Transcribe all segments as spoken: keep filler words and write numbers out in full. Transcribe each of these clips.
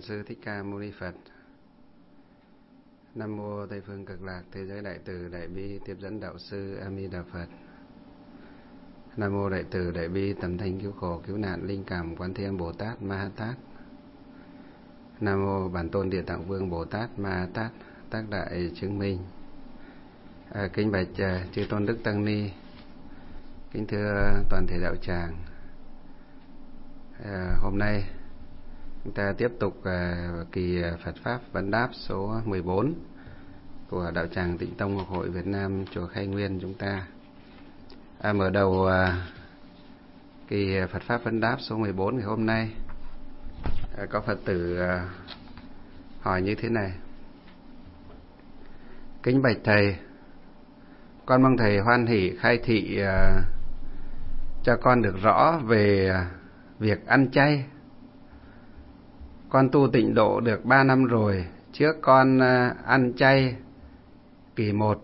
Sư Thích Ca Mâu Ni Phật. Nam mô Tây phương Cực Lạc Thế giới Đại từ Đại bi Tiếp dẫn Đạo sư A Di Đà Phật. Nam mô Đại từ Đại bi Tầm thanh cứu khổ cứu nạn Linh cảm Quán Thế Âm Bồ Tát Ma Ha Tát. Nam mô Bản tôn Địa Tạng Vương Bồ Tát Ma Ha Tát tác đại chứng minh. À, kính bạch uh, chư tôn đức tăng ni, kính thưa toàn thể đạo tràng. À, hôm nay chúng ta tiếp tục uh, kỳ Phật pháp vấn đáp số mười bốn của đạo tràng Tịnh Tông Học hội Việt Nam chùa Khai Nguyên chúng ta. À, mở đầu uh, kỳ Phật pháp vấn đáp số mười bốn ngày hôm nay, uh, có Phật tử uh, hỏi như thế này: kính bạch thầy, con mong thầy hoan hỷ khai thị uh, cho con được rõ về uh, việc ăn chay. Con tu tịnh độ được ba năm rồi. Trước con uh, ăn chay kỳ một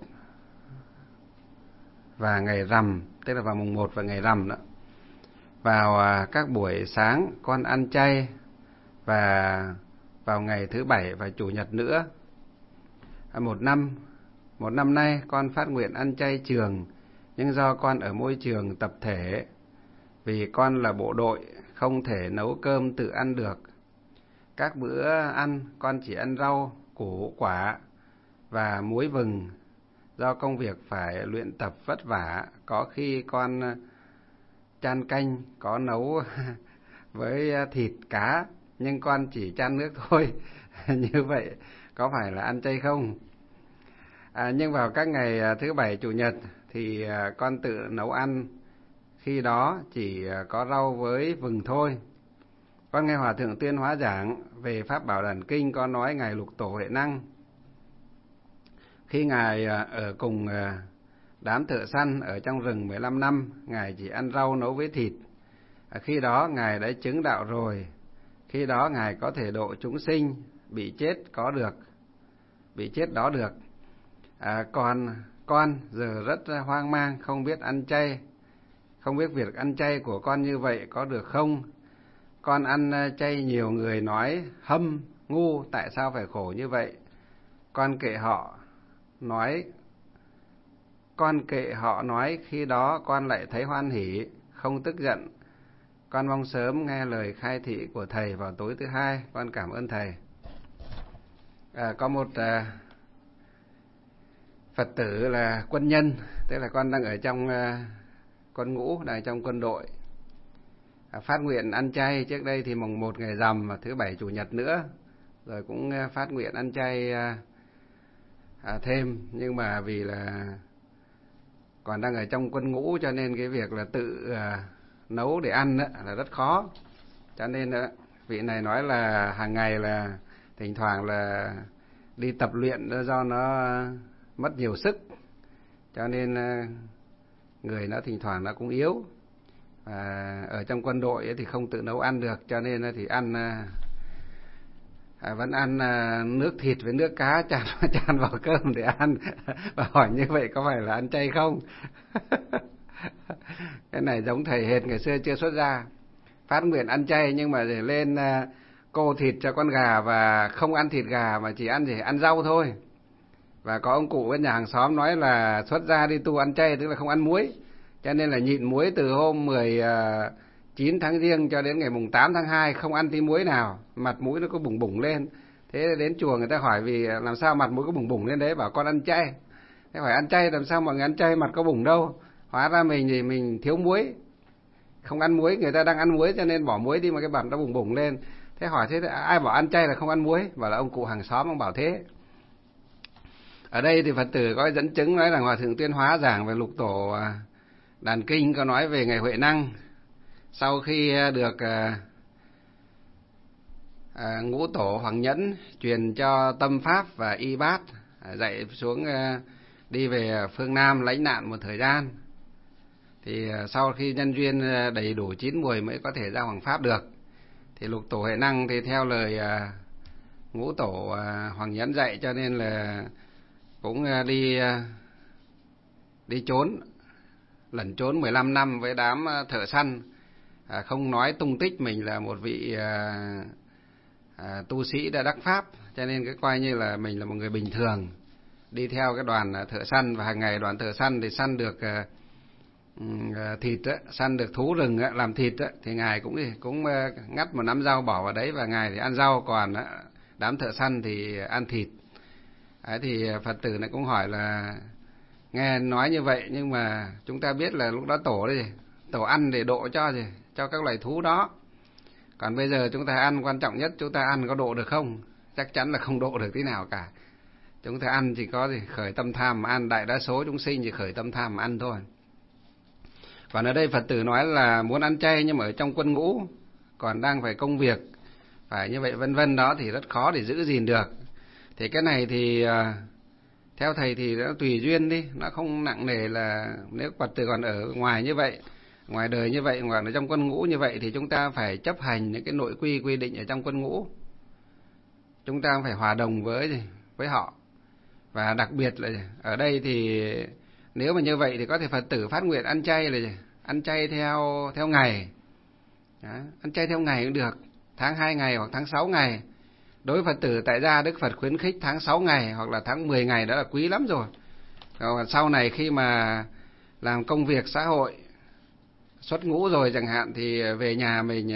và ngày rằm, tức là vào mùng một và ngày rằm đó. Vào uh, các buổi sáng con ăn chay, và vào ngày thứ bảy và chủ nhật nữa. À, một năm Một năm nay con phát nguyện ăn chay trường, nhưng do con ở môi trường tập thể, vì con là bộ đội, không thể nấu cơm tự ăn được. Các bữa ăn con chỉ ăn rau, củ, quả và muối vừng. Do công việc phải luyện tập vất vả, có khi con chan canh có nấu với thịt cá, nhưng con chỉ chan nước thôi. Như vậy có phải là ăn chay không? À, nhưng vào các ngày thứ bảy chủ nhật thì con tự nấu ăn, khi đó chỉ có rau với vừng thôi. Con nghe Hòa Thượng Tuyên Hóa giảng về Pháp Bảo Đản Kinh, có nói Ngài Lục Tổ Huệ Năng, khi Ngài ở cùng đám thợ săn ở trong rừng mười lăm năm, Ngài chỉ ăn rau nấu với thịt. À, khi đó Ngài đã chứng đạo rồi. Khi đó Ngài có thể độ chúng sinh bị chết có được, bị chết đó được. À, còn con giờ rất hoang mang, không biết ăn chay, không biết việc ăn chay của con như vậy có được không? Con ăn chay nhiều người nói hâm, ngu, tại sao phải khổ như vậy? Con kệ họ nói, con kệ họ nói, khi đó con lại thấy hoan hỷ, không tức giận. Con mong sớm nghe lời khai thị của thầy vào tối thứ hai. Con cảm ơn thầy. À, có một à, Phật tử là quân nhân, tức là con đang ở trong uh, quân ngũ, đang trong quân đội. À, phát nguyện ăn chay trước đây thì mùng một ngày rằm và thứ bảy chủ nhật nữa, rồi cũng uh, phát nguyện ăn chay uh, uh, thêm, nhưng mà vì là còn đang ở trong quân ngũ cho nên cái việc là tự uh, nấu để ăn đó, là rất khó. Cho nên uh, vị này nói là hàng ngày là thỉnh thoảng là đi tập luyện do nó uh, mất nhiều sức, cho nên người nó thỉnh thoảng nó cũng yếu. À, ở trong quân đội thì không tự nấu ăn được, cho nên thì ăn à, vẫn ăn à, nước thịt với nước cá chan chan vào cơm để ăn. Và hỏi như vậy có phải là ăn chay không? Cái này giống thầy hệt ngày xưa chưa xuất gia, phát nguyện ăn chay nhưng mà để lên à, cô thịt cho con gà và không ăn thịt gà mà chỉ ăn gì ăn rau thôi. Và có ông cụ bên nhà hàng xóm nói là xuất gia đi tu ăn chay, tức là không ăn muối, cho nên là nhịn muối từ hôm mười chín tháng Giêng cho đến ngày mùng tám tháng hai, không ăn tí muối nào, mặt mũi nó có bùng bùng lên. Thế đến chùa người ta hỏi vì làm sao mặt mũi có bùng bùng lên đấy, bảo con ăn chay. Thế hỏi ăn chay làm sao mọi người ăn chay mặt có bùng đâu? Hóa ra mình thì mình thiếu muối, không ăn muối, người ta đang ăn muối cho nên bỏ muối đi mà cái mặt nó bùng bùng lên. Thế hỏi thế ai bảo ăn chay là không ăn muối? Bảo là ông cụ hàng xóm ông bảo thế. Ở đây thì Phật tử có dẫn chứng nói rằng Hòa Thượng Tuyên Hóa giảng về Lục Tổ Đản Kinh có nói về ngày Huệ Năng, sau khi được à, à, Ngũ Tổ Hoàng Nhẫn truyền cho tâm pháp và y bát, à, dạy xuống à, đi về phương Nam lãnh nạn một thời gian, thì à, sau khi nhân duyên đầy đủ chín mùi mới có thể ra Hoàng Pháp được. Thì Lục Tổ Huệ Năng thì theo lời à, Ngũ Tổ à, Hoàng Nhẫn dạy, cho nên là cũng đi đi trốn, lẩn trốn mười lăm năm với đám thợ săn, à, không nói tung tích mình là một vị à, à, tu sĩ đã đắc pháp, cho nên cái coi như là mình là một người bình thường đi theo cái đoàn thợ săn, và hàng ngày đoàn thợ săn thì săn được à, thịt á, săn được thú rừng á, làm thịt á, thì ngài cũng cũng ngắt một nắm rau bỏ vào đấy và ngài thì ăn rau, còn á, đám thợ săn thì ăn thịt. Đấy, thì Phật tử này cũng hỏi là nghe nói như vậy nhưng mà chúng ta biết là lúc đó tổ đấy tổ ăn để độ cho gì cho các loài thú đó, còn bây giờ chúng ta ăn, quan trọng nhất chúng ta ăn có độ được không? Chắc chắn là không độ được tí nào cả. Chúng ta ăn chỉ có gì khởi tâm tham mà ăn, đại đa số chúng sinh chỉ khởi tâm tham mà ăn thôi. Còn ở đây Phật tử nói là muốn ăn chay nhưng mà ở trong quân ngũ còn đang phải công việc, phải như vậy vân vân đó, thì rất khó để giữ gìn được. Thì cái này thì theo thầy thì nó tùy duyên đi, nó không nặng nề là nếu Phật tử còn ở ngoài như vậy, ngoài đời như vậy, hoặc ở trong quân ngũ như vậy thì chúng ta phải chấp hành những cái nội quy quy định ở trong quân ngũ. Chúng ta phải hòa đồng với với họ. Và đặc biệt là ở đây thì nếu mà như vậy thì có thể Phật tử phát nguyện ăn chay là ăn chay theo theo ngày. Đó, ăn chay theo ngày cũng được, tháng hai ngày hoặc tháng sáu ngày. Đối với Phật tử tại gia, Đức Phật khuyến khích tháng sáu ngày hoặc là tháng mười ngày, đó là quý lắm rồi. Còn sau này khi mà làm công việc xã hội, xuất ngũ rồi chẳng hạn, thì về nhà mình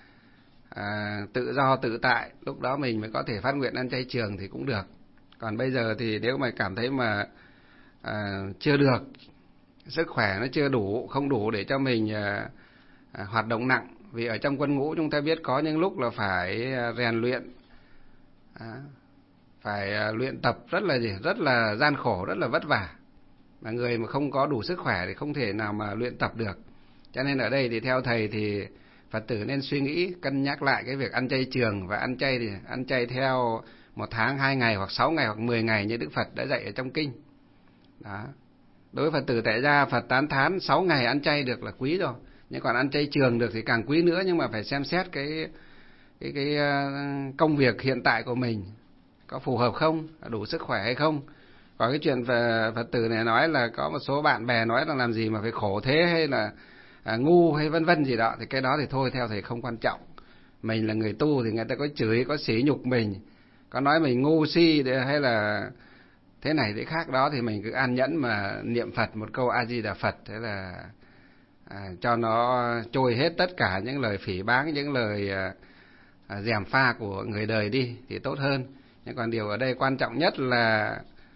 à, tự do tự tại, lúc đó mình mới có thể phát nguyện ăn chay trường thì cũng được. Còn bây giờ thì nếu mà cảm thấy mà à, chưa được, sức khỏe nó chưa đủ, không đủ để cho mình à, à, hoạt động nặng. Vì ở trong quân ngũ chúng ta biết có những lúc là phải rèn luyện, à, phải à, luyện tập rất là gì, rất là gian khổ, rất là vất vả. Mà người mà không có đủ sức khỏe thì không thể nào mà luyện tập được. Cho nên ở đây thì theo thầy thì Phật tử nên suy nghĩ, cân nhắc lại cái việc ăn chay trường, và ăn chay thì ăn chay theo một tháng, hai ngày hoặc sáu ngày hoặc mười ngày như Đức Phật đã dạy ở trong kinh. Đó. Đối với Phật tử tại gia, Phật tán thán sáu ngày ăn chay được là quý rồi. Nhưng còn ăn chay trường được thì càng quý nữa, nhưng mà phải xem xét cái cái cái công việc hiện tại của mình có phù hợp không, đủ sức khỏe hay không. Còn cái chuyện về Phật tử này nói là có một số bạn bè nói là làm gì mà phải khổ thế, hay là à, ngu hay vân vân gì đó, thì cái đó thì thôi, theo thầy không quan trọng. Mình là người tu thì người ta có chửi, có sỉ nhục mình, có nói mình ngu si hay là thế này thế khác đó, thì mình cứ an nhẫn mà niệm Phật một câu A Di Đà Phật, thế là à, cho nó trôi hết tất cả những lời phỉ báng, những lời à, à, gièm pha của người đời đi thì tốt hơn. Nhưng còn điều ở đây quan trọng nhất là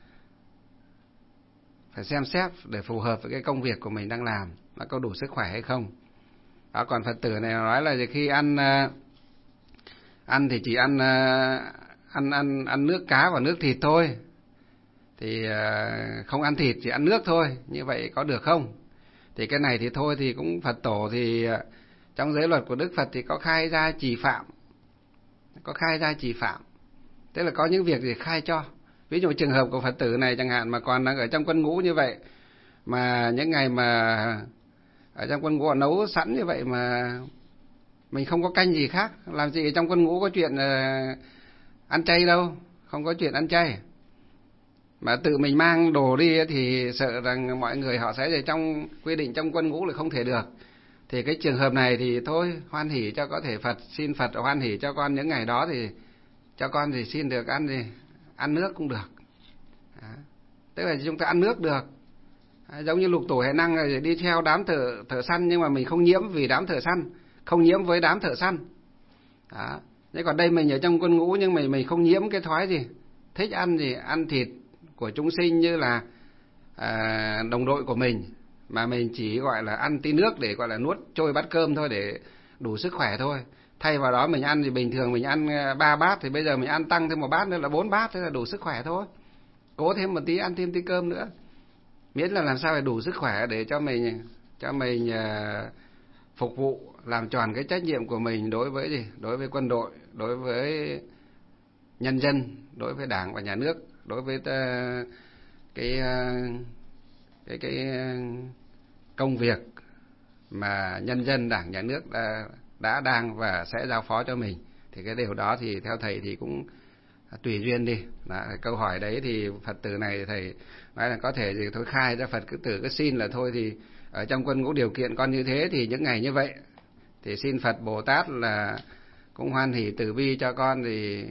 phải xem xét để phù hợp với cái công việc của mình đang làm, nó có đủ sức khỏe hay không. Đó, còn Phật tử này nói là khi ăn ăn thì chỉ ăn ăn ăn ăn nước cá và nước thịt thôi, thì không ăn thịt, chỉ ăn nước thôi, như vậy có được không? Thì cái này thì thôi, thì cũng Phật tổ thì trong giới luật của Đức Phật thì có khai ra trì phạm, có khai ra trì phạm, tức là có những việc gì khai cho. Ví dụ trường hợp của Phật tử này chẳng hạn mà còn đang ở trong quân ngũ như vậy, mà những ngày mà ở trong quân ngũ nấu sẵn như vậy mà mình không có canh gì khác, làm gì ở trong quân ngũ có chuyện uh, ăn chay đâu, không có chuyện ăn chay. Mà tự mình mang đồ đi thì sợ rằng mọi người họ sẽ ở trong quy định trong quân ngũ là không thể được. Thì cái trường hợp này thì thôi, hoan hỉ cho có thể Phật, xin Phật hoan hỉ cho con những ngày đó thì cho con thì xin được ăn gì, ăn nước cũng được. Đó. Tức là chúng ta ăn nước được. Đó. Giống như Lục Tổ Huệ Năng là đi theo đám thợ thợ săn, nhưng mà mình không nhiễm vì đám thợ săn, không nhiễm với đám thợ săn. Đó. Thế còn đây mình ở trong quân ngũ nhưng mình mình không nhiễm cái thói gì, thích ăn gì, ăn thịt của chúng sinh như là à, đồng đội của mình, mà mình chỉ gọi là ăn tí nước để gọi là nuốt trôi bát cơm thôi, để đủ sức khỏe thôi. Thay vào đó mình ăn thì bình thường mình ăn ba bát, thì bây giờ mình ăn tăng thêm một bát nữa là bốn bát, thế là đủ sức khỏe thôi. Cố thêm một tí, ăn thêm tí cơm nữa, miễn là làm sao để đủ sức khỏe để cho mình cho mình uh, phục vụ, làm tròn cái trách nhiệm của mình đối với gì, đối với quân đội, đối với nhân dân, đối với Đảng và Nhà nước, đối với uh, cái uh, cái cái công việc mà nhân dân, Đảng, Nhà nước đã đã đang và sẽ giao phó cho mình. Thì cái điều đó thì theo thầy thì cũng tùy duyên đi. Đó, câu hỏi đấy thì Phật tử này thầy nói là có thể thì thôi khai ra Phật cứ tử cứ xin là thôi, thì ở trong quân ngũ điều kiện con như thế thì những ngày như vậy thì xin Phật Bồ Tát là cũng hoan hỉ từ bi cho con, thì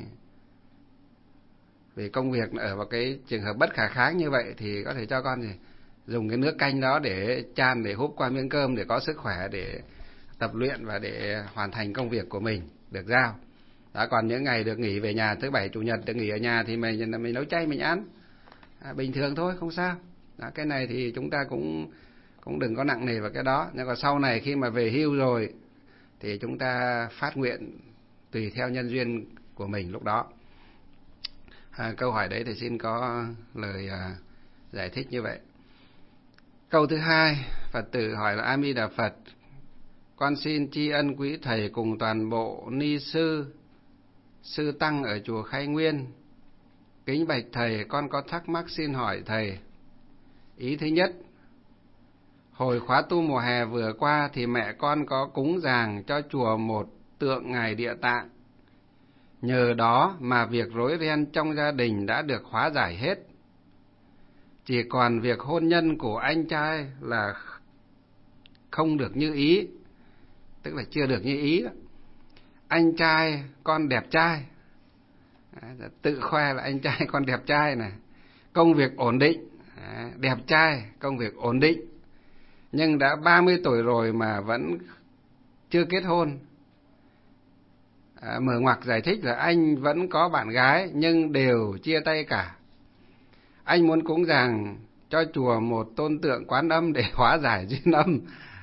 vì công việc ở một cái trường hợp bất khả kháng như vậy thì có thể cho con thì dùng cái nước canh đó để chan, để húp qua miếng cơm để có sức khỏe để tập luyện và để hoàn thành công việc của mình được giao. Đó, còn những ngày được nghỉ về nhà, thứ bảy chủ nhật được nghỉ ở nhà thì mình mình nấu chay mình ăn, à, bình thường thôi, không sao. Đó, cái này thì chúng ta cũng cũng đừng có nặng nề vào cái đó. Nhưng mà sau này khi mà về hưu rồi thì chúng ta phát nguyện tùy theo nhân duyên của mình lúc đó. À, câu hỏi đấy thì xin có lời à, giải thích như vậy. Câu thứ hai, Phật tử hỏi là: A Di Đà Phật, con xin tri ân quý thầy cùng toàn bộ ni sư, sư tăng ở chùa Khai Nguyên. Kính bạch thầy, con có thắc mắc xin hỏi thầy. Ý thứ nhất, hồi khóa tu mùa hè vừa qua thì mẹ con có cúng dường cho chùa một tượng ngài Địa Tạng. Nhờ đó mà việc rối ren trong gia đình đã được hóa giải hết. Chỉ còn việc hôn nhân của anh trai là không được như ý, tức là chưa được như ý. Anh trai con đẹp trai, tự khoe là anh trai con đẹp trai này, công việc ổn định, đẹp trai, công việc ổn định, nhưng đã ba mươi tuổi rồi mà vẫn chưa kết hôn. À, mở ngoặc giải thích là anh vẫn có bạn gái nhưng đều chia tay cả. Anh muốn cúng dường cho chùa một tôn tượng Quán Âm để hóa giải duyên âm.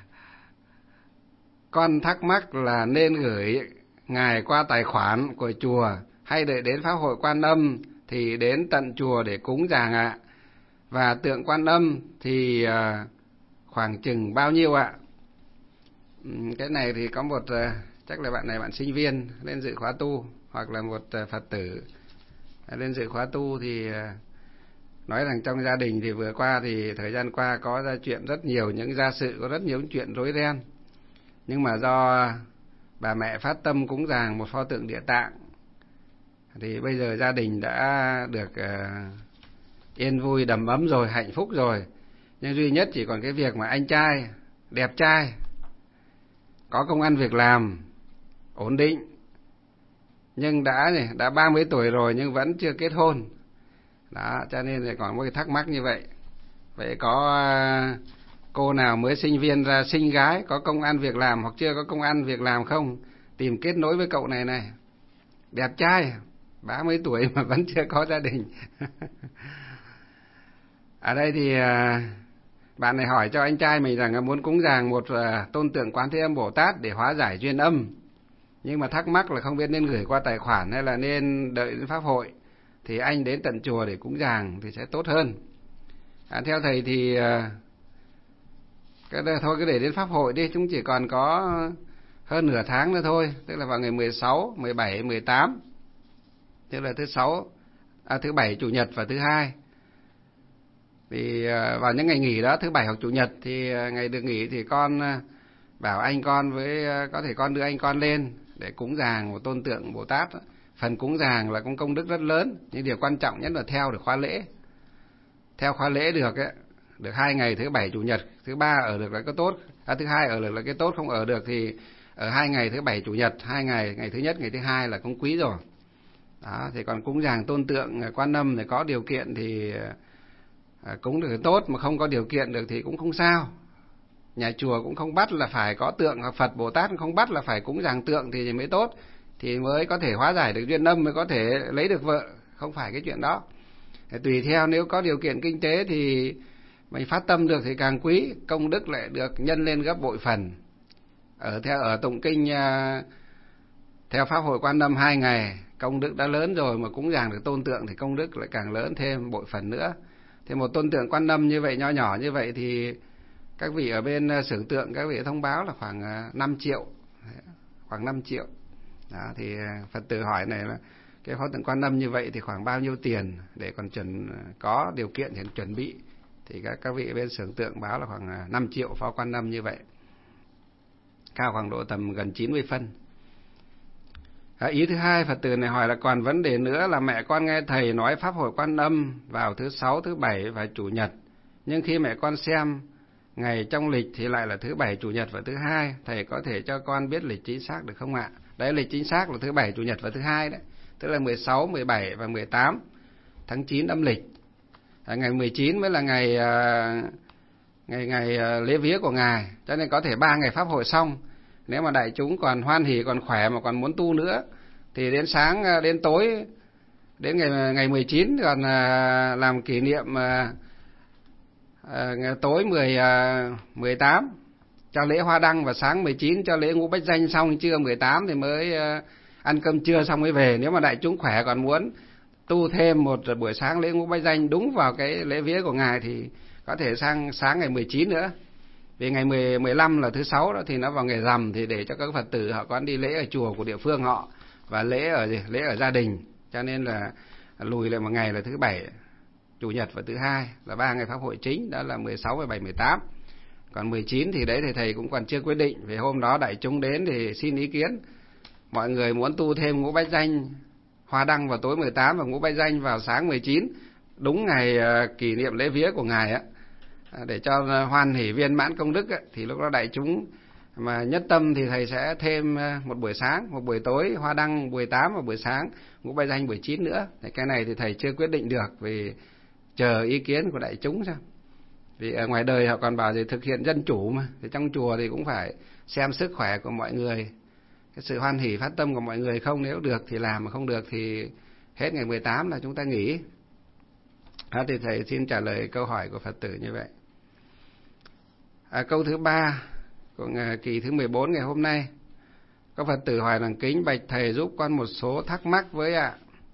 Con thắc mắc là nên gửi ngài qua tài khoản của chùa hay đợi đến pháp hội Quan Âm thì đến tận chùa để cúng dường ạ? Và tượng Quan Âm thì khoảng chừng bao nhiêu ạ? Cái này thì có một, chắc là bạn này bạn sinh viên lên dự khóa tu, hoặc là một Phật tử lên dự khóa tu thì nói rằng trong gia đình thì vừa qua thì thời gian qua có ra chuyện rất nhiều những gia sự, có rất nhiều chuyện rối ren. Nhưng mà do bà mẹ phát tâm cúng dường một pho tượng Địa Tạng thì bây giờ gia đình đã được uh, yên vui đầm ấm rồi, hạnh phúc rồi. Nhưng duy nhất chỉ còn cái việc mà anh trai đẹp trai, có công ăn việc làm ổn định, nhưng đã đã ba mươi tuổi rồi nhưng vẫn chưa kết hôn. Đó, cho nên là còn một cái thắc mắc như vậy. Vậy có uh, cô nào mới sinh viên ra sinh gái, có công ăn việc làm hoặc chưa có công ăn việc làm không? Tìm kết nối với cậu này này. Đẹp trai, ba mươi tuổi mà vẫn chưa có gia đình. Ở đây thì uh, bạn này hỏi cho anh trai mình rằng muốn cúng dường một uh, tôn tượng Quán Thế Âm Bồ Tát để hóa giải duyên âm. Nhưng mà thắc mắc là không biết nên gửi qua tài khoản hay là nên đợi đến pháp hội. Thì anh đến tận chùa để cúng dường thì sẽ tốt hơn. À, theo thầy thì uh, cái đây, thôi cứ để đến pháp hội đi, chúng chỉ còn có hơn nửa tháng nữa thôi, tức là vào ngày mười sáu, mười bảy, mười tám, tức là thứ sáu, à, thứ bảy, chủ nhật và thứ hai. Thì uh, vào những ngày nghỉ đó, thứ bảy hoặc chủ nhật thì uh, ngày được nghỉ thì con uh, bảo anh con với uh, có thể con đưa anh con lên để cúng dường một tôn tượng Bồ Tát. Phần cúng dường là cũng công đức rất lớn, nhưng điều quan trọng nhất là theo được khóa lễ. Theo khóa lễ được ấy, được hai ngày, thứ bảy chủ nhật, thứ ba ở được là cái tốt, à, thứ hai ở được là cái tốt, không ở được thì ở hai ngày thứ bảy chủ nhật, hai ngày, ngày thứ nhất, ngày thứ hai là cũng quý rồi. Đó, thì còn cúng dường tôn tượng Quan Âm thì có điều kiện thì à, cúng được tốt, mà không có điều kiện được thì cũng không sao. Nhà chùa cũng không bắt là phải có tượng, hoặc Phật Bồ Tát không bắt là phải cúng dường tượng thì mới tốt, thì mới có thể hóa giải được duyên âm, mới có thể lấy được vợ, không phải cái chuyện đó. Thì tùy theo, nếu có điều kiện kinh tế thì mình phát tâm được thì càng quý, công đức lại được nhân lên gấp bội phần. Ở theo ở tụng kinh uh, theo pháp hội Quan Âm hai ngày, công đức đã lớn rồi, mà cúng dường được tôn tượng thì công đức lại càng lớn thêm bội phần nữa. Thì một tôn tượng Quan Âm như vậy, nho nhỏ như vậy thì các vị ở bên uh, xưởng tượng, các vị thông báo là khoảng uh, năm triệu, khoảng năm triệu. Đó, thì uh, Phật tử hỏi này là cái pho tượng Quan Âm như vậy thì khoảng bao nhiêu tiền để còn chuẩn uh, có điều kiện thì chuẩn bị. Thì các, các vị bên xưởng tượng báo là khoảng năm triệu pho Quan Âm như vậy, cao khoảng độ tầm gần chín mươi phân. À, ý thứ hai, Phật tử này hỏi là còn vấn đề nữa là mẹ con nghe thầy nói pháp hội Quan Âm vào thứ sáu, thứ bảy và chủ nhật, nhưng khi mẹ con xem ngày trong lịch thì lại là thứ bảy, chủ nhật và thứ hai. Thầy có thể cho con biết lịch chính xác được không ạ? Đấy lịch chính xác là thứ bảy, chủ nhật và thứ hai đấy. Tức là mười sáu, mười bảy và mười tám tháng chín âm lịch. À, ngày mười chín mới là ngày à, ngày ngày à, lễ vía của ngài, cho nên có thể ba ngày pháp hội xong. Nếu mà đại chúng còn hoan hỉ, còn khỏe mà còn muốn tu nữa thì đến sáng đến tối đến ngày ngày mười chín còn à, làm kỷ niệm à, à, tối mười à, mười tám cho lễ hoa đăng, và sáng mười chín cho lễ ngũ bách danh, xong trưa mười tám thì mới à, ăn cơm trưa xong mới về. Nếu mà đại chúng khỏe còn muốn tu thêm một buổi sáng lễ ngũ bách danh đúng vào cái lễ vía của ngài thì có thể sang sáng ngày mười chín nữa. Vì ngày mười, mười lăm là thứ sáu đó thì nó vào ngày rằm, thì để cho các Phật tử họ có đi lễ ở chùa của địa phương họ và lễ ở lễ ở gia đình, cho nên là lùi lại một ngày là thứ bảy, chủ nhật và thứ hai là ba ngày pháp hội chính, đó là mười sáu, mười bảy, mười tám. Còn mười chín thì đấy thì thầy cũng còn chưa quyết định, vì hôm đó đại chúng đến thì xin ý kiến. Mọi người muốn tu thêm ngũ bách danh hoa đăng vào tối mười tám và ngũ bách danh vào sáng mười chín, đúng ngày uh, kỷ niệm lễ vía của ngài á, để cho hoan hỷ viên mãn công đức á, thì lúc đó đại chúng mà nhất tâm thì thầy sẽ thêm một buổi sáng, một buổi tối hoa đăng buổi tám và buổi sáng ngũ bách danh buổi chín nữa. Thì cái này thì thầy chưa quyết định được, vì chờ ý kiến của đại chúng sao. Vì ở ngoài đời họ còn bảo thì thực hiện dân chủ mà, thì trong chùa thì cũng phải xem sức khỏe của mọi người, cái sự hoan hỷ phát tâm của mọi người không, nếu được thì làm, mà không được thì hết ngày mười tám là chúng ta nghỉ. Đó thì thầy xin trả lời câu hỏi của Phật tử như vậy. À, câu thứ ba của kỳ thứ mười bốn ngày hôm nay, có Phật tử hỏi rằng: kính bạch thầy giúp con một số thắc mắc với ạ.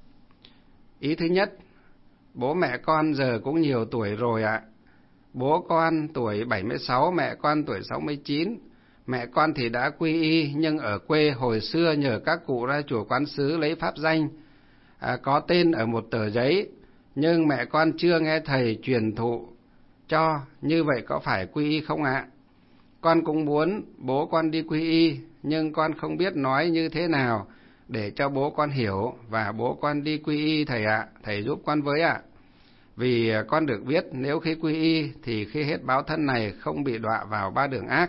Ý thứ nhất, bố mẹ con giờ cũng nhiều tuổi rồi ạ. Bố con tuổi bảy mươi sáu, mẹ con tuổi sáu mươi chín. Mẹ con thì đã quy y, nhưng ở quê hồi xưa nhờ các cụ ra chùa Quán Sứ lấy pháp danh, à, có tên ở một tờ giấy, nhưng mẹ con chưa nghe thầy truyền thụ cho, như vậy có phải quy y không ạ? Con cũng muốn bố con đi quy y, nhưng con không biết nói như thế nào để cho bố con hiểu và bố con đi quy y thầy ạ, thầy giúp con với ạ. Vì con được biết nếu khi quy y thì khi hết báo thân này không bị đọa vào ba đường ác.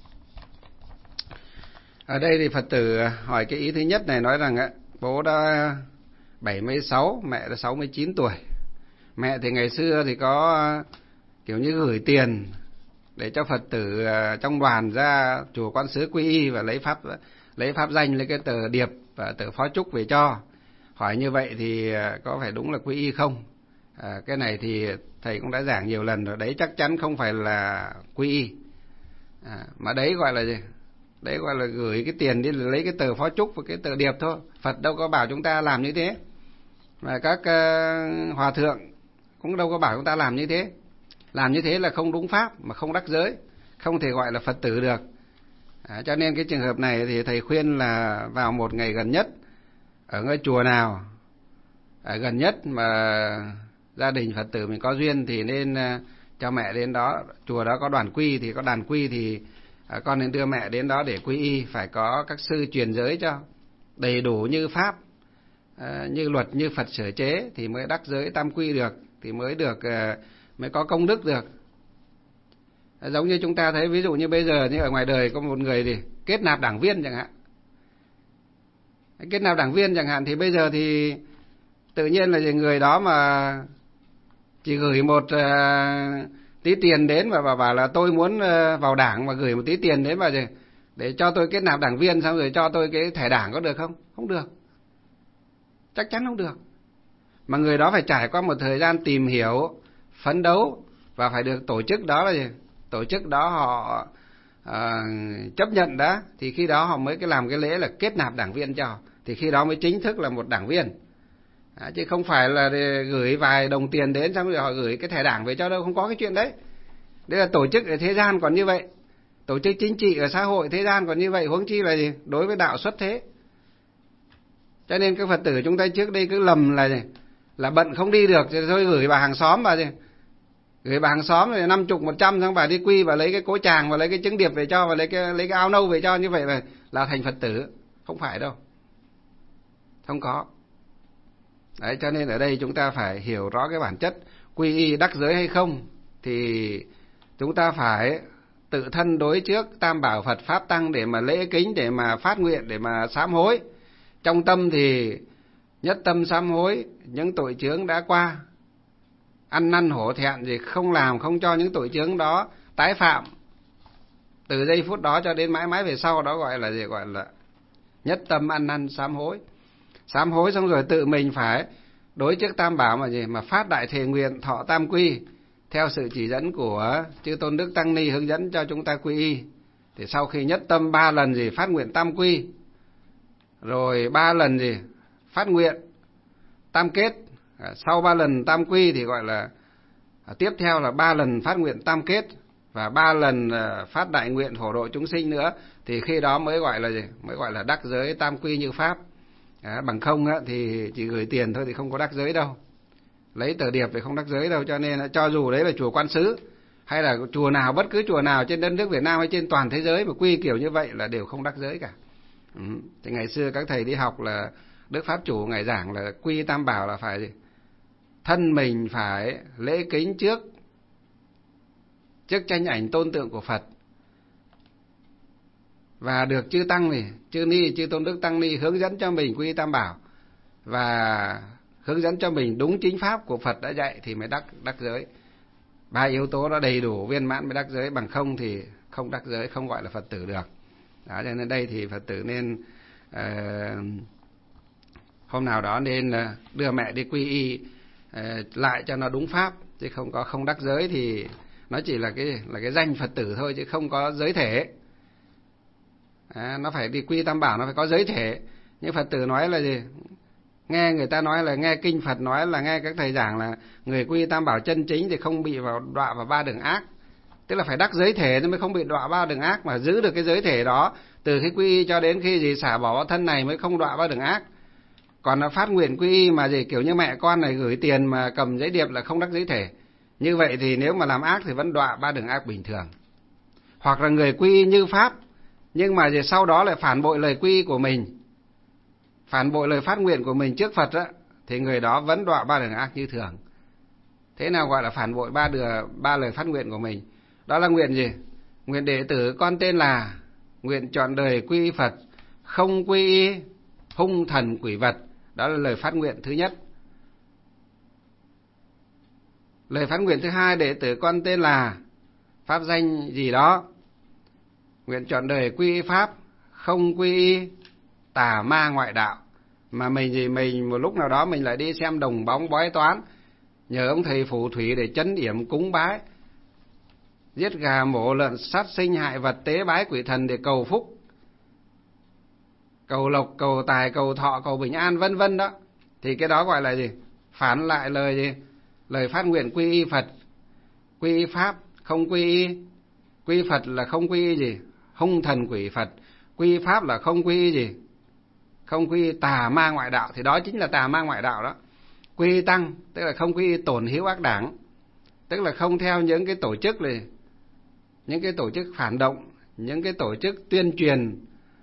Ở đây thì Phật tử hỏi cái ý thứ nhất này, nói rằng bố đã bảy mươi sáu, mẹ đã sáu mươi chín tuổi. Mẹ thì ngày xưa thì có kiểu như gửi tiền để cho Phật tử trong đoàn ra chùa Quán Sứ quy y và lấy pháp lấy pháp danh, lấy cái tờ điệp và tờ phó chúc về cho. Hỏi như vậy thì có phải đúng là quy y không? À, cái này thì thầy cũng đã giảng nhiều lần rồi, đấy chắc chắn không phải là quy y, à, mà đấy gọi là gì? Đấy gọi là gửi cái tiền đi lấy cái tờ phó chúc và cái tờ điệp thôi. Phật đâu có bảo chúng ta làm như thế, và các uh, hòa thượng cũng đâu có bảo chúng ta làm như thế. Làm như thế là không đúng pháp mà không đắc giới, không thể gọi là Phật tử được. À, cho nên cái trường hợp này thì thầy khuyên là vào một ngày gần nhất, ở ngôi chùa nào à, gần nhất mà gia đình Phật tử mình có duyên thì nên uh, cho mẹ đến đó. Chùa đó có đoàn quy thì có đàn quy thì à, con nên đưa mẹ đến đó để quy y. Phải có các sư truyền giới cho đầy đủ như pháp, à, như luật, như Phật sở chế thì mới đắc giới tam quy được, thì mới được uh, mới có công đức được. À, giống như chúng ta thấy ví dụ như bây giờ như ở ngoài đời có một người thì kết nạp đảng viên chẳng hạn. Kết nạp đảng viên chẳng hạn thì bây giờ thì tự nhiên là người đó mà chỉ gửi một uh, tí tiền đến và bảo, bảo là tôi muốn uh, vào đảng, và gửi một tí tiền đến và để, để cho tôi kết nạp đảng viên, xong rồi cho tôi cái thẻ đảng, có được không? Không được, chắc chắn không được. Mà người đó phải trải qua một thời gian tìm hiểu, phấn đấu, và phải được tổ chức đó là gì? Tổ chức đó họ uh, chấp nhận đã, thì khi đó họ mới cái làm cái lễ là kết nạp đảng viên cho, thì khi đó mới chính thức là một đảng viên. À, chứ không phải là gửi vài đồng tiền đến xong rồi họ gửi cái thẻ đảng về cho đâu, không có cái chuyện đấy. Đấy là tổ chức ở thế gian còn như vậy, tổ chức chính trị ở xã hội thế gian còn như vậy, huống chi là gì? Đối với đạo xuất thế. Cho nên các Phật tử chúng ta trước đây cứ lầm là gì? Là bận không đi được thì thôi gửi bà hàng xóm bà gì? Gửi bà hàng xóm rồi năm chục một trăm xong bà đi quy và lấy cái cối tràng và lấy cái trứng điệp về cho, và lấy cái lấy cái áo nâu về cho, như vậy là là thành Phật tử. Không phải đâu, không có. Đấy, cho nên ở đây chúng ta phải hiểu rõ cái bản chất quy y đắc giới hay không, thì chúng ta phải tự thân đối trước tam bảo Phật Pháp Tăng để mà lễ kính, để mà phát nguyện, để mà sám hối. Trong tâm thì nhất tâm sám hối những tội chướng đã qua, ăn năn hổ thẹn gì, không làm, không cho những tội chướng đó tái phạm từ giây phút đó cho đến mãi mãi về sau. Đó gọi là gì? Gọi là nhất tâm ăn năn sám hối. Sám hối xong rồi tự mình phải đối trước tam bảo mà gì? Mà phát đại thề nguyện thọ tam quy theo sự chỉ dẫn của chư Tôn Đức Tăng Ni hướng dẫn cho chúng ta quy y. Thì sau khi nhất tâm ba lần gì phát nguyện tam quy, rồi ba lần gì phát nguyện tam kết, sau ba lần tam quy thì gọi là tiếp theo là ba lần phát nguyện tam kết và ba lần phát đại nguyện phổ độ chúng sinh nữa, thì khi đó mới gọi là gì? Mới gọi là đắc giới tam quy như pháp. À, bằng không á, thì chỉ gửi tiền thôi thì không có đắc giới đâu, lấy tờ điệp thì không đắc giới đâu. Cho nên cho dù đấy là chùa Quan Xứ hay là chùa nào, bất cứ chùa nào trên đất nước Việt Nam hay trên toàn thế giới mà quy kiểu như vậy là đều không đắc giới cả. Ừ. Thì ngày xưa các thầy đi học là Đức Pháp Chủ ngài giảng là quy tam bảo là phải gì? Thân mình phải lễ kính trước trước tranh ảnh tôn tượng của Phật, và được chư tăng này, chư ni, chư Tôn Đức Tăng Ni hướng dẫn cho mình quy tam bảo và hướng dẫn cho mình đúng chính pháp của Phật đã dạy thì mới đắc đắc giới. Ba yếu tố đó đầy đủ viên mãn mới đắc giới, bằng không thì không đắc giới, không gọi là Phật tử được. Đó, cho nên đây thì Phật tử nên uh, hôm nào đó nên đưa mẹ đi quy y uh, lại cho nó đúng pháp, chứ không có không đắc giới thì nó chỉ là cái là cái danh Phật tử thôi, chứ không có giới thể. À, nó phải đi quy tam bảo, nó phải có giới thể. Nhưng Phật tử nói là gì? Nghe người ta nói là, nghe kinh Phật nói là, nghe các thầy giảng là người quy tam bảo chân chính thì không bị vào đọa vào ba đường ác. Tức là phải đắc giới thể thì mới không bị đọa ba đường ác, mà giữ được cái giới thể đó từ khi quy y cho đến khi gì xả bỏ thân này mới không đọa ba đường ác. Còn là phát nguyện quy y mà gì kiểu như mẹ con này gửi tiền mà cầm giấy điệp là không đắc giới thể. Như vậy thì nếu mà làm ác thì vẫn đọa ba đường ác bình thường. Hoặc là người quy y như pháp nhưng mà gì sau đó lại phản bội lời quy y của mình, phản bội lời phát nguyện của mình trước Phật á, thì người đó vẫn đọa ba đường ác như thường. Thế nào gọi là phản bội ba đường ba lời phát nguyện của mình? Đó là nguyện gì? Nguyện đệ tử con tên là, nguyện trọn đời quy y Phật, không quy y hung thần quỷ vật. Đó là lời phát nguyện thứ nhất. Lời phát nguyện thứ hai, đệ tử con tên là pháp danh gì đó, nguyện trọn đời quy y pháp, không quy y tà ma ngoại đạo. Mà mình gì mình một lúc nào đó mình lại đi xem đồng bóng bói toán, nhờ ông thầy phù thủy để chấn yểm cúng bái, giết gà mổ lợn, sát sinh hại vật, tế bái quỷ thần để cầu phúc, cầu lộc, cầu tài, cầu thọ, cầu bình an vân vân đó, thì cái đó gọi là gì? Phản lại lời gì? Lời phát nguyện quy y Phật, quy y pháp, không quy y. Quy y Phật là không quy y gì? Hung thần quỷ Phật. Quy y pháp là không quy y gì? Không quy y tà ma ngoại đạo, thì đó chính là tà ma ngoại đạo đó. Quy y tăng tức là không quy y tổn hiếu ác đảng, tức là không theo những cái tổ chức này, những cái tổ chức phản động, những cái tổ chức tuyên truyền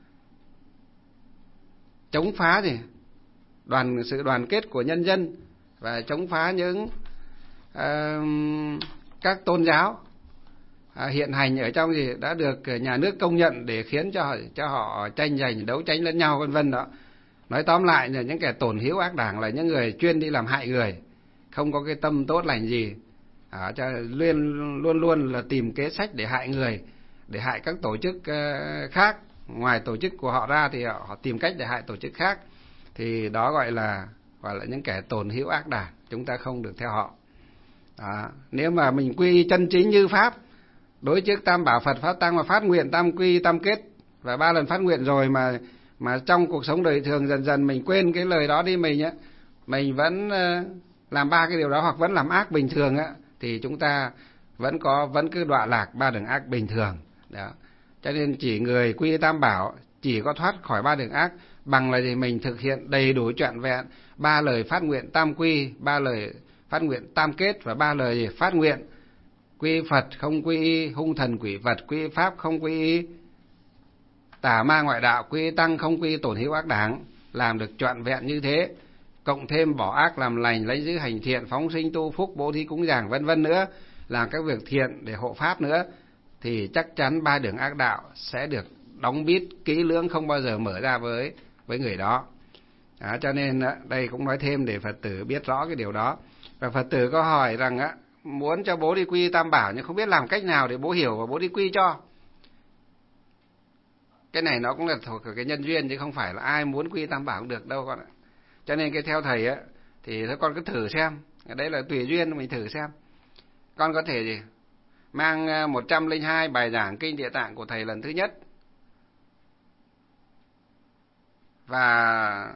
chống phá gì đoàn sự đoàn kết của nhân dân và chống phá những uh, các tôn giáo à, hiện hành ở trong gì đã được nhà nước công nhận để khiến cho cho họ tranh giành đấu tranh lẫn nhau vân vân đó. Nói tóm lại là những kẻ tổn hiếu ác đảng là những người chuyên đi làm hại người, không có cái tâm tốt lành gì, à, cho luôn luôn luôn là tìm kế sách để hại người, để hại các tổ chức uh, khác. Ngoài tổ chức của họ ra thì họ, họ tìm cách để hại tổ chức khác, thì đó gọi là gọi là những kẻ tổn hiếu ác đảng, chúng ta không được theo họ. À, nếu mà mình quy chân chính như pháp, đối trước tam bảo Phật Pháp Tăng mà phát nguyện tam quy tam kết và ba lần phát nguyện rồi mà mà trong cuộc sống đời thường dần dần mình quên cái lời đó đi, mình á mình vẫn uh, làm ba cái điều đó hoặc vẫn làm ác bình thường á, thì chúng ta vẫn có vẫn cứ đọa lạc ba đường ác bình thường đó. Cho nên chỉ người quy tam bảo chỉ có thoát khỏi ba đường ác bằng là gì? Mình thực hiện đầy đủ trọn vẹn ba lời phát nguyện tam quy, ba lời phát nguyện tam kết và ba lời gì? Phát nguyện quy Phật, không quy y hung thần quỷ vật, quy pháp, không quy y tà ma ngoại đạo, quy tăng, không quy tổn hiếu ác đảng. Làm được trọn vẹn như thế, cộng thêm bỏ ác làm lành, lấy giữ hành thiện, phóng sinh tu phúc, bố thí cúng dường vân vân nữa, làm các việc thiện để hộ pháp nữa, thì chắc chắn ba đường ác đạo sẽ được đóng bít kỹ lưỡng, không bao giờ mở ra với với người đó. Đó, cho nên đây cũng nói thêm để Phật tử biết rõ cái điều đó. Và Phật tử có hỏi rằng á, muốn cho bố đi quy Tam Bảo nhưng không biết làm cách nào để bố hiểu và bố đi quy cho. Cái này nó cũng là thuộc cái nhân duyên chứ không phải là ai muốn quy Tam Bảo cũng được đâu con ạ. Cho nên cái theo thầy á thì thôi con cứ thử xem, đấy là tùy duyên, mình thử xem. Con có thể gì mang một trăm lẻ hai bài giảng kinh Địa Tạng của thầy lần thứ nhất và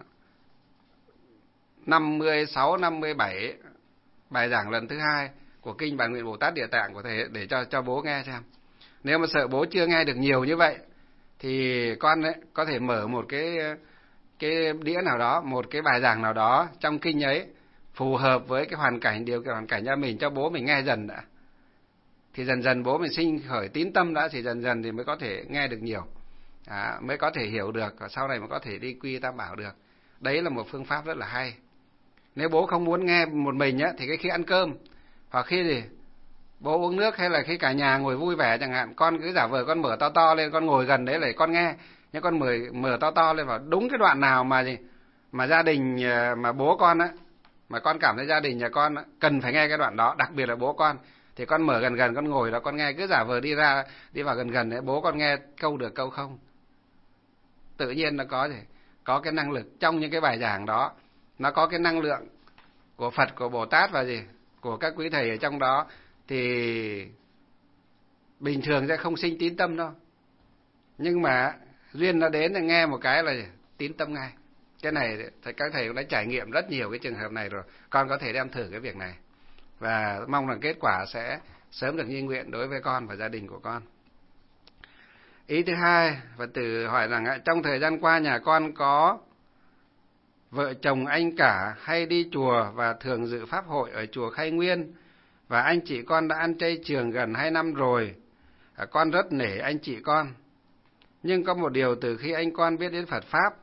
năm mươi sáu, năm mươi bảy bài giảng lần thứ hai của kinh Bản Nguyện Bồ Tát Địa Tạng của thầy để cho cho bố nghe xem. Nếu mà sợ bố chưa nghe được nhiều như vậy thì con ấy có thể mở một cái cái đĩa nào đó, một cái bài giảng nào đó trong kinh ấy phù hợp với cái hoàn cảnh, điều kiện hoàn cảnh cho mình, cho bố mình nghe dần đã. Thì dần dần bố mình sinh khởi tín tâm đã, thì dần dần thì mới có thể nghe được nhiều, à, mới có thể hiểu được, và sau này mới có thể đi quy Tam Bảo được. Đấy là một phương pháp rất là hay. Nếu bố không muốn nghe một mình á, thì cái khi ăn cơm hoặc khi gì bố uống nước hay là khi cả nhà ngồi vui vẻ chẳng hạn, con cứ giả vờ con mở to to lên, con ngồi gần đấy để con nghe, nhưng con mở mở to to lên vào đúng cái đoạn nào mà gì mà gia đình mà bố con á, mà con cảm thấy gia đình nhà con á, cần phải nghe cái đoạn đó, đặc biệt là bố con, thì con mở gần gần, con ngồi đó con nghe, cứ giả vờ đi ra đi vào gần gần đấy, bố con nghe câu được câu không. Tự nhiên nó có gì có cái năng lực trong những cái bài giảng đó, nó có cái năng lượng của Phật, của Bồ Tát và gì của các quý thầy ở trong đó, thì bình thường sẽ không sinh tín tâm đâu. Nhưng mà duyên nó đến thì nghe một cái là tín tâm ngay. Cái này thì các thầy cũng đã trải nghiệm rất nhiều cái trường hợp này rồi. Con có thể đem thử cái việc này và mong rằng kết quả sẽ sớm được như nguyện đối với con và gia đình của con. Ý thứ hai, Phật tử hỏi rằng trong thời gian qua nhà con có vợ chồng anh cả hay đi chùa và thường dự pháp hội ở chùa Khai Nguyên, và anh chị con đã ăn chay trường gần hai năm rồi. Con rất nể anh chị con. Nhưng có một điều, từ khi anh con biết đến Phật Pháp,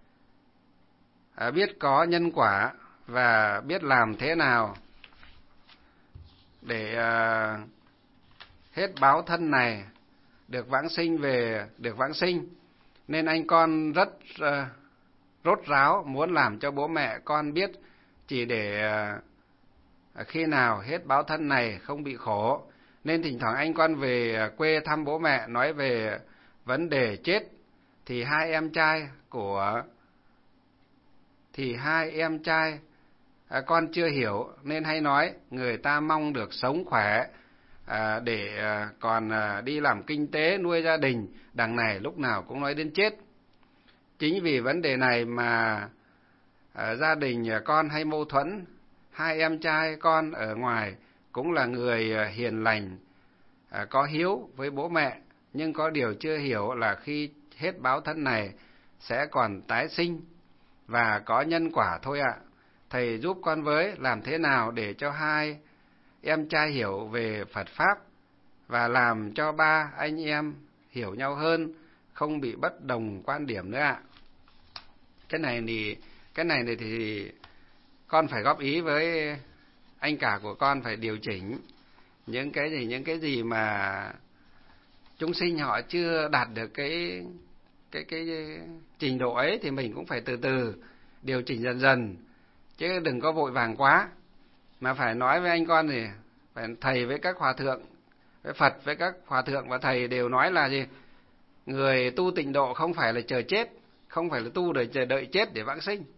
biết có nhân quả và biết làm thế nào để hết báo thân này, được vãng sinh về được vãng sinh, nên anh con rất rốt ráo muốn làm cho bố mẹ con biết, chỉ để khi nào hết báo thân này không bị khổ. Nên thỉnh thoảng anh con về quê thăm bố mẹ, nói về vấn đề chết, thì hai em trai của thì hai em trai à, con chưa hiểu nên hay nói người ta mong được sống khỏe à, để à, còn à, đi làm kinh tế nuôi gia đình, đằng này lúc nào cũng nói đến chết. Chính vì vấn đề này mà à, gia đình con hay mâu thuẫn. Hai em trai con ở ngoài cũng là người hiền lành, à, có hiếu với bố mẹ, nhưng có điều chưa hiểu là khi hết báo thân này sẽ còn tái sinh và có nhân quả thôi ạ. À. Thầy giúp con với làm thế nào để cho hai em trai hiểu về Phật Pháp và làm cho ba anh em hiểu nhau hơn, không bị bất đồng quan điểm nữa ạ. À. Cái này thì cái này thì, thì con phải góp ý với anh cả của con, phải điều chỉnh những cái gì những cái gì mà chúng sinh họ chưa đạt được cái cái cái trình độ ấy, thì mình cũng phải từ từ điều chỉnh dần dần, chứ đừng có vội vàng quá. Mà phải nói với anh con thì phải thầy với các hòa thượng, với Phật với các hòa thượng và thầy đều nói là gì? Người tu tịnh độ không phải là chờ chết, không phải là tu để chờ đợi chết để vãng sinh,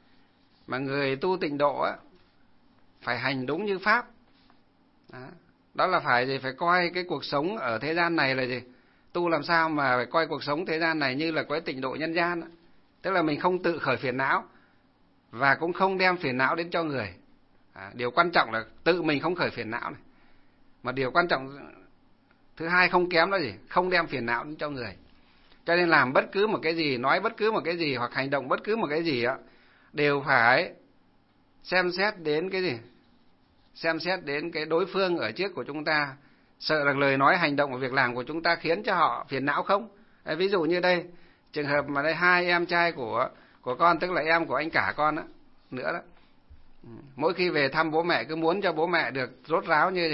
mà người tu tịnh độ á phải hành đúng như pháp. Đó, đó là phải gì? Phải coi cái cuộc sống ở thế gian này là gì? Tu làm sao mà phải coi cuộc sống thế gian này như là cái tịnh độ nhân gian á. Tức là mình không tự khởi phiền não và cũng không đem phiền não đến cho người. À, điều quan trọng là tự mình không khởi phiền não này. Mà điều quan trọng thứ hai không kém là gì? Không đem phiền não đến cho người. Cho nên làm bất cứ một cái gì, nói bất cứ một cái gì hoặc hành động bất cứ một cái gì á, đều phải xem xét đến cái gì? Xem xét đến cái đối phương ở trước của chúng ta, sợ rằng lời nói, hành động và việc làm của chúng ta khiến cho họ phiền não không? Đấy, ví dụ như đây, trường hợp mà đây hai em trai của của con, tức là em của anh cả con đó, nữa đó. Mỗi khi về thăm bố mẹ cứ muốn cho bố mẹ được rốt ráo như thế,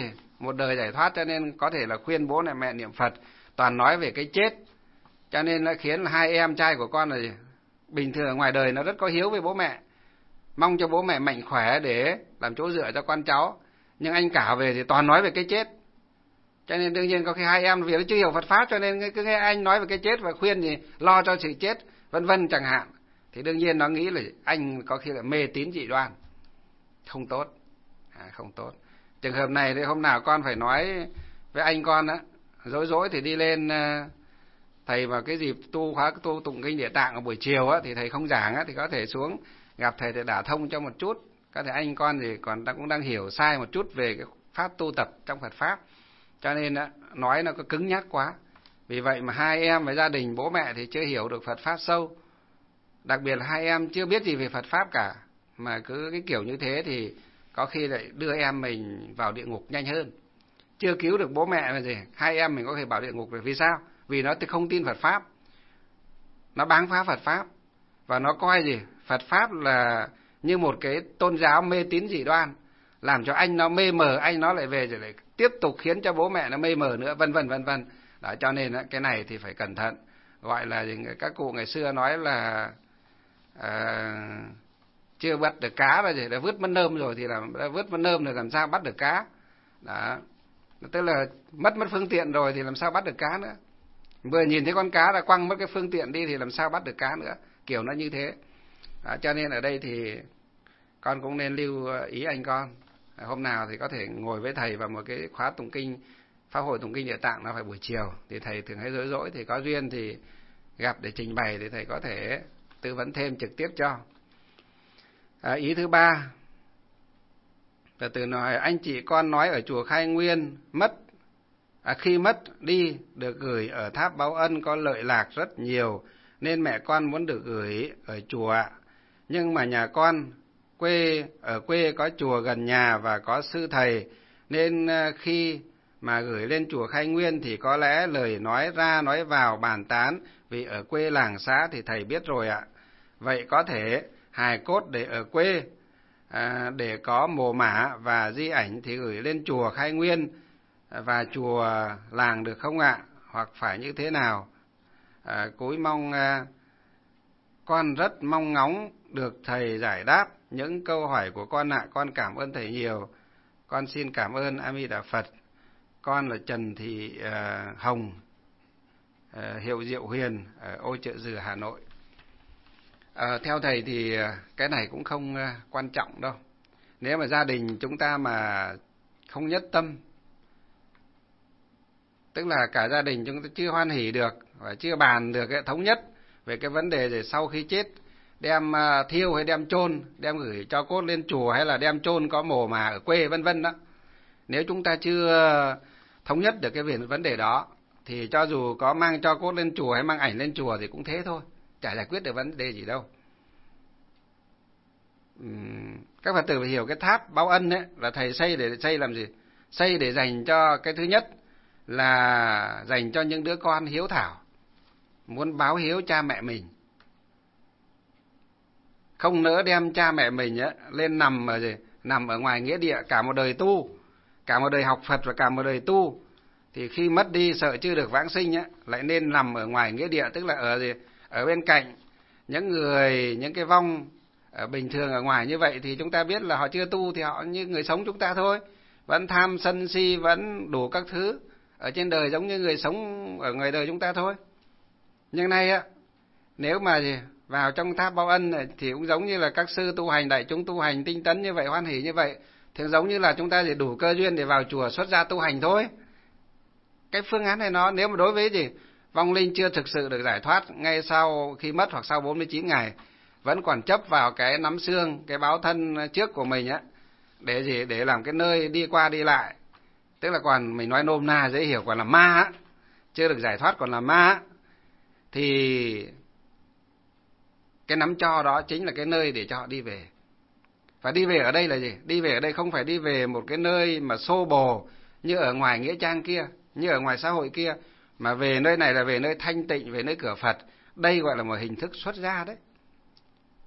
một đời giải thoát, cho nên có thể là khuyên bố mẹ mẹ niệm Phật, toàn nói về cái chết. Cho nên nó khiến là hai em trai của con là gì? Bình thường ngoài đời nó rất có hiếu với bố mẹ, mong cho bố mẹ mạnh khỏe để làm chỗ dựa cho con cháu. Nhưng anh cả về thì toàn nói về cái chết. Cho nên đương nhiên có khi hai em vì nó chưa hiểu Phật Pháp, cho nên cứ nghe anh nói về cái chết và khuyên thì lo cho sự chết, vân vân chẳng hạn. Thì đương nhiên nó nghĩ là anh có khi là mê tín dị đoan. Không tốt. À, không tốt. Trường hợp này thì hôm nào con phải nói với anh con á, rối rối thì đi lên thầy vào cái dịp tu khóa tu tụng kinh Địa Tạng ở buổi chiều á, thì thầy không giảng á, thì có thể xuống gặp thầy để đả thông cho một chút. Có thể anh con thì còn đang cũng đang hiểu sai một chút về cái pháp tu tập trong Phật Pháp, cho nên á, nói nó có cứng nhắc quá. Vì vậy mà hai em với gia đình bố mẹ thì chưa hiểu được Phật Pháp sâu, đặc biệt là hai em chưa biết gì về Phật Pháp cả, mà cứ cái kiểu như thế thì có khi lại đưa em mình vào địa ngục nhanh hơn. Chưa cứu được bố mẹ mà gì, hai em mình có thể vào địa ngục. Vì sao? Vì nó không tin Phật Pháp, nó báng phá Phật Pháp, và nó coi gì Phật Pháp là như một cái tôn giáo mê tín dị đoan, làm cho anh nó mê mờ, anh nó lại về rồi lại tiếp tục khiến cho bố mẹ nó mê mờ nữa, vân vân vân vân. Đó, cho nên cái này thì phải cẩn thận. Gọi là gì, các cụ ngày xưa nói là à, chưa bắt được cá là gì, đã vứt mất nơm rồi thì làm đã vứt mất nơm rồi làm sao bắt được cá. Đó, tức là mất mất phương tiện rồi thì làm sao bắt được cá nữa. Vừa nhìn thấy con cá là quăng mất cái phương tiện đi thì làm sao bắt được cá nữa, kiểu nó như thế. Đó, cho nên ở đây thì con cũng nên lưu ý anh con. Hôm nào thì có thể ngồi với thầy vào một cái khóa tụng kinh, pháp hội tụng kinh Địa Tạng, nó phải buổi chiều, thì thầy thường hay rối rối, thì có duyên thì gặp để trình bày thì thầy có thể tư vấn thêm trực tiếp cho. À, ý thứ ba là từ nói anh chị con nói ở chùa Khai Nguyên mất à, khi mất đi được gửi ở tháp báo ân có lợi lạc rất nhiều, nên mẹ con muốn được gửi ở chùa. Nhưng mà nhà con quê ở quê có chùa gần nhà và có sư thầy, nên khi mà gửi lên chùa Khai Nguyên thì có lẽ lời nói ra nói vào bàn tán, vì ở quê làng xã thì thầy biết rồi ạ. Vậy có thể hài cốt để ở quê, à, để có mồ mả và di ảnh thì gửi lên chùa Khai Nguyên và chùa làng được không ạ? Hoặc phải như thế nào? À, cúi mong à, con rất mong ngóng được thầy giải đáp những câu hỏi của con ạ. Con cảm ơn thầy nhiều. Con xin cảm ơn A Di Đà Phật. Con là Trần Thị uh, Hồng, uh, hiệu Diệu Huyền, ở Ô Chợ Dừa, Hà Nội. Uh, theo thầy thì uh, cái này cũng không uh, quan trọng đâu. Nếu mà gia đình chúng ta mà không nhất tâm, tức là cả gia đình chúng ta chưa hoan hỉ được và chưa bàn được cái thống nhất về cái vấn đề rồi sau khi chết đem uh, thiêu hay đem chôn, đem gửi cho cốt lên chùa hay là đem chôn có mồ mà ở quê vân vân đó. Nếu chúng ta chưa thống nhất được cái vấn đề đó thì cho dù có mang cho cốt lên chùa hay mang ảnh lên chùa thì cũng thế thôi, chả giải quyết được vấn đề gì đâu. Uhm, các Phật tử phải hiểu cái tháp báo ân ấy là thầy xây để xây làm gì? Xây để dành cho cái thứ nhất là dành cho những đứa con hiếu thảo, muốn báo hiếu cha mẹ mình, không nỡ đem cha mẹ mình ấy lên nằm ở gì? Nằm ở ngoài nghĩa địa cả một đời tu, cả một đời học Phật và cả một đời tu, thì khi mất đi sợ chưa được vãng sinh ấy, lại nên nằm ở ngoài nghĩa địa, tức là ở gì? Ở bên cạnh những người, những cái vong ở bình thường ở ngoài như vậy, thì chúng ta biết là họ chưa tu thì họ như người sống chúng ta thôi, vẫn tham sân si, vẫn đủ các thứ ở trên đời giống như người sống ở ngoài đời chúng ta thôi. Nhưng nay á, nếu mà gì? Vào trong tháp báo ân này, thì cũng giống như là các sư tu hành, đại chúng tu hành tinh tấn như vậy, hoan hỷ như vậy, thì giống như là chúng ta chỉ đủ cơ duyên để vào chùa xuất gia tu hành thôi. Cái phương án này nó nếu mà đối với gì vong linh chưa thực sự được giải thoát ngay sau khi mất hoặc sau bốn mươi chín ngày, vẫn còn chấp vào cái nắm xương, cái báo thân trước của mình á, để gì? Để làm cái nơi đi qua đi lại, tức là còn mình nói nôm na dễ hiểu còn là ma á, chưa được giải thoát còn là ma á, thì cái nắm cho đó chính là cái nơi để cho họ đi về. Và đi về ở đây là gì? Đi về ở đây không phải đi về một cái nơi mà xô bồ như ở ngoài nghĩa trang kia, như ở ngoài xã hội kia, mà về nơi này là về nơi thanh tịnh, về nơi cửa Phật. Đây gọi là một hình thức xuất gia đấy.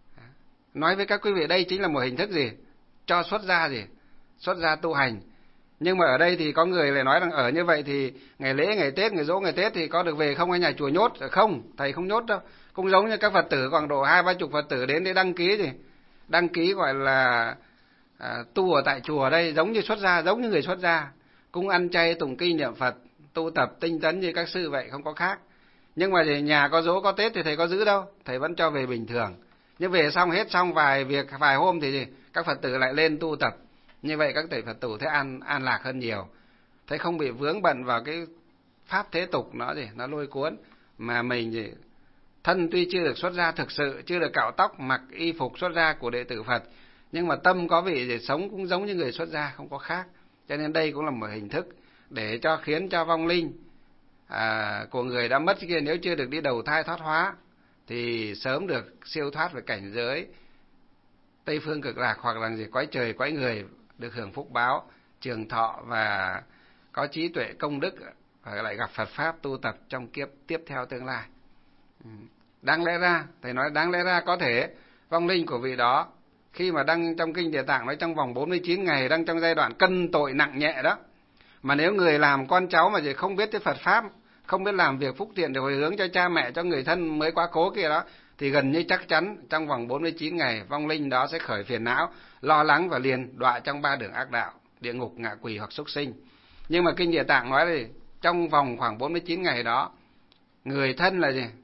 Nói với các quý vị đây chính là một hình thức gì? Cho xuất gia gì? Xuất gia tu hành. Nhưng mà ở đây thì có người lại nói rằng ở như vậy thì ngày lễ, ngày Tết, ngày Giỗ, ngày Tết thì có được về không, hay nhà chùa nhốt? Không, thầy không nhốt đâu. Cũng giống như các Phật tử khoảng độ hai ba chục Phật tử đến để đăng ký thì đăng ký gọi là à, tu ở tại chùa đây, giống như xuất gia, giống như người xuất gia, cũng ăn chay, tụng kinh, niệm Phật, tu tập tinh tấn như các sư vậy, không có khác. Nhưng mà nhà có Giỗ có Tết thì thầy có giữ đâu, thầy vẫn cho về bình thường. Nhưng về xong hết xong vài việc vài hôm thì các Phật tử lại lên tu tập. Như vậy các thầy Phật tử thấy an an lạc hơn nhiều. Thấy không bị vướng bận vào cái pháp thế tục nó gì, nó lôi cuốn, mà mình thì thân tuy chưa được xuất gia thực sự, chưa được cạo tóc, mặc y phục xuất gia của đệ tử Phật, nhưng mà tâm có vị để sống cũng giống như người xuất gia, không có khác. Cho nên đây cũng là một hình thức để cho khiến cho vong linh à, của người đã mất kia, nếu chưa được đi đầu thai thoát hóa thì sớm được siêu thoát về cảnh giới Tây phương cực lạc, hoặc là gì cõi trời cõi người, được hưởng phúc báo, trường thọ và có trí tuệ công đức, và lại gặp Phật pháp tu tập trong kiếp tiếp theo tương lai. Đáng lẽ ra, thầy nói đáng lẽ ra có thể vong linh của vị đó khi mà đang trong kinh Địa Tạng nói trong vòng bốn mươi chín ngày, đang trong giai đoạn cân tội nặng nhẹ đó, mà nếu người làm con cháu mà chỉ không biết cái Phật pháp, không biết làm việc phúc thiện để hồi hướng cho cha mẹ, cho người thân mới quá cố kia đó, thì gần như chắc chắn trong vòng bốn mươi chín ngày vong linh đó sẽ khởi phiền não, lo lắng và liền đọa trong ba đường ác đạo, địa ngục, ngạ quỷ hoặc súc sinh. Nhưng mà kinh Địa Tạng nói là trong vòng khoảng bốn mươi chín ngày đó, người thân là gì?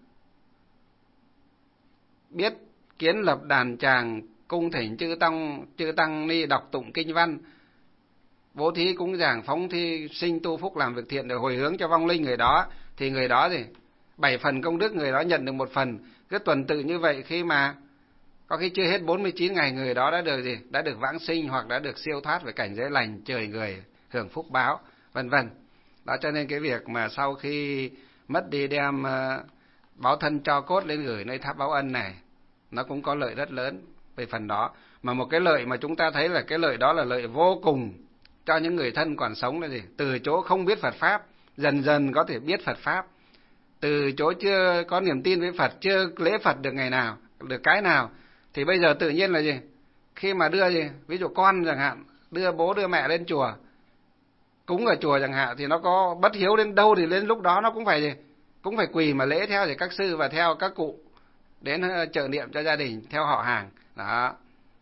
Biết kiến lập đàn tràng, cung thỉnh chư tăng, chư tăng ni đọc tụng kinh văn, bố thí cúng dường, phóng thi sinh tu phúc, làm việc thiện để hồi hướng cho vong linh người đó, thì người đó gì? Bảy phần công đức người đó nhận được một phần. Cứ tuần tự như vậy, khi mà có khi chưa hết bốn mươi chín ngày, người đó đã được gì? Đã được vãng sinh hoặc đã được siêu thoát về cảnh giới lành, trời người, hưởng phúc báo, vân vân. Đó, cho nên cái việc mà sau khi mất đi đem uh, báo thân cho cốt lên gửi nơi tháp báo ân này, nó cũng có lợi rất lớn về phần đó. Mà một cái lợi mà chúng ta thấy là cái lợi đó là lợi vô cùng cho những người thân còn sống là gì? Từ chỗ không biết Phật pháp, dần dần có thể biết Phật pháp. Từ chỗ chưa có niềm tin với Phật, chưa lễ Phật được ngày nào, được cái nào, thì bây giờ tự nhiên là gì? Khi mà đưa gì? Ví dụ con chẳng hạn, đưa bố đưa mẹ lên chùa, cúng ở chùa chẳng hạn, thì nó có bất hiếu đến đâu thì đến lúc đó nó cũng phải gì? Cũng phải quỳ mà lễ theo thì các sư và theo các cụ đến trợ niệm cho gia đình, theo họ hàng. Đó.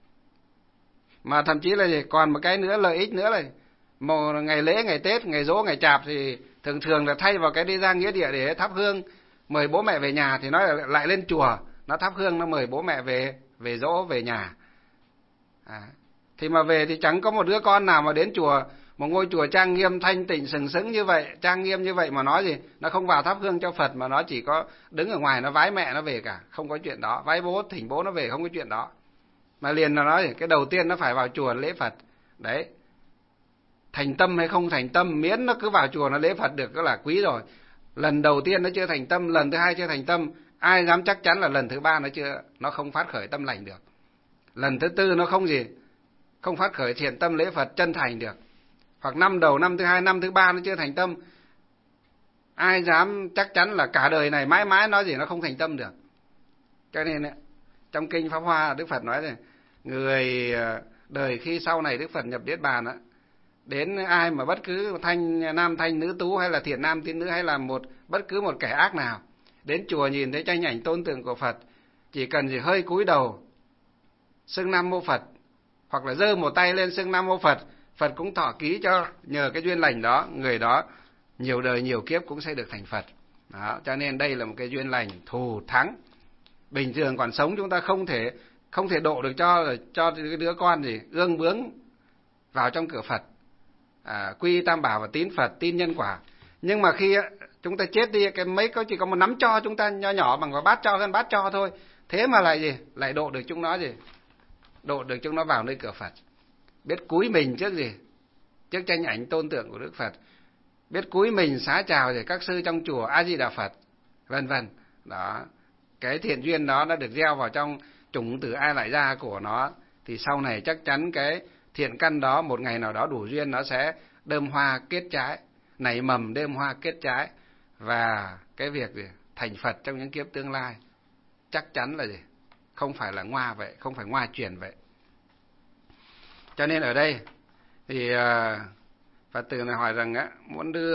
Mà thậm chí là gì? Còn một cái nữa, lợi ích nữa là một ngày lễ, ngày Tết, ngày Giỗ, ngày Chạp thì thường thường là thay vào cái đi ra nghĩa địa để thắp hương mời bố mẹ về nhà, thì nó lại lên chùa, nó thắp hương, nó mời bố mẹ về về Giỗ, về nhà. À, thì mà về thì chẳng có một đứa con nào mà đến chùa, một ngôi chùa trang nghiêm thanh tịnh sừng sững như vậy, trang nghiêm như vậy mà nói gì? Nó không vào thắp hương cho Phật, mà nó chỉ có đứng ở ngoài nó vái mẹ nó về cả, không có chuyện đó. Vái bố, thỉnh bố nó về, không có chuyện đó. Mà liền nó nói cái đầu tiên nó phải vào chùa lễ Phật. Đấy. Thành tâm hay không thành tâm, miễn nó cứ vào chùa nó lễ Phật đượcก็là quý rồi. Lần đầu tiên nó chưa thành tâm, lần thứ hai chưa thành tâm, ai dám chắc chắn là lần thứ ba nó chưa, nó không phát khởi tâm lành được. Lần thứ tư nó không gì, không phát khởi thiện tâm lễ Phật chân thành được. Hoặc năm đầu, năm thứ hai, năm thứ ba nó chưa thành tâm, ai dám chắc chắn là cả đời này mãi mãi nó gì nó không thành tâm được. Cho nên trong kinh Pháp Hoa Đức Phật nói này, người đời khi sau này Đức Phật nhập Niết Bàn á, đến ai mà bất cứ thanh nam thanh nữ tú, hay là thiện nam tín nữ, hay là một bất cứ một kẻ ác nào đến chùa nhìn thấy tranh ảnh tôn tượng của Phật, chỉ cần gì hơi cúi đầu xưng Nam Mô Phật, hoặc là giơ một tay lên xưng Nam Mô Phật, Phật cũng thọ ký cho, nhờ cái duyên lành đó, người đó nhiều đời nhiều kiếp cũng sẽ được thành Phật. Đó, cho nên đây là một cái duyên lành thù thắng. Bình thường còn sống chúng ta không thể không thể độ được cho cho cái đứa con gì ương bướng vào trong cửa Phật, à, quy tam bảo và tín Phật, tin nhân quả. Nhưng mà khi chúng ta chết đi, cái mấy có chỉ có một nắm cho chúng ta nho nhỏ bằng vào bát cho hơn bát cho thôi, thế mà lại gì lại độ được chúng nó gì độ được chúng nó vào nơi cửa Phật. Biết cúi mình trước gì trước tranh ảnh tôn tượng của Đức Phật, biết cúi mình xá chào thì các sư trong chùa A Di Đà Phật, vân vân. Đó, cái thiện duyên đó đã được gieo vào trong chủng tử ai lại ra của nó, thì sau này chắc chắn cái thiện căn đó một ngày nào đó đủ duyên nó sẽ đơm hoa kết trái, nảy mầm đơm hoa kết trái, và cái việc gì thành Phật trong những kiếp tương lai chắc chắn là gì không phải là ngoa vậy, không phải ngoa truyền vậy. Cho nên ở đây thì uh, Phật tử này hỏi rằng á, muốn đưa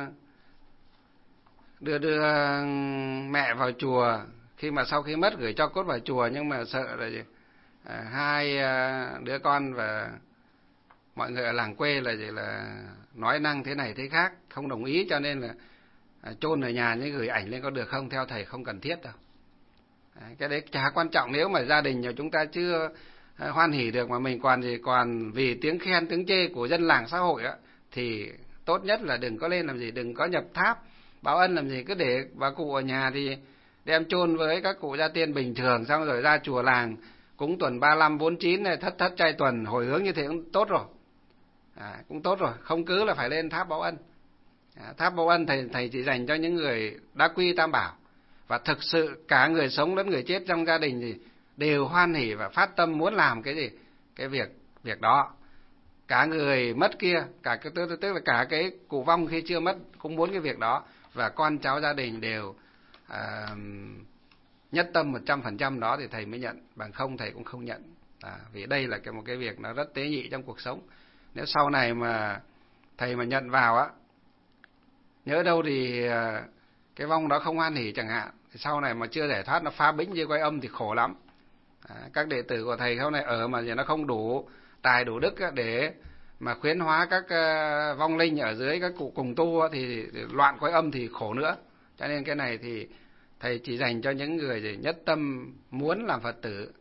đưa đưa mẹ vào chùa, khi mà sau khi mất gửi cho cốt vào chùa, nhưng mà sợ là gì? À, hai đứa con và mọi người ở làng quê là gì là nói năng thế này thế khác, không đồng ý, cho nên là à, chôn ở nhà nhưng gửi ảnh lên có được không? Theo thầy không cần thiết đâu. À, cái đấy chả quan trọng. Nếu mà gia đình của chúng ta chưa à, hoan hỉ được mà mình còn gì còn vì tiếng khen tiếng chê của dân làng xã hội á, thì tốt nhất là đừng có lên làm gì, đừng có nhập tháp báo ân làm gì, cứ để bà cụ ở nhà thì đem chôn với các cụ gia tiên bình thường, xong rồi ra chùa làng cúng tuần ba lăm bốn chín này, thất thất trai tuần hồi hướng như thế cũng tốt rồi. À, cũng tốt rồi, không cứ là phải lên tháp báo ân. À, tháp báo ân thầy thầy chỉ dành cho những người đã quy tam bảo, và thực sự cả người sống lẫn người chết trong gia đình thì đều hoan hỉ và phát tâm muốn làm cái gì, cái việc việc đó. Cả người mất kia, cả cái tức, tức là cả cái cụ vong khi chưa mất cũng muốn cái việc đó, và con cháu gia đình đều à, nhất tâm một trăm phần trăm đó thì thầy mới nhận, bằng không thầy cũng không nhận. À, vì đây là cái một cái việc nó rất tế nhị trong cuộc sống. Nếu sau này mà thầy mà nhận vào á, nhớ đâu thì cái vong đó không hoan hỉ chẳng hạn, thì sau này mà chưa giải thoát nó phá bĩnh như quay âm thì khổ lắm. À, các đệ tử của thầy sau này ở mà nó không đủ tài đủ đức á, để mà khuyến hóa các uh, vong linh ở dưới các cụ cùng tu á, thì loạn quay âm thì khổ nữa. Cho nên cái này thì thầy chỉ dành cho những người gì nhất tâm muốn làm Phật tử,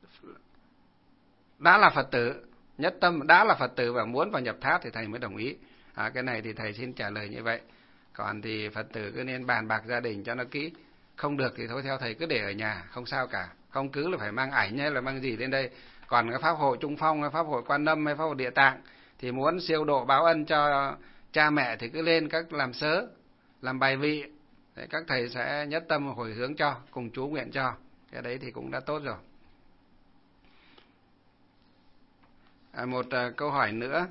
đã là Phật tử, nhất tâm đã là Phật tử và muốn vào nhập tháp thì thầy mới đồng ý. À, cái này thì thầy xin trả lời như vậy. Còn thì Phật tử cứ nên bàn bạc gia đình cho nó kỹ. Không được thì thôi theo thầy cứ để ở nhà, không sao cả. Không cứ là phải mang ảnh hay là mang gì lên đây. Còn cái pháp hội Trung Phong hay pháp hội Quan Âm hay pháp hội Địa Tạng thì muốn siêu độ báo ân cho cha mẹ thì cứ lên các làm sớ, làm bài vị. Để các thầy sẽ nhất tâm hồi hướng cho, cùng chú nguyện cho. Cái đấy thì cũng đã tốt rồi. À, một uh, câu hỏi nữa.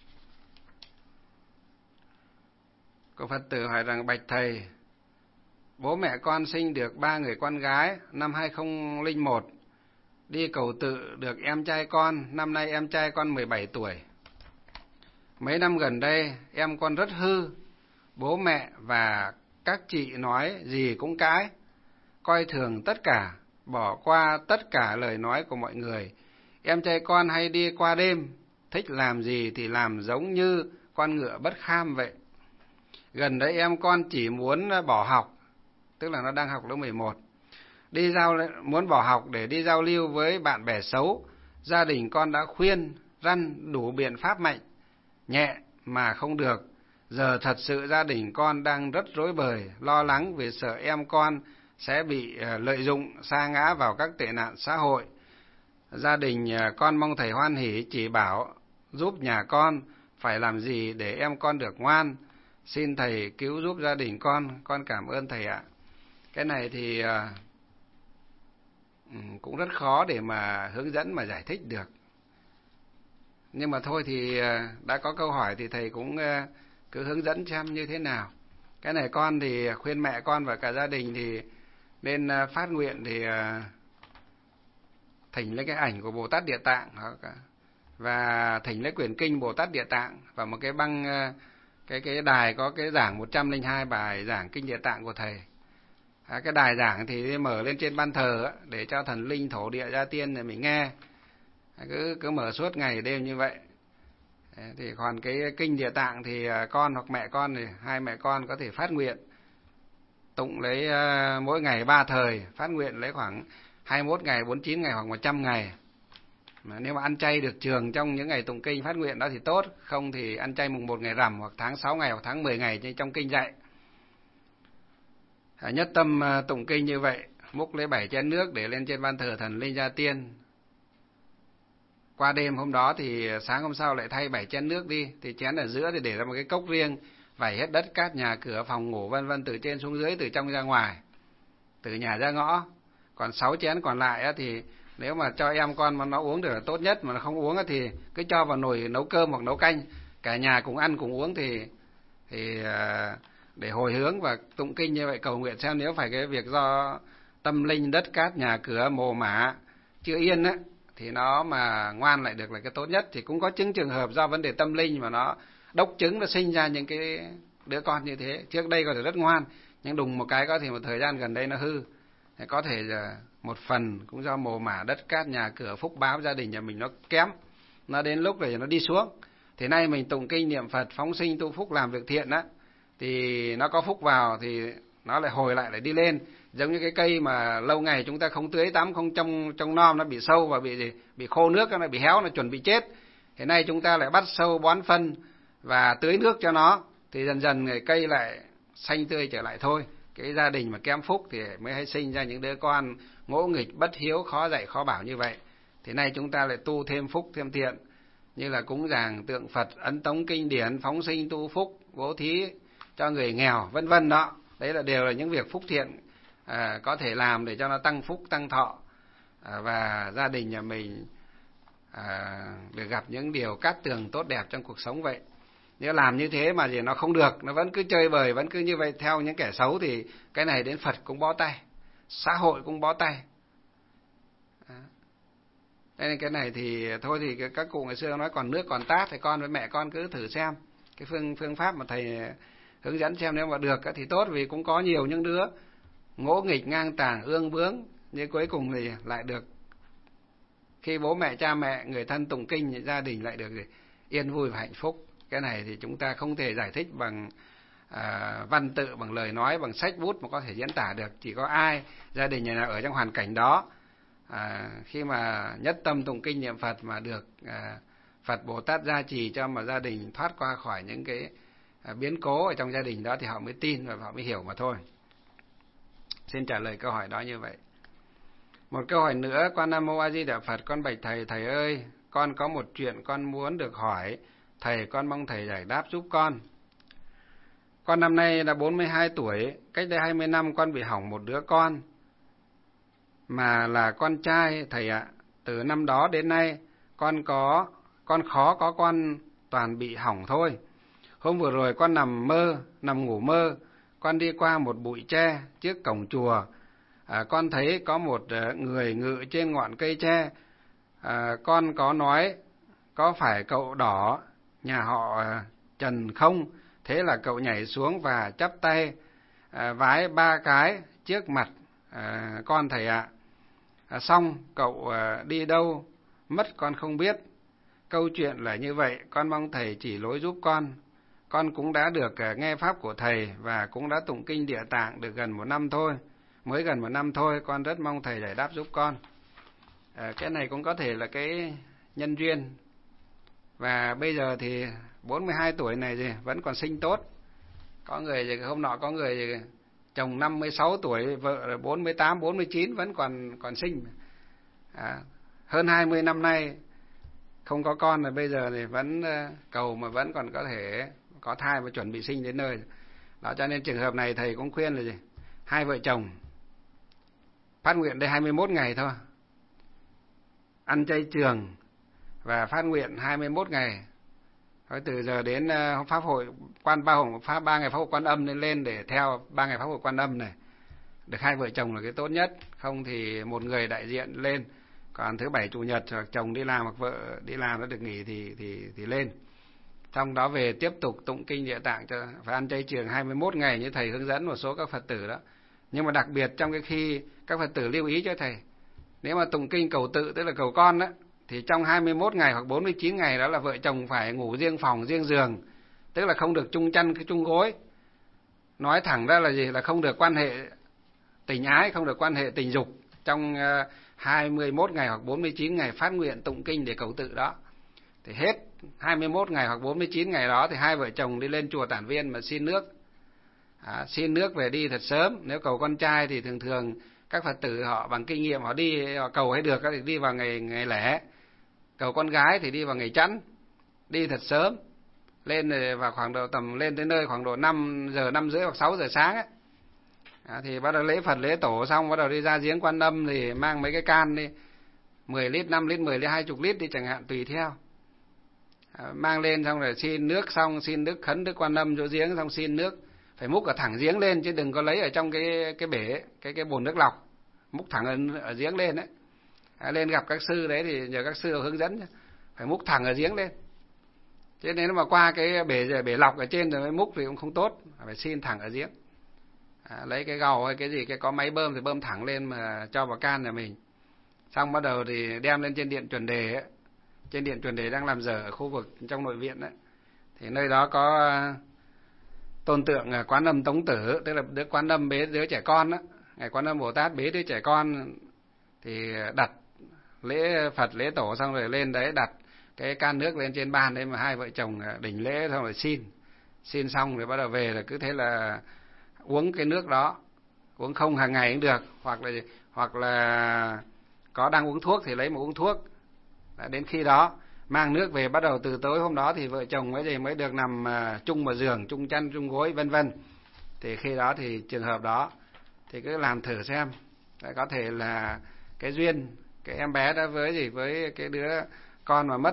Có Phật tử hỏi rằng: bạch thầy, bố mẹ con sinh được ba người con gái năm hai không không một, đi cầu tự được em trai con, năm nay em trai con mười bảy tuổi. Mấy năm gần đây em con rất hư, bố mẹ và các chị nói gì cũng cãi, coi thường tất cả, bỏ qua tất cả lời nói của mọi người. Em trai con hay đi qua đêm, thích làm gì thì làm giống như con ngựa bất kham vậy. Gần đây em con chỉ muốn bỏ học, tức là nó đang học lớp mười một, đi giao muốn bỏ học để đi giao lưu với bạn bè xấu. Gia đình con đã khuyên răn đủ biện pháp mạnh nhẹ mà không được. Giờ thật sự gia đình con đang rất rối bời, lo lắng vì sợ em con sẽ bị lợi dụng sa ngã vào các tệ nạn xã hội. Gia đình con mong thầy hoan hỷ chỉ bảo giúp nhà con phải làm gì để em con được ngoan. Xin thầy cứu giúp gia đình con, con cảm ơn thầy ạ. Cái này thì cũng rất khó để mà hướng dẫn mà giải thích được. Nhưng mà thôi thì đã có câu hỏi thì thầy cũng cứ hướng dẫn xem như thế nào. Cái này con thì khuyên mẹ con và cả gia đình thì nên phát nguyện thì thỉnh lấy cái ảnh của Bồ Tát Địa Tạng và thỉnh lấy quyển kinh Bồ Tát Địa Tạng và một cái băng cái cái đài có cái giảng một trăm lẻ hai bài giảng kinh Địa Tạng của thầy. À, cái đài giảng thì mở lên trên ban thờ để cho thần linh thổ địa gia tiên này mình nghe. À, cứ cứ mở suốt ngày đêm như vậy. À, thì còn cái kinh Địa Tạng thì con hoặc mẹ con thì hai mẹ con có thể phát nguyện tụng lấy uh, mỗi ngày ba thời, phát nguyện lấy khoảng hai mươi mốt ngày, bốn mươi chín ngày hoặc một trăm ngày. Mà nếu mà ăn chay được trường trong những ngày tụng kinh phát nguyện đó thì tốt, không thì ăn chay mùng một ngày rằm hoặc tháng sáu ngày hoặc tháng mười ngày như trong kinh dạy. À, nhất tâm uh, tụng kinh như vậy, múc lấy bảy chén nước để lên trên ban thờ thần linh gia tiên. Qua đêm hôm đó thì sáng hôm sau lại thay bảy chén nước đi, thì chén ở giữa thì để ra một cái cốc riêng, vẩy hết đất cát nhà cửa phòng ngủ vân vân từ trên xuống dưới, từ trong ra ngoài, từ nhà ra ngõ. Còn sáu chén còn lại á, thì nếu mà cho em con mà nó uống được là tốt nhất, mà nó không uống á, thì cứ cho vào nồi nấu cơm hoặc nấu canh, cả nhà cùng ăn cùng uống thì thì để hồi hướng và tụng kinh như vậy, cầu nguyện xem nếu phải cái việc do tâm linh đất cát nhà cửa mồ mả chưa yên á, thì nó mà ngoan lại được là cái tốt nhất. Thì cũng có chứng trường hợp do vấn đề tâm linh mà nó đốc trứng nó sinh ra những cái đứa con như thế. Trước đây có thể rất ngoan, nhưng đùng một cái có thể một thời gian gần đây nó hư. Có thể là một phần cũng do mồ mả đất cát nhà cửa phúc báo gia đình nhà mình nó kém, nó đến lúc để nó đi xuống. Thì nay mình tụng kinh niệm Phật phóng sinh tu phúc làm việc thiện á, thì nó có phúc vào thì nó lại hồi lại lại đi lên. Giống như cái cây mà lâu ngày chúng ta không tưới tắm, không trông trông nom, nó bị sâu và bị gì bị khô nước, nó bị héo, nó chuẩn bị chết. Thế nay chúng ta lại bắt sâu bón phân và tưới nước cho nó, thì dần dần người cây lại xanh tươi trở lại thôi. Cái gia đình mà kém phúc thì mới hay sinh ra những đứa con ngỗ nghịch, bất hiếu, khó dạy khó bảo như vậy. Thì nay chúng ta lại tu thêm phúc thêm thiện, như là cúng dường tượng Phật, ấn tống kinh điển, phóng sinh tu phúc, bố thí cho người nghèo, vân vân đó. Đấy là đều là những việc phúc thiện à, có thể làm để cho nó tăng phúc tăng thọ, à, và gia đình nhà mình à, được gặp những điều cát tường tốt đẹp trong cuộc sống vậy. Nếu làm như thế mà gì nó không được, nó vẫn cứ chơi bời, vẫn cứ như vậy theo những kẻ xấu, thì cái này đến Phật cũng bó tay, xã hội cũng bó tay. Đây nên cái này thì thôi thì các cụ ngày xưa nói còn nước còn tát, thì con với mẹ con cứ thử xem cái phương phương pháp mà thầy hướng dẫn xem, nếu mà được thì tốt, vì cũng có nhiều những đứa ngỗ nghịch ngang tàng ương bướng, nhưng cuối cùng thì lại được, khi bố mẹ cha mẹ người thân tụng kinh, gia đình lại được yên vui và hạnh phúc. Cái này thì chúng ta không thể giải thích bằng à, văn tự, bằng lời nói, bằng sách bút mà có thể diễn tả được. Chỉ có ai gia đình nhà nào ở trong hoàn cảnh đó, à, khi mà nhất tâm tụng kinh niệm Phật mà được à, Phật Bồ Tát gia trì cho mà gia đình thoát qua khỏi những cái à, biến cố ở trong gia đình đó, thì họ mới tin và họ mới hiểu mà thôi. Xin trả lời câu hỏi đó như vậy. Một câu hỏi nữa: Con Nam Mô A Di Đà Phật, con bạch thầy, thầy ơi, con có một chuyện con muốn được hỏi thầy, con mong thầy giải đáp giúp con. Con năm nay đã bốn mươi hai tuổi, cách đây hai mươi năm con bị hỏng một đứa con, mà là con trai thầy ạ. Từ năm đó đến nay, con có con khó có con toàn bị hỏng thôi. Hôm vừa rồi con nằm mơ, nằm ngủ mơ, con đi qua một bụi tre trước cổng chùa. À, con thấy có một người ngự trên ngọn cây tre. À, con có nói: có phải cậu Đỏ nhà họ Trần không? Thế là cậu nhảy xuống và chắp tay à, vái ba cái trước mặt à, con thầy ạ. À, xong cậu à, đi đâu mất con không biết. Câu chuyện là như vậy, con mong thầy chỉ lối giúp con. Con cũng đã được à, nghe pháp của thầy và cũng đã tụng kinh Địa Tạng được gần một năm thôi, mới gần một năm thôi. Con rất mong thầy giải đáp giúp con. À, cái này cũng có thể là cái nhân duyên. Và bây giờ thì bốn mươi hai tuổi này thì vẫn còn sinh tốt. Có người hôm nọ có người chồng năm mươi sáu tuổi, vợ bốn mươi tám, bốn mươi chín vẫn còn còn sinh. À, hơn hai mươi năm nay không có con, rồi bây giờ thì vẫn cầu mà vẫn còn có thể có thai và chuẩn bị sinh đến nơi. Đó, cho nên trường hợp này thầy cũng khuyên là gì? Hai vợ chồng phát nguyện đây hai mươi mốt ngày thôi, ăn chay trường và phát nguyện hai mươi mốt ngày. Rồi từ giờ đến uh, pháp hội quan ba hồng pháp ba ngày pháp hội Quan Âm nên lên để theo ba ngày pháp hội Quan Âm này. Được hai vợ chồng là cái tốt nhất, không thì một người đại diện lên, còn thứ bảy chủ nhật hoặc chồng đi làm hoặc vợ đi làm nó được nghỉ thì thì thì lên. Trong đó về tiếp tục tụng kinh Địa Tạng, cho phải ăn chay trường hai mươi mốt ngày như thầy hướng dẫn một số các Phật tử đó. Nhưng mà đặc biệt trong cái khi các Phật tử lưu ý cho thầy, nếu mà tụng kinh cầu tự, tức là cầu con đó, thì trong hai mươi mốt ngày hoặc bốn mươi chín ngày đó là vợ chồng phải ngủ riêng phòng, riêng giường, tức là không được chung chăn, chung gối. Nói thẳng ra là gì? Là không được quan hệ tình ái, không được quan hệ tình dục trong hai mươi mốt ngày hoặc bốn mươi chín ngày phát nguyện tụng kinh để cầu tự đó. Thì hết hai mươi mốt ngày hoặc bốn mươi chín ngày đó thì hai vợ chồng đi lên chùa Tản Viên mà xin nước. À, xin nước về đi thật sớm. Nếu cầu con trai thì thường thường các Phật tử họ bằng kinh nghiệm họ đi, họ cầu hay được thì đi vào ngày ngày lẻ. Cầu con gái thì đi vào ngày chẵn, đi thật sớm, lên vào khoảng độ tầm lên tới nơi khoảng độ năm giờ, năm rưỡi hoặc sáu giờ sáng ấy. À, thì bắt đầu lễ Phật lễ tổ xong bắt đầu đi ra giếng Quan Âm thì mang mấy cái can đi, mười lít, năm lít, mười lít, hai mươi lít đi chẳng hạn tùy theo. À, mang lên xong rồi xin nước, xong xin đức khấn Đức Quan Âm chỗ giếng, xong xin nước phải múc ở thẳng giếng lên chứ đừng có lấy ở trong cái cái bể, cái cái bồn nước lọc, múc thẳng ở, ở giếng lên đấy. À, lên gặp các sư đấy thì nhờ các sư hướng dẫn, phải múc thẳng ở giếng lên. Chứ nếu mà qua cái bể bể lọc ở trên rồi mới múc thì cũng không tốt, phải xin thẳng ở giếng. À, lấy cái gầu hay cái gì, cái có máy bơm thì bơm thẳng lên mà cho vào can nhà mình. Xong bắt đầu thì đem lên trên điện chuẩn đề ấy. Trên điện chuẩn đề đang làm dở ở khu vực trong nội viện đấy. Thì nơi đó có tôn tượng Quán Âm Tống Tử, tức là đứa Quán Âm bế đứa trẻ con đó. Ngài Quán Âm Bồ Tát bế đứa trẻ con thì đặt lễ Phật lễ tổ xong rồi lên đấy đặt cái can nước lên trên bàn đấy, mà hai vợ chồng đỉnh lễ xong rồi xin. Xin xong rồi bắt đầu về là cứ thế là uống cái nước đó, uống không hàng ngày cũng được, hoặc là hoặc là có đang uống thuốc thì lấy một uống thuốc. Đến khi đó mang nước về, bắt đầu từ tối hôm đó thì vợ chồng mới gì mới được nằm chung một giường, chung chăn chung gối vân vân. Thì khi đó thì trường hợp đó thì cứ làm thử xem, có thể là cái duyên cái em bé đó với gì với cái đứa con mà mất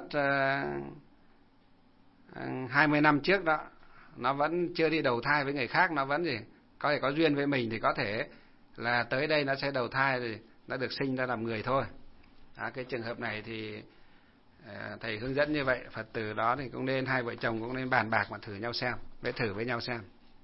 uh, hai mươi năm trước đó, nó vẫn chưa đi đầu thai với người khác, nó vẫn gì có thể có duyên với mình thì có thể là tới đây nó sẽ đầu thai rồi nó được sinh ra làm người thôi. Đó, cái trường hợp này thì uh, thầy hướng dẫn như vậy, Phật tử đó thì cũng nên hai vợ chồng cũng nên bàn bạc mà thử nhau xem, để thử với nhau xem.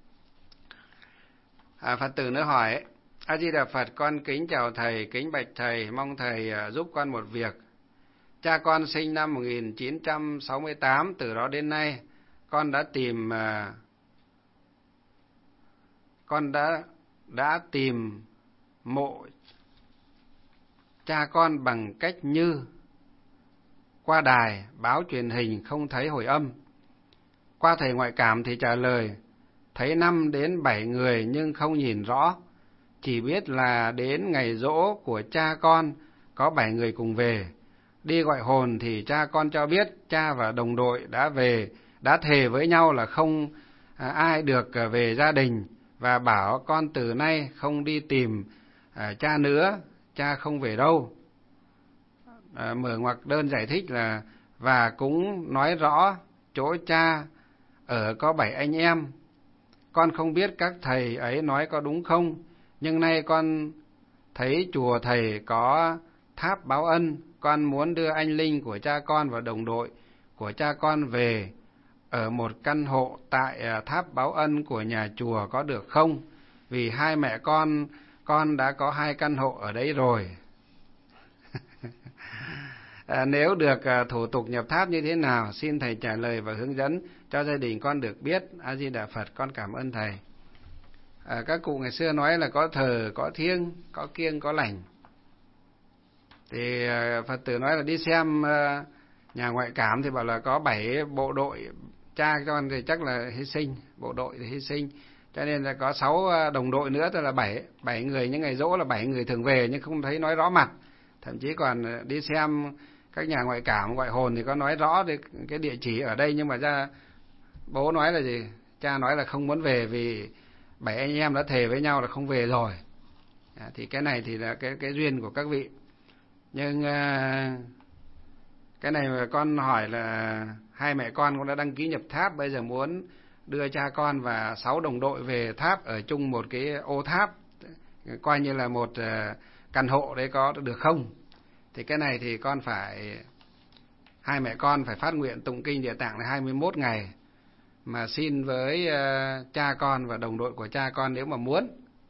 À, Phật tử nữa hỏi: A Di Đà Phật, con kính chào thầy, kính bạch thầy, mong thầy giúp con một việc. Cha con sinh năm một nghìn chín trăm sáu mươi tám, từ đó đến nay con đã tìm con đã đã tìm mộ cha con bằng cách như qua đài, báo truyền hình không thấy hồi âm. Qua thầy ngoại cảm thì trả lời thấy năm đến bảy người nhưng không nhìn rõ, chỉ biết là đến ngày giỗ của cha con có bảy người cùng về. Đi gọi hồn thì cha con cho biết cha và đồng đội đã về, đã thề với nhau là không à, ai được về gia đình, và bảo con từ nay không đi tìm à, cha nữa, cha không về đâu. À, mở ngoặc đơn giải thích là và cũng nói rõ chỗ cha ở có bảy anh em. Con không biết các thầy ấy nói có đúng không, nhưng nay con thấy chùa thầy có tháp báo ân, con muốn đưa anh linh của cha con và đồng đội của cha con về ở một căn hộ tại tháp báo ân của nhà chùa có được không? Vì hai mẹ con con đã có hai căn hộ ở đấy rồi. À, nếu được à, thủ tục nhập tháp như thế nào, xin thầy trả lời và hướng dẫn cho gia đình con được biết. A Di Đà Phật, con cảm ơn thầy. À, các cụ ngày xưa nói là có thờ, có thiêng, có kiêng, có lành. Thì à, Phật tử nói là đi xem à, nhà ngoại cảm thì bảo là có bảy bộ đội cha con thì chắc là hy sinh, bộ đội thì hy sinh, cho nên là có sáu đồng đội nữa, tức là bảy bảy người, những ngày giỗ là bảy người thường về nhưng không thấy nói rõ mặt. Thậm chí còn đi xem các nhà ngoại cảm, ngoại hồn thì có nói rõ cái địa chỉ ở đây, nhưng mà ra bố nói là gì? Cha nói là không muốn về vì bảy anh em đã thề với nhau là không về rồi. À, thì cái này thì là cái cái duyên của các vị. Nhưng à, cái này mà con hỏi là hai mẹ con cũng đã đăng ký nhập tháp, bây giờ muốn đưa cha con và sáu đồng đội về tháp ở chung một cái ô tháp, coi như là một uh, căn hộ đấy, có được không? Thì cái này thì con phải, hai mẹ con phải phát nguyện tụng kinh Địa Tạng là hai mươi mốt ngày, mà xin với uh, cha con và đồng đội của cha con nếu mà muốn.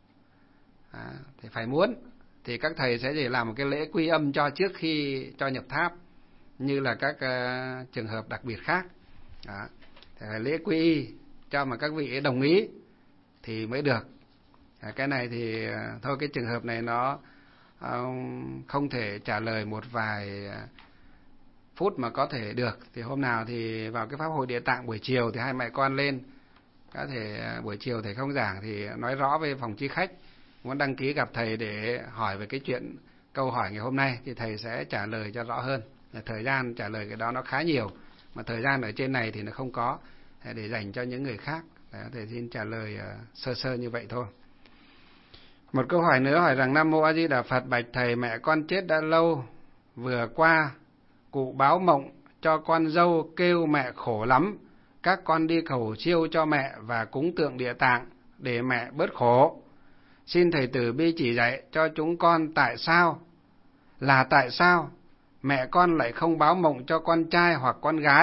À, thì phải muốn. Thì các thầy sẽ chỉ làm một cái lễ quy âm cho trước khi cho nhập tháp, như là các uh, trường hợp đặc biệt khác. Đó. Thì phải lễ quy y cho mà các vị đồng ý thì mới được. À, cái này thì uh, thôi cái trường hợp này nó uh, không thể trả lời một vài uh, phút mà có thể được. Thì hôm nào thì vào cái pháp hội Địa Tạng buổi chiều thì hai mẹ con lên, có thể uh, buổi chiều thầy không giảng thì nói rõ về phòng chi khách, muốn đăng ký gặp thầy để hỏi về cái chuyện câu hỏi ngày hôm nay thì thầy sẽ trả lời cho rõ hơn. Thời gian trả lời cái đó nó khá nhiều, mà thời gian ở trên này thì nó không có để dành cho những người khác. Thầy xin trả lời sơ sơ như vậy thôi. Một câu hỏi nữa hỏi rằng: Nam Mô A Di Đà Phật, bạch thầy, mẹ con chết đã lâu, vừa qua cụ báo mộng cho con dâu kêu mẹ khổ lắm, các con đi cầu siêu cho mẹ và cúng tượng Địa Tạng để mẹ bớt khổ. Xin thầy từ bi chỉ dạy cho chúng con tại sao, là tại sao mẹ con lại không báo mộng cho con trai hoặc con gái,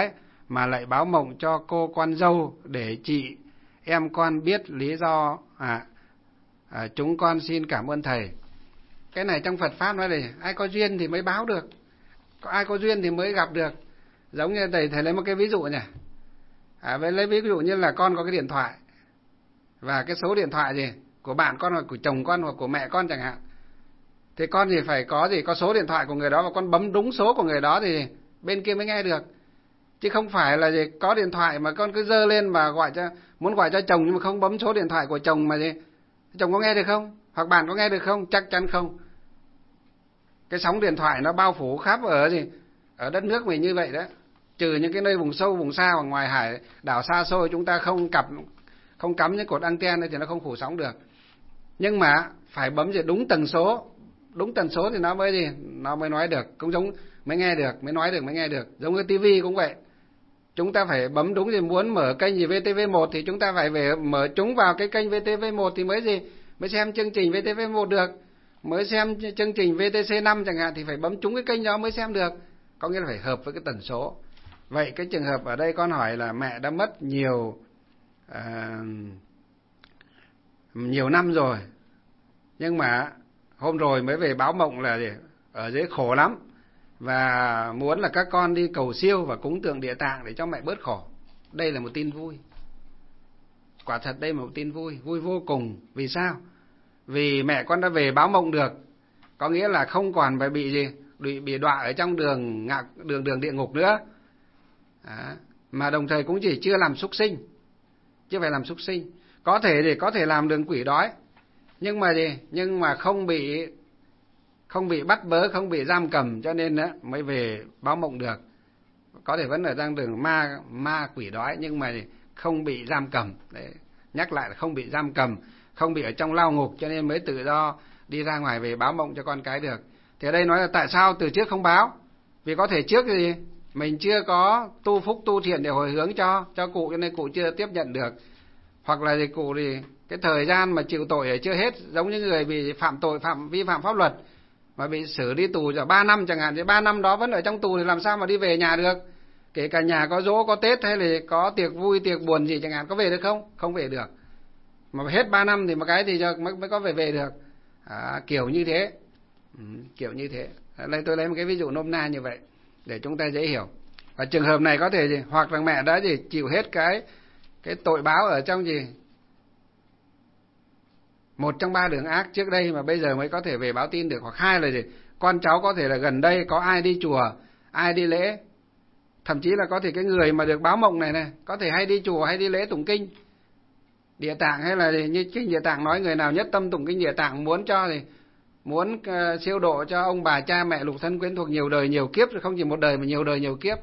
mà lại báo mộng cho cô con dâu để chị em con biết lý do. À, à chúng con xin cảm ơn thầy. Cái này trong Phật pháp nói này, ai có duyên thì mới báo được, có ai có duyên thì mới gặp được. Giống như thầy thầy lấy một cái ví dụ nhỉ. À, với lấy ví dụ như là con có cái điện thoại và cái số điện thoại gì của bạn con hoặc của chồng con hoặc của mẹ con chẳng hạn, thì con thì phải có gì có số điện thoại của người đó và con bấm đúng số của người đó thì bên kia mới nghe được, chứ không phải là gì có điện thoại mà con cứ giơ lên mà gọi cho muốn gọi cho chồng nhưng mà không bấm số điện thoại của chồng mà gì chồng có nghe được không, hoặc bạn có nghe được không? Chắc chắn không. Cái sóng điện thoại nó bao phủ khắp ở gì ở đất nước mình như vậy đó, trừ những cái nơi vùng sâu vùng xa và ngoài hải đảo xa xôi chúng ta không cặp không cắm những cột anten thì nó không phủ sóng được. Nhưng mà phải bấm gì đúng tần số, đúng tần số thì nó mới gì nó mới nói được, cũng giống mới nghe được, mới nói được, mới nghe được. Giống như tivi cũng vậy, chúng ta phải bấm đúng gì, muốn mở kênh gì vê tê vê một thì chúng ta phải về mở chúng vào cái kênh vê tê vê một thì mới gì mới xem chương trình vê tê vê một được, mới xem chương trình vê tê xê năm chẳng hạn thì phải bấm trúng cái kênh đó mới xem được, có nghĩa là phải hợp với cái tần số. Vậy cái trường hợp ở đây con hỏi là mẹ đã mất nhiều à, nhiều năm rồi, nhưng mà hôm rồi mới về báo mộng là gì ở dưới khổ lắm và muốn là các con đi cầu siêu và cúng tượng Địa Tạng để cho mẹ bớt khổ. Đây là một tin vui, quả thật đây là một tin vui, vui vô cùng. Vì sao? Vì mẹ con đã về báo mộng được, có nghĩa là không còn phải bị gì bị bị đọa ở trong đường ngạ, đường đường địa ngục nữa. Đó. Mà đồng thời cũng chỉ chưa làm súc sinh, chưa phải làm súc sinh, có thể để có thể làm đường quỷ đói, nhưng mà gì nhưng mà không bị không bị bắt bớ, không bị giam cầm, cho nên đó mới về báo mộng được. Có thể vẫn ở đang đường ma ma quỷ đói nhưng mà không bị giam cầm. Đấy, nhắc lại là không bị giam cầm, không bị ở trong lao ngục, cho nên mới tự do đi ra ngoài về báo mộng cho con cái được. Thì ở đây nói là tại sao từ trước không báo? Vì có thể trước thì mình chưa có tu phúc tu thiện để hồi hướng cho cho cụ, cho nên cụ chưa tiếp nhận được. Hoặc là thì cụ thì cái thời gian mà chịu tội ở chưa hết, giống như người bị phạm tội, phạm vi phạm pháp luật mà bị xử đi tù cho ba năm chẳng hạn, thì ba năm đó vẫn ở trong tù thì làm sao mà đi về nhà được? Kể cả nhà có dỗ, có Tết hay là có tiệc vui, tiệc buồn gì chẳng hạn, có về được không? Không về được. Mà hết ba năm thì một cái thì mới, mới có về về được. À, kiểu như thế. Ừ, kiểu như thế. Đây tôi lấy một cái ví dụ nôm na như vậy để chúng ta dễ hiểu. Và trường hợp này có thể gì? Hoặc là mẹ đã gì chịu hết cái cái tội báo ở trong gì? Một trong ba đường ác trước đây mà bây giờ mới có thể về báo tin được. Hoặc hai là gì? Con cháu có thể là gần đây có ai đi chùa, ai đi lễ. Thậm chí là có thể cái người mà được báo mộng này này có thể hay đi chùa, hay đi lễ tụng kinh Địa Tạng, hay là như kinh Địa Tạng nói người nào nhất tâm tụng kinh Địa Tạng muốn cho thì muốn uh, siêu độ cho ông bà cha mẹ lục thân quyến thuộc nhiều đời nhiều kiếp, không chỉ một đời mà nhiều đời nhiều kiếp.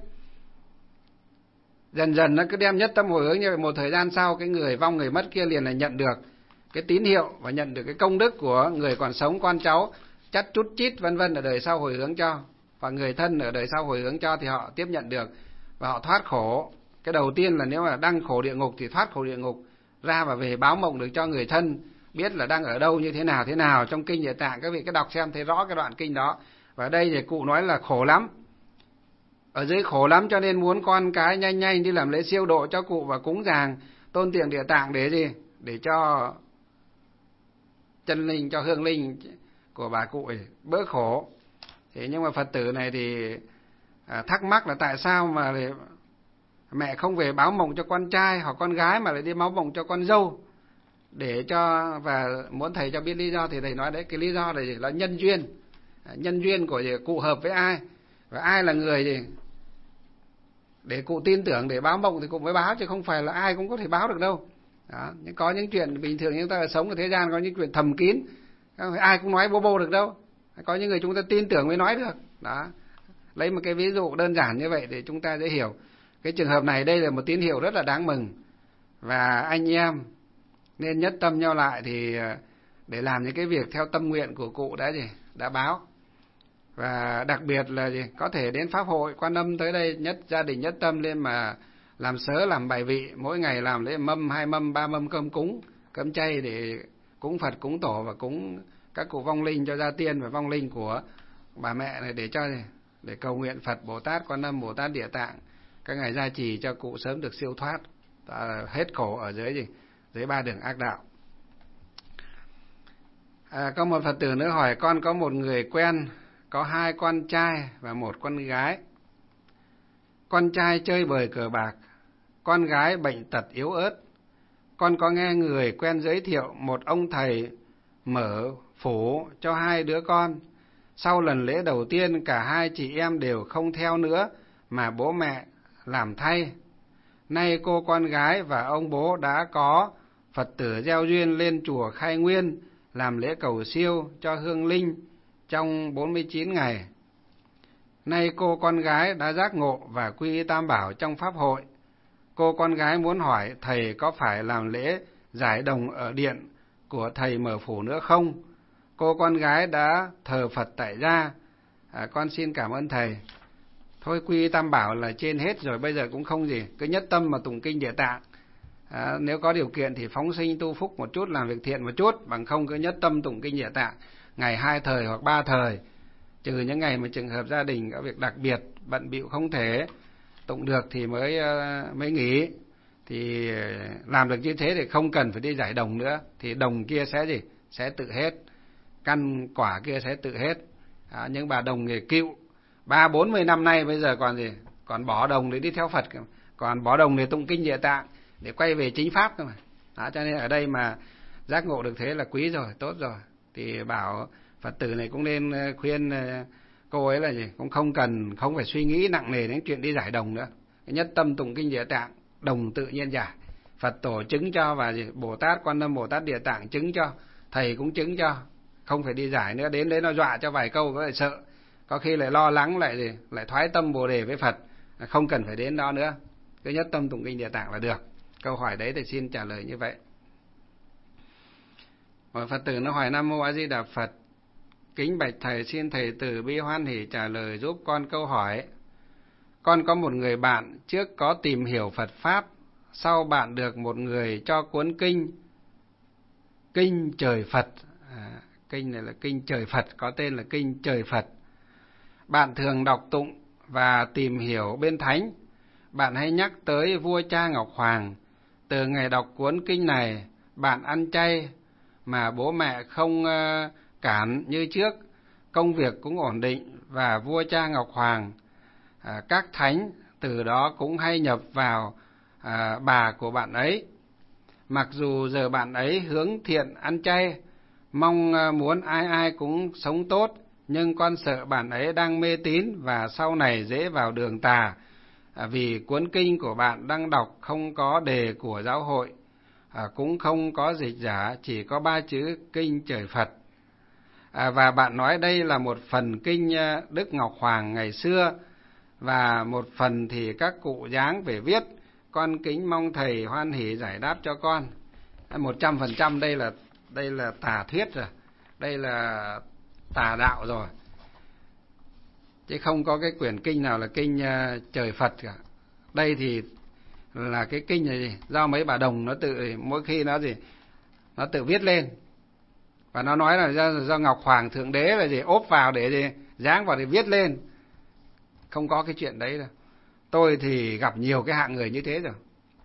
Dần dần nó cứ đem nhất tâm hồi hướng như vậy, một thời gian sau cái người vong người mất kia liền là nhận được cái tín hiệu và nhận được cái công đức của người còn sống, con cháu chắt chút chít vân vân ở đời sau hồi hướng cho, và người thân ở đời sau hồi hướng cho thì họ tiếp nhận được và họ thoát khổ. Cái đầu tiên là nếu mà đang khổ địa ngục thì thoát khổ địa ngục ra và về báo mộng được cho người thân biết là đang ở đâu như thế nào thế nào. Trong kinh Địa Tạng các vị cứ đọc xem thấy rõ cái đoạn kinh đó. Và đây thì cụ nói là khổ lắm, ở dưới khổ lắm, cho nên muốn con cái nhanh nhanh đi làm lễ siêu độ cho cụ và cúng dường tôn tượng Địa Tạng để gì? Để cho chân linh, cho hương linh của bà cụ bớt khổ. Thế nhưng mà Phật tử này thì à, thắc mắc là tại sao mà mẹ không về báo mộng cho con trai hoặc con gái mà lại đi báo mộng cho con dâu để cho, và muốn thầy cho biết lý do. Thì thầy nói đấy, cái lý do này là nhân duyên, nhân duyên của cụ hợp với ai và ai là người gì để cụ tin tưởng để báo mộng thì cụ mới báo, chứ không phải là ai cũng có thể báo được đâu. Đó. Nhưng có những chuyện bình thường chúng ta sống ở thế gian, có những chuyện thầm kín, không phải ai cũng nói bô bô được đâu. Có những người chúng ta tin tưởng mới nói được. Đó. Lấy một cái ví dụ đơn giản như vậy để chúng ta dễ hiểu. Cái trường hợp này đây là một tín hiệu rất là đáng mừng, và anh em nên nhất tâm nhau lại thì để làm những cái việc theo tâm nguyện của cụ đã gì đã báo. Và đặc biệt là gì có thể đến pháp hội Quan Âm tới đây, nhất gia đình nhất tâm lên mà làm sớ làm bài vị, mỗi ngày làm lễ mâm, hai mâm, ba mâm cơm cúng, cơm chay để cúng Phật, cúng tổ và cúng các cụ vong linh cho gia tiên và vong linh của bà mẹ này, để cho để cầu nguyện Phật, Bồ Tát, Quan Âm, Bồ Tát Địa Tạng các ngài gia trì cho cụ sớm được siêu thoát, hết khổ ở dưới gì, dưới ba đường ác đạo. À, có một Phật tử nữa hỏi: con có một người quen, có hai con trai và một con gái. Con trai chơi bời cờ bạc, con gái bệnh tật yếu ớt. Con có nghe người quen giới thiệu một ông thầy mở phủ cho hai đứa con. Sau lần lễ đầu tiên, cả hai chị em đều không theo nữa, mà bố mẹ làm thay. Nay cô con gái và ông bố đã có Phật tử gieo duyên lên chùa Khai Nguyên, làm lễ cầu siêu cho hương linh trong bốn mươi chín ngày. Nay cô con gái đã giác ngộ và quy y Tam Bảo trong Pháp hội. Cô con gái muốn hỏi thầy có phải làm lễ giải đồng ở điện của thầy mở phủ nữa không? Cô con gái đã thờ Phật tại gia. À, con xin cảm ơn thầy. Thôi, quy y Tam Bảo là trên hết rồi, bây giờ cũng không gì, cứ nhất tâm mà tụng kinh Địa Tạng. À, nếu có điều kiện thì phóng sinh tu phúc một chút, làm việc thiện một chút, bằng không cứ nhất tâm tụng kinh Địa Tạng ngày hai thời hoặc ba thời, trừ những ngày mà trường hợp gia đình có việc đặc biệt bận bịu không thể tụng được thì mới mới nghỉ. Thì làm được như thế thì không cần phải đi giải đồng nữa, thì đồng kia sẽ gì, sẽ tự hết, căn quả kia sẽ tự hết. À, những bà đồng nghề cựu ba bốn mươi năm nay bây giờ còn gì, còn bỏ đồng để đi theo Phật, còn bỏ đồng để tụng kinh Địa Tạng để quay về chính pháp cơ mà. Đó, cho nên ở đây mà giác ngộ được thế là quý rồi, tốt rồi. Thì bảo Phật tử này cũng nên khuyên cô ấy là gì, cũng không cần, không phải suy nghĩ nặng nề đến chuyện đi giải đồng nữa. Nhất tâm tụng kinh Địa Tạng, đồng tự nhiên giải. Phật tổ chứng cho và gì, Bồ Tát Quan Âm, Bồ Tát Địa Tạng chứng cho, thầy cũng chứng cho, không phải đi giải nữa. Đến đấy nó dọa cho vài câu có lại sợ, có khi lại lo lắng, lại gì, lại thoái tâm Bồ đề với Phật, không cần phải đến đó nữa. Cứ nhất tâm tụng kinh Địa Tạng là được. Câu hỏi đấy thì xin trả lời như vậy. Một Phật tử nó hỏi: Nam Mô A Di Đà Phật, kính bạch thầy, xin thầy từ bi hoan hỷ trả lời giúp con câu hỏi. Con có một người bạn trước có tìm hiểu Phật Pháp, sau bạn được một người cho cuốn kinh Kinh Trời Phật. À, kinh này là Kinh Trời Phật, có tên là Kinh Trời Phật. Bạn thường đọc tụng và tìm hiểu bên thánh. Bạn hay nhắc tới vua cha Ngọc Hoàng. Từ ngày đọc cuốn kinh này, bạn ăn chay mà bố mẹ không uh, cản như trước, công việc cũng ổn định, và vua cha Ngọc Hoàng, à, các thánh từ đó cũng hay nhập vào à, bà của bạn ấy. Mặc dù giờ bạn ấy hướng thiện ăn chay, mong à, muốn ai ai cũng sống tốt, nhưng con sợ bạn ấy đang mê tín và sau này dễ vào đường tà, à, vì cuốn kinh của bạn đang đọc không có đề của giáo hội, à, cũng không có dịch giả, chỉ có ba chữ Kinh Trời Phật. À, và bạn nói đây là một phần kinh Đức Ngọc Hoàng ngày xưa, và một phần thì các cụ giáng về viết. Con kính mong thầy hoan hỷ giải đáp cho con. Một trăm phần trăm đây là đây là tà thuyết rồi, đây là tà đạo rồi, chứ không có cái quyển kinh nào là kinh uh, Trời Phật cả. Đây thì là cái kinh này gì? Do mấy bà đồng nó tự, mỗi khi nó gì nó tự viết lên, và nó nói là do, do Ngọc Hoàng Thượng Đế là gì ốp vào để gì dáng vào để viết lên. Không có cái chuyện đấy đâu. Tôi thì gặp nhiều cái hạng người như thế rồi.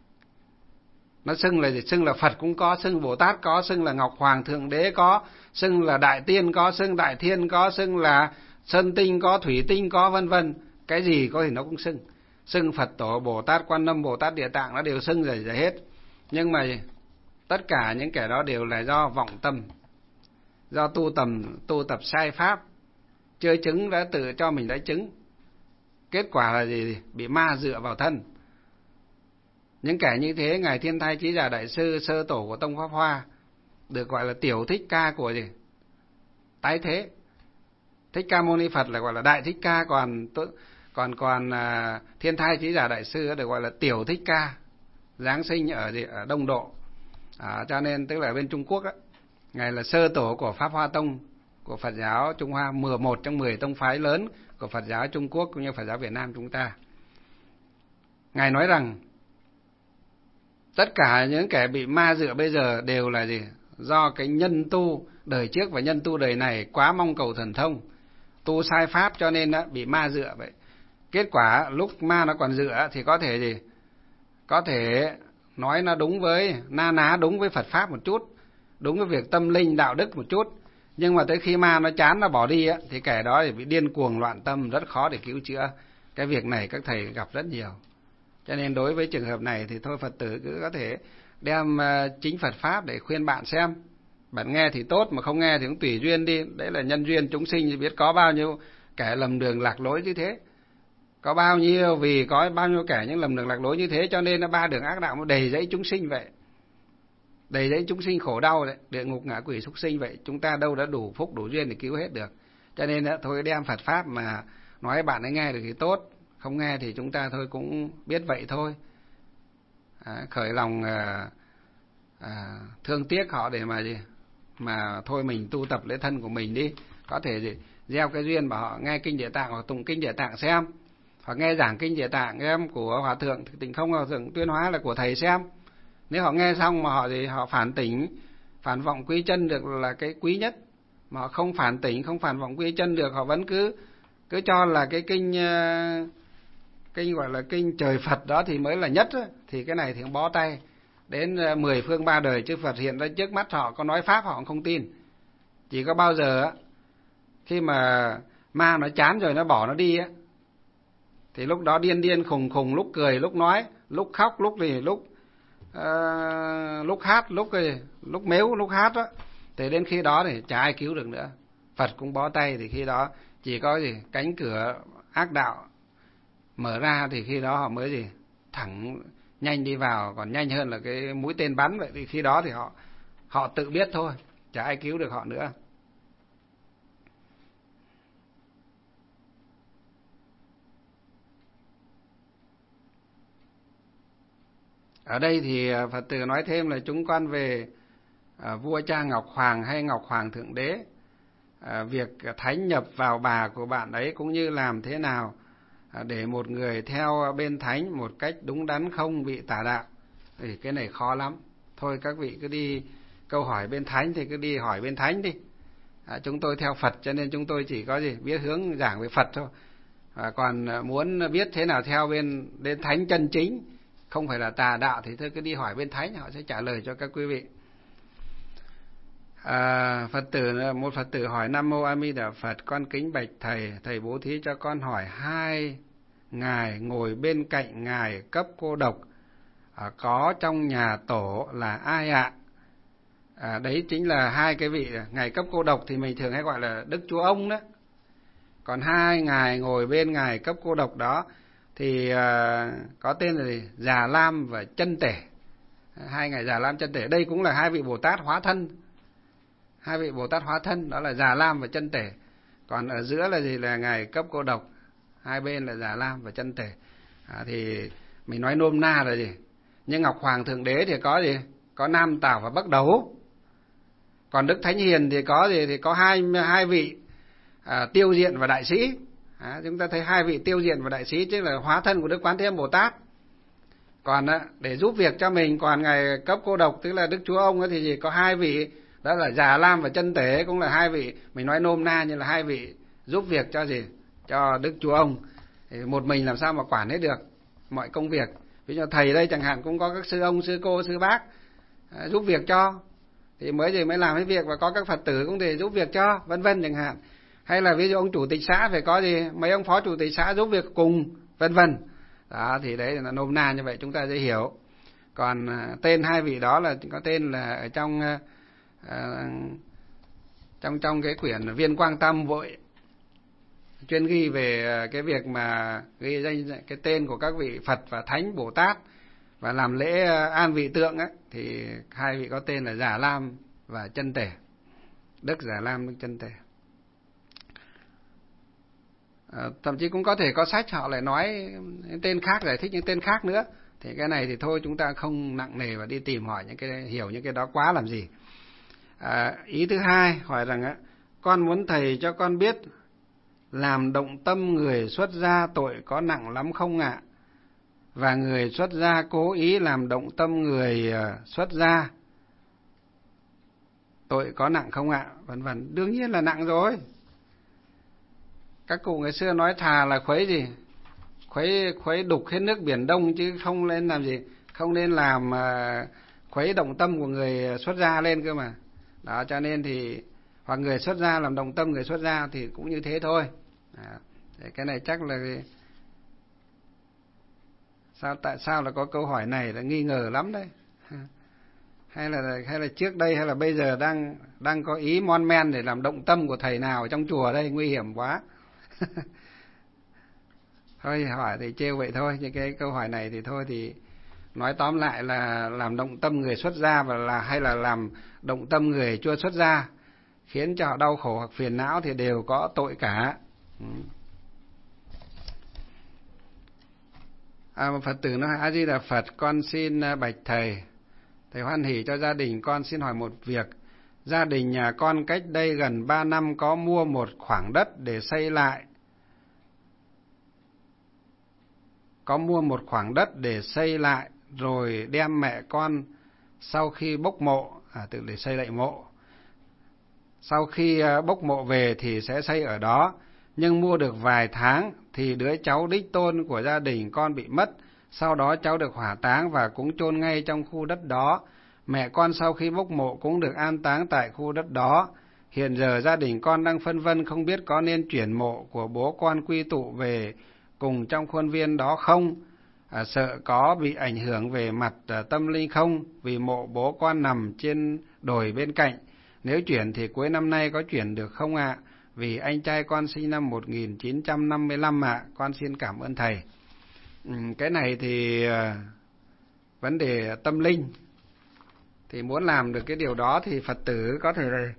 Nó xưng là gì? Xưng là Phật cũng có, xưng Bồ Tát có, xưng là Ngọc Hoàng Thượng Đế có, xưng là Đại Tiên có, xưng Đại Thiên có, xưng là Sơn Tinh có, Thủy Tinh có, vân vân. Cái gì có thì nó cũng xưng. Xưng Phật Tổ, Bồ Tát Quan Âm, Bồ Tát Địa Tạng nó đều xưng rồi, rồi hết. Nhưng mà tất cả những kẻ đó đều là do vọng tâm, do tu tầm tu tập sai pháp, chưa chứng đã tự cho mình đã chứng. Kết quả là gì? Bị ma dựa vào thân. Những kẻ như thế, Ngài Thiên Thai Chí Giả Đại Sư, sơ tổ của Tông Pháp Hoa, được gọi là tiểu thích ca của gì? Tái thế. Thích Ca Mâu Ni Phật là gọi là Đại Thích Ca, còn còn còn à, Thiên Thai Chí Giả Đại Sư được gọi là tiểu thích ca, giáng sinh ở gì? Ở Đông Độ. À, cho nên tức là ở bên Trung Quốc á, Ngài là sơ tổ của Pháp Hoa Tông, của Phật giáo Trung Hoa, mười một trong mười tông phái lớn của Phật giáo Trung Quốc cũng như Phật giáo Việt Nam chúng ta. Ngài nói rằng tất cả những kẻ bị ma dựa bây giờ đều là gì? Do cái nhân tu đời trước và nhân tu đời này quá mong cầu thần thông, tu sai pháp cho nên đã bị ma dựa vậy. Kết quả lúc ma nó còn dựa thì có thể gì? Có thể nói nó đúng với, na ná đúng với Phật Pháp một chút, đúng với việc tâm linh, đạo đức một chút. Nhưng mà tới khi ma nó chán, nó bỏ đi á, thì kẻ đó thì bị điên cuồng loạn tâm, rất khó để cứu chữa. Cái việc này các thầy gặp rất nhiều. Cho nên đối với trường hợp này thì thôi Phật tử cứ có thể đem chính Phật Pháp để khuyên bạn xem. Bạn nghe thì tốt, mà không nghe thì cũng tùy duyên đi. Đấy là nhân duyên chúng sinh, thì biết có bao nhiêu kẻ lầm đường lạc lối như thế. Có bao nhiêu, vì có bao nhiêu kẻ những lầm đường lạc lối như thế, cho nên nó ba đường ác đạo nó đầy dẫy chúng sinh vậy. Đầy dẫy chúng sinh khổ đau đấy, địa ngục ngạ quỷ súc sinh vậy. Chúng ta đâu đã đủ phúc đủ duyên để cứu hết được. Cho nên đó, thôi đem Phật Pháp mà nói bạn ấy nghe được thì tốt, không nghe thì chúng ta thôi cũng biết vậy thôi. À, khởi lòng à, à, thương tiếc họ để mà gì mà thôi mình tu tập lễ thân của mình đi. Có thể gì gieo cái duyên bảo họ nghe kinh Địa Tạng hoặc tụng kinh Địa Tạng xem, hoặc nghe giảng kinh Địa Tạng em của Hòa thượng Tịnh Không, Hòa thượng Tuyên Hóa là của thầy xem. Nếu họ nghe xong mà họ thì họ phản tỉnh, phản vọng quy chân được là cái quý nhất. Mà họ không phản tỉnh, không phản vọng quy chân được, họ vẫn cứ cứ cho là cái kinh kinh gọi là kinh trời Phật đó thì mới là nhất đó, thì cái này thì bó tay. Đến mười phương ba đời chư Phật hiện ra trước mắt họ, có nói pháp họ cũng không tin. Chỉ có bao giờ khi mà ma nó chán rồi nó bỏ nó đi á, thì lúc đó điên điên khùng khùng, lúc cười lúc nói, lúc khóc lúc gì, lúc uh, lúc hát lúc lúc mếu lúc hát đó, thì đến khi đó thì chả ai cứu được nữa. Phật cũng bó tay. Thì khi đó chỉ có gì cánh cửa ác đạo mở ra, thì khi đó họ mới gì thẳng nhanh đi vào, còn nhanh hơn là cái mũi tên bắn vậy. Thì khi đó thì họ họ tự biết thôi, chả ai cứu được họ nữa. Ở đây thì Phật tử nói thêm là chúng con về à, vua cha Ngọc Hoàng hay Ngọc Hoàng Thượng Đế, à, việc thánh nhập vào bà của bạn ấy, cũng như làm thế nào à, để một người theo bên thánh một cách đúng đắn, không bị tà đạo. Thì cái này khó lắm. Thôi các vị cứ đi câu hỏi bên thánh thì cứ đi hỏi bên thánh đi. À, chúng tôi theo Phật cho nên chúng tôi chỉ có gì biết hướng giảng về Phật thôi. À, còn muốn biết thế nào theo bên bên thánh chân chính, không phải là tà đạo, thì thôi cứ đi hỏi bên thánh, họ sẽ trả lời cho các quý vị. À, Phật tử một Phật tử hỏi: Nam mô A Di Đà Phật, con kính bạch thầy, thầy bố thí cho con hỏi hai ngài ngồi bên cạnh ngài cấp cô độc à, có trong nhà tổ là ai ạ? À, đấy chính là hai cái vị ngài cấp cô độc thì mình thường hay gọi là Đức Chúa Ông đó. Còn hai ngài ngồi bên ngài cấp cô độc đó thì à, có tên là gì? Già Lam và Chân Tể. Hai ngài Già Lam Chân Tể đây cũng là hai vị Bồ Tát hóa thân. Hai vị Bồ Tát hóa thân đó là Già Lam và Chân Tể. Còn ở giữa là gì? Là ngài cấp cô độc. Hai bên là Già Lam và Chân Tể. À, thì mình nói nôm na là gì? Nhưng Ngọc Hoàng Thượng Đế thì có gì? Có Nam Tào và Bắc Đấu. Còn Đức Thánh Hiền thì có gì? Thì có hai hai vị à, Tiêu Diện và Đại Sĩ. À, chúng ta thấy hai vị Tiêu Diện và Đại Sĩ chính là hóa thân của Đức Quán Thế Âm Bồ Tát. Còn á, để giúp việc cho mình, còn ngài cấp cô độc tức là Đức Chúa Ông ấy, thì chỉ có hai vị, đó là Già Lam và Chân Tể, cũng là hai vị mình nói nôm na như là hai vị giúp việc cho gì? Cho Đức Chúa Ông. Thì một mình làm sao mà quản hết được mọi công việc. Ví dụ thầy đây chẳng hạn cũng có các sư ông, sư cô, sư bác à, giúp việc cho, thì mới gì mới làm hết việc, và có các Phật tử cũng để giúp việc cho, vân vân chẳng hạn. Hay là ví dụ ông chủ tịch xã phải có gì mấy ông phó chủ tịch xã giúp việc cùng, vân vân. Đó thì đấy là nôm na như vậy chúng ta dễ hiểu. Còn à, tên hai vị đó là có tên là ở trong à, trong trong cái quyển Viên Quang Tâm Vội chuyên ghi về cái việc mà ghi danh cái tên của các vị Phật và Thánh Bồ Tát và làm lễ an vị tượng ấy, thì hai vị có tên là Già Lam và Chân Tể. Đức Già Lam, Đức Chân Tể. À, thậm chí cũng có thể có sách họ lại nói tên khác, giải thích những tên khác nữa. Thì cái này thì thôi chúng ta không nặng nề và đi tìm hỏi những cái hiểu những cái đó quá làm gì. À, ý thứ hai hỏi rằng á, con muốn thầy cho con biết làm động tâm người xuất gia tội có nặng lắm không ạ? Và người xuất gia cố ý làm động tâm người xuất gia tội có nặng không ạ? Vân vân. Đương nhiên là nặng rồi. Các cụ ngày xưa nói thà là khuấy gì? khuấy khuấy đục hết nước Biển Đông, chứ không nên làm gì, không nên làm uh, khuấy động tâm của người xuất gia lên cơ mà. Đó, cho nên thì hoặc người xuất gia làm động tâm người xuất gia thì cũng như thế thôi. À, cái này chắc là sao, tại sao là có câu hỏi này là nghi ngờ lắm đấy. Hay là hay là trước đây hay là bây giờ đang đang có ý mon men để làm động tâm của thầy nào ở trong chùa đây, nguy hiểm quá. Thôi hỏi thì trêu vậy thôi, những cái câu hỏi này thì thôi thì nói tóm lại là làm động tâm người xuất gia và là hay là làm động tâm người chưa xuất gia, khiến cho họ đau khổ hoặc phiền não thì đều có tội cả. À, Phật tử nói: A Di Đà Phật, con xin bạch thầy, thầy hoan hỷ cho gia đình con xin hỏi một việc. Gia đình nhà con cách đây gần ba năm có mua một khoảng đất để xây lại. Có mua một khoảng đất để xây lại rồi đem mẹ con sau khi bốc mộ, à tự để xây lại mộ. Sau khi bốc mộ về thì sẽ xây ở đó, nhưng mua được vài tháng thì đứa cháu đích tôn của gia đình con bị mất, sau đó cháu được hỏa táng và cũng chôn ngay trong khu đất đó. Mẹ con sau khi bốc mộ cũng được an táng tại khu đất đó. Hiện giờ gia đình con đang phân vân không biết có nên chuyển mộ của bố con quy tụ về cùng trong khuôn viên đó không, à, sợ có bị ảnh hưởng về mặt à, tâm linh không, vì mộ bố con nằm trên đồi bên cạnh. Nếu chuyển thì cuối năm nay có chuyển được không ạ? À? Vì anh trai con sinh năm một nghìn chín trăm năm mươi lăm ạ. À. Con xin cảm ơn thầy. Ừ, cái này thì à, vấn đề tâm linh, thì muốn làm được cái điều đó thì Phật tử có thể là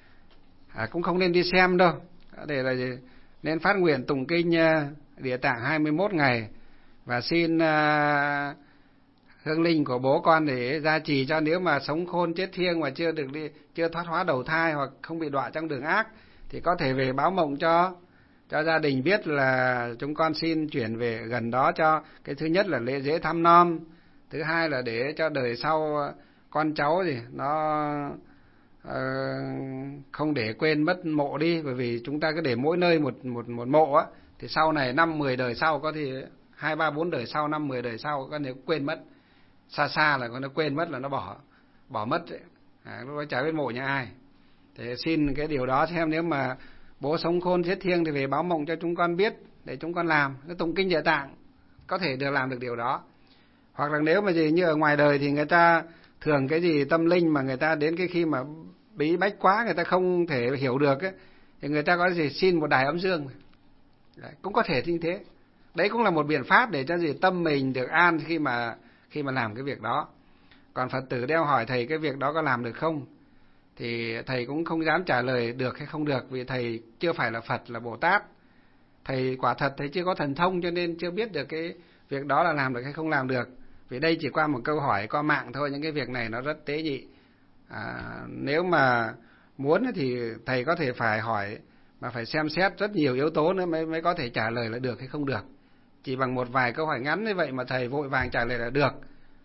à, cũng không nên đi xem đâu, để là nên phát nguyện tụng kinh uh, Địa Tạng hai mươi mốt ngày và xin uh, hương linh của bố con để gia trì cho, nếu mà sống khôn chết thiêng mà chưa được đi, chưa thoát hóa đầu thai hoặc không bị đọa trong đường ác thì có thể về báo mộng cho cho gia đình biết là chúng con xin chuyển về gần đó cho. Cái thứ nhất là lễ dễ thăm nom, thứ hai là để cho đời sau con cháu gì nó uh, không để quên mất mộ đi, bởi vì chúng ta cứ để mỗi nơi một một một mộ á thì sau này năm mười đời sau có thì hai ba bốn đời sau, năm mười đời sau có nếu quên mất, xa xa là nó quên mất là nó bỏ bỏ mất ấy. À, lúc đó chả biết mộ nhà ai. Thế xin cái điều đó xem, nếu mà bố sống khôn chết thiêng thì về báo mộng cho chúng con biết để chúng con làm cái tụng kinh Địa Tạng, có thể được làm được điều đó. Hoặc là nếu mà gì như ở ngoài đời thì người ta thường cái gì tâm linh mà người ta đến cái khi mà bí bách quá, người ta không thể hiểu được ấy, thì người ta có gì xin một đài âm dương. Đấy, cũng có thể như thế. Đấy cũng là một biện pháp để cho gì tâm mình được an khi mà khi mà làm cái việc đó. Còn Phật tử đeo hỏi thầy cái việc đó có làm được không, thì thầy cũng không dám trả lời được hay không được, vì thầy chưa phải là Phật, là Bồ Tát. Thầy quả thật thầy chưa có thần thông cho nên chưa biết được cái việc đó là làm được hay không làm được. Vì đây chỉ qua một câu hỏi qua mạng thôi, những cái việc này nó rất tế nhị. À, nếu mà muốn thì thầy có thể phải hỏi, mà phải xem xét rất nhiều yếu tố nữa mới mới có thể trả lời là được hay không được. Chỉ bằng một vài câu hỏi ngắn như vậy mà thầy vội vàng trả lời là được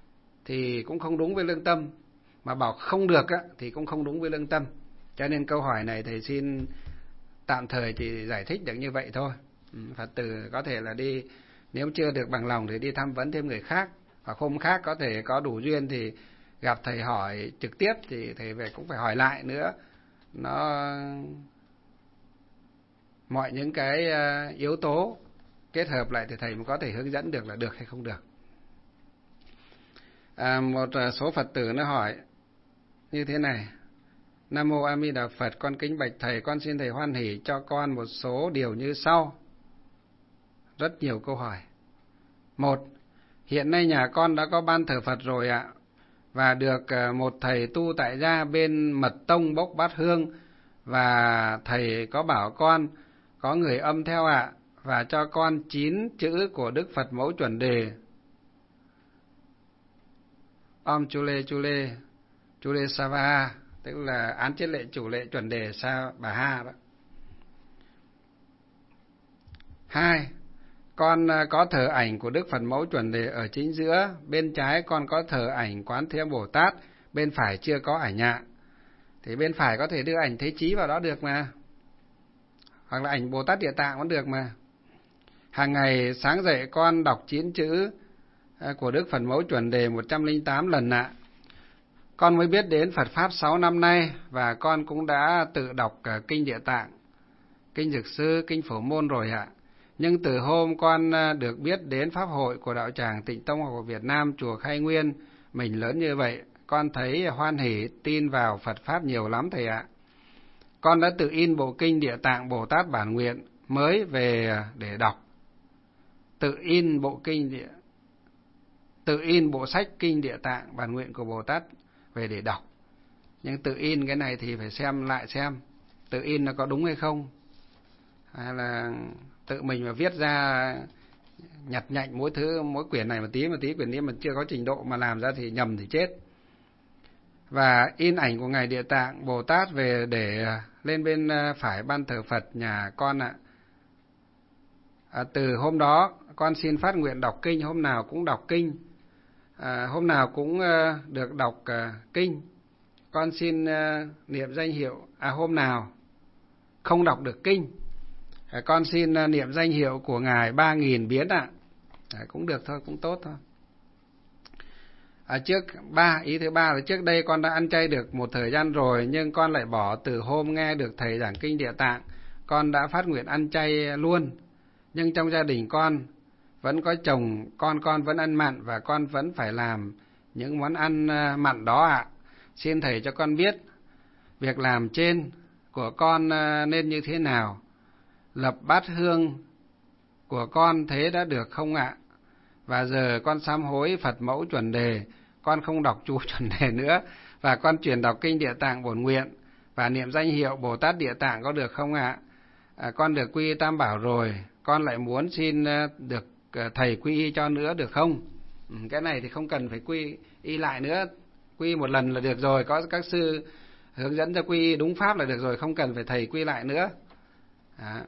thì cũng không đúng với lương tâm, mà bảo không được á, thì cũng không đúng với lương tâm. Cho nên câu hỏi này thầy xin tạm thời chỉ giải thích được như vậy thôi. Phật tử có thể là đi, nếu chưa được bằng lòng thì đi tham vấn thêm người khác, hoặc hôm khác có thể có đủ duyên thì gặp thầy hỏi trực tiếp, thì thầy về cũng phải hỏi lại nữa. Nó mọi những cái yếu tố kết hợp lại thì thầy mới có thể hướng dẫn được là được hay không được. À, một số Phật tử nó hỏi như thế này: Nam mô A Di Đà Phật, con kính bạch thầy, con xin thầy hoan hỷ cho con một số điều như sau. Rất nhiều câu hỏi. Một, hiện nay nhà con đã có ban thờ Phật rồi ạ, và được một thầy tu tại gia bên Mật Tông bốc bát hương, và thầy có bảo con có người âm theo ạ, và cho con chín chữ của Đức Phật Mẫu Chuẩn Đề Om Chule Chule Chule Savaha, tức là án chiết lệ chủ lệ chuẩn đề Sa Bà Ha đó. Hai, con có thờ ảnh của Đức Phật Mẫu Chuẩn Đề ở chính giữa, bên trái con có thờ ảnh Quán Thế Âm Bồ Tát, bên phải chưa có ảnh ạ. Thì bên phải có thể đưa ảnh Thế Chí vào đó được mà, hoặc là ảnh Bồ Tát Địa Tạng vẫn được mà. Hàng ngày sáng dậy con đọc chín chữ của Đức Phật Mẫu Chuẩn Đề một trăm lẻ tám lần ạ. Con mới biết đến Phật Pháp sáu năm nay và con cũng đã tự đọc Kinh Địa Tạng, Kinh Dược Sư, Kinh Phổ Môn rồi ạ. Nhưng từ hôm con được biết đến Pháp hội của Đạo Tràng Tịnh Tông của Việt Nam, Chùa Khai Nguyên, mình lớn như vậy, con thấy hoan hỷ tin vào Phật Pháp nhiều lắm thầy ạ. Con đã tự in bộ Kinh Địa Tạng Bồ Tát Bản Nguyện mới về để đọc. Tự in bộ kinh địa, tự in bộ sách Kinh Địa Tạng Bản Nguyện của Bồ Tát về để đọc. Nhưng tự in cái này thì phải xem lại xem tự in nó có đúng hay không, hay là tự mình mà viết ra nhặt nhạnh mỗi thứ, mỗi quyển này một tí một tí, quyểnนี้mà chưa có trình độ mà làm ra thì nhầm thì chết. Và in ảnh của Ngài Địa Tạng Bồ Tát về để lên bên phải ban thờ Phật nhà con ạ. À, từ hôm đó con xin phát nguyện đọc kinh, hôm nào cũng đọc kinh, à, hôm nào cũng uh, được đọc uh, kinh. Con xin uh, niệm danh hiệu, à hôm nào không đọc được kinh, à, con xin uh, niệm danh hiệu của Ngài ba nghìn biến ạ. À, cũng được thôi, cũng tốt thôi. À, trước ba ý thứ ba là trước đây con đã ăn chay được một thời gian rồi, nhưng con lại bỏ. Từ hôm nghe được thầy giảng Kinh Địa Tạng, con đã phát nguyện ăn chay luôn. Nhưng trong gia đình con vẫn có chồng, con con vẫn ăn mặn và con vẫn phải làm những món ăn mặn đó ạ. À. Xin thầy cho con biết việc làm trên của con nên như thế nào? Lập bát hương của con thế đã được không ạ? À? Và giờ con sám hối Phật Mẫu Chuẩn Đề, con không đọc chú Chuẩn Đề nữa, và con chuyển đọc Kinh Địa Tạng Bổn Nguyện và niệm danh hiệu Bồ Tát Địa Tạng có được không ạ? À? À, con được quy y Tam Bảo rồi, con lại muốn xin được thầy quy y cho nữa được không? Ừ, cái này thì không cần phải quy y lại nữa, quy y một lần là được rồi, có các sư hướng dẫn cho quy y đúng pháp là được rồi, không cần phải thầy quy lại nữa. Đó.